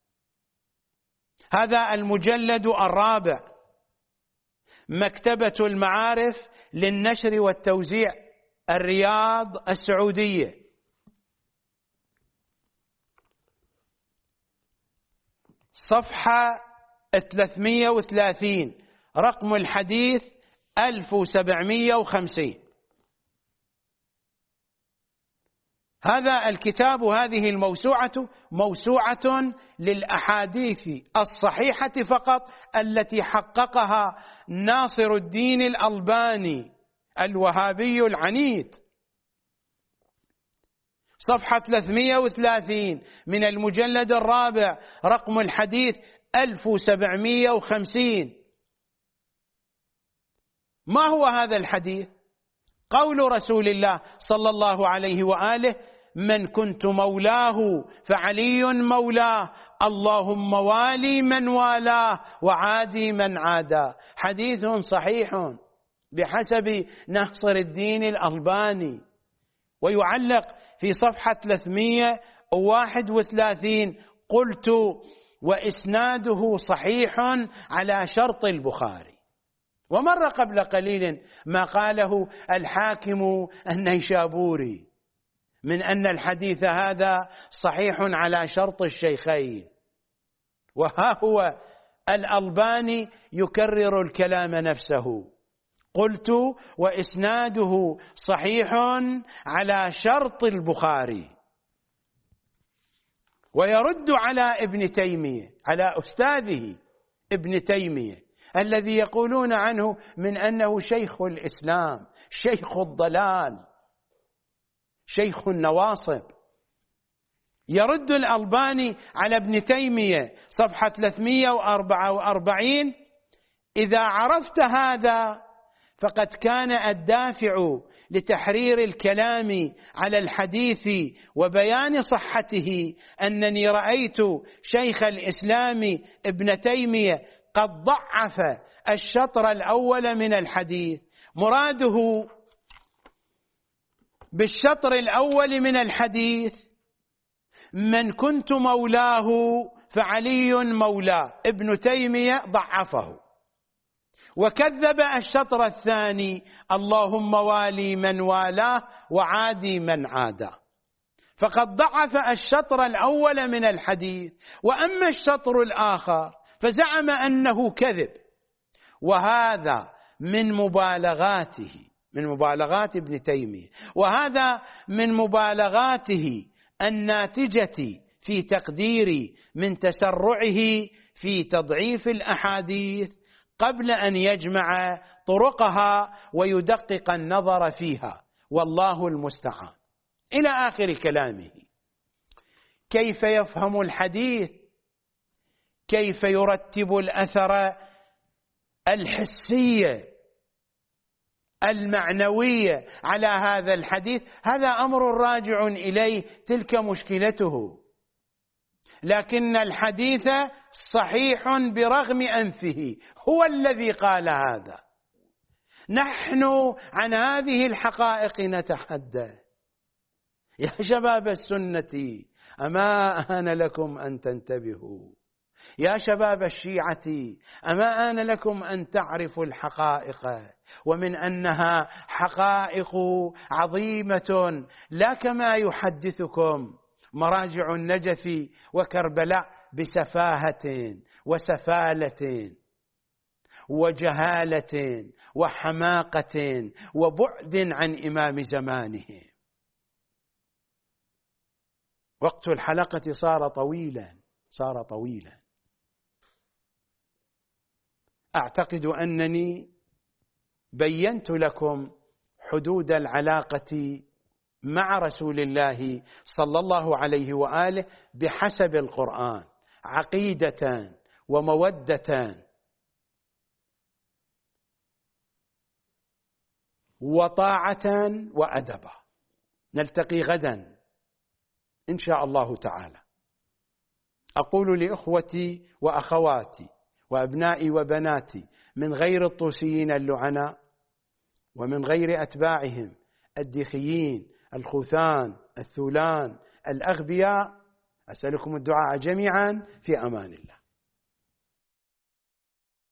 هذا المجلد الرابع، مكتبة المعارف للنشر والتوزيع، الرياض السعودية. صفحة ثلاثمائة وثلاثين، رقم الحديث ألف وسبعمائة وخمسين. هذا الكتاب، هذه الموسوعة موسوعة للأحاديث الصحيحة فقط التي حققها ناصر الدين الألباني الوهابي العنيد. صفحة ثلاثمائة وثلاثين من المجلد الرابع، رقم الحديث ألف وسبعمائة وخمسين. ما هو هذا الحديث؟ قول رسول الله صلى الله عليه وآله: من كنت مولاه فعلي مولاه، اللهم والي من والاه وعادي من عاداه. حديث صحيح بحسب ناصر الدين الألباني. ويعلق في صفحة ثلاثمائة وواحد وثلاثين: قلت وإسناده صحيح على شرط البخاري. ومر قبل قليل ما قاله الحاكم النيشابوري من أن الحديث هذا صحيح على شرط الشيخين، وها هو الألباني يكرر الكلام نفسه: قلت وإسناده صحيح على شرط البخاري. ويرد على ابن تيمية، على أستاذه ابن تيمية الذي يقولون عنه من أنه شيخ الإسلام، شيخ الضلال، شيخ النواصب. يرد الألباني على ابن تيمية صفحة ثلاثمائة وأربعة وأربعين: إذا عرفت هذا فقد كان الدافع لتحرير الكلام على الحديث وبيان صحته أنني رأيت شيخ الإسلام ابن تيمية قد ضعف الشطر الأول من الحديث. مراده بالشطر الأول من الحديث من كنت مولاه فعلي مولاه. ابن تيمية ضعفه وكذب الشطر الثاني: اللهم والي من والاه وعادي من عاداه. فقد ضعف الشطر الأول من الحديث، وأما الشطر الآخر فزعم أنه كذب. وهذا من مبالغاته، من مبالغات ابن تيمية، وهذا من مبالغاته الناتجة في تقديري من تسرعه في تضعيف الأحاديث قبل أن يجمع طرقها ويدقق النظر فيها، والله المستعان. إلى آخر كلامه. كيف يفهم الحديث؟ كيف يرتب الأثر الحسية المعنوية على هذا الحديث؟ هذا أمر راجع إليه، تلك مشكلته. لكن الحديث صحيح برغم أنفه، هو الذي قال هذا. نحن عن هذه الحقائق نتحدث. يا شباب السنة، أما آن لكم أن تنتبهوا؟ يا شباب الشيعة، أما آن لكم أن تعرفوا الحقائق، ومن أنها حقائق عظيمة لا كما يحدثكم مراجع النجف وكربلاء بسفاهة وسفالة وجهالة وحماقة وبعد عن إمام زمانه. وقت الحلقة صار طويلا صار طويلا أعتقد أنني بينت لكم حدود العلاقة مع رسول الله صلى الله عليه وآله بحسب القرآن، عقيدة ومودة وطاعة وأدبا. نلتقي غدا إن شاء الله تعالى. أقول لإخوتي وأخواتي وأبنائي وبناتي من غير الطوسيين اللعناء ومن غير أتباعهم الدخيين الخوثان الثولان الأغبياء، أسألكم الدعاء جميعا في أمان الله.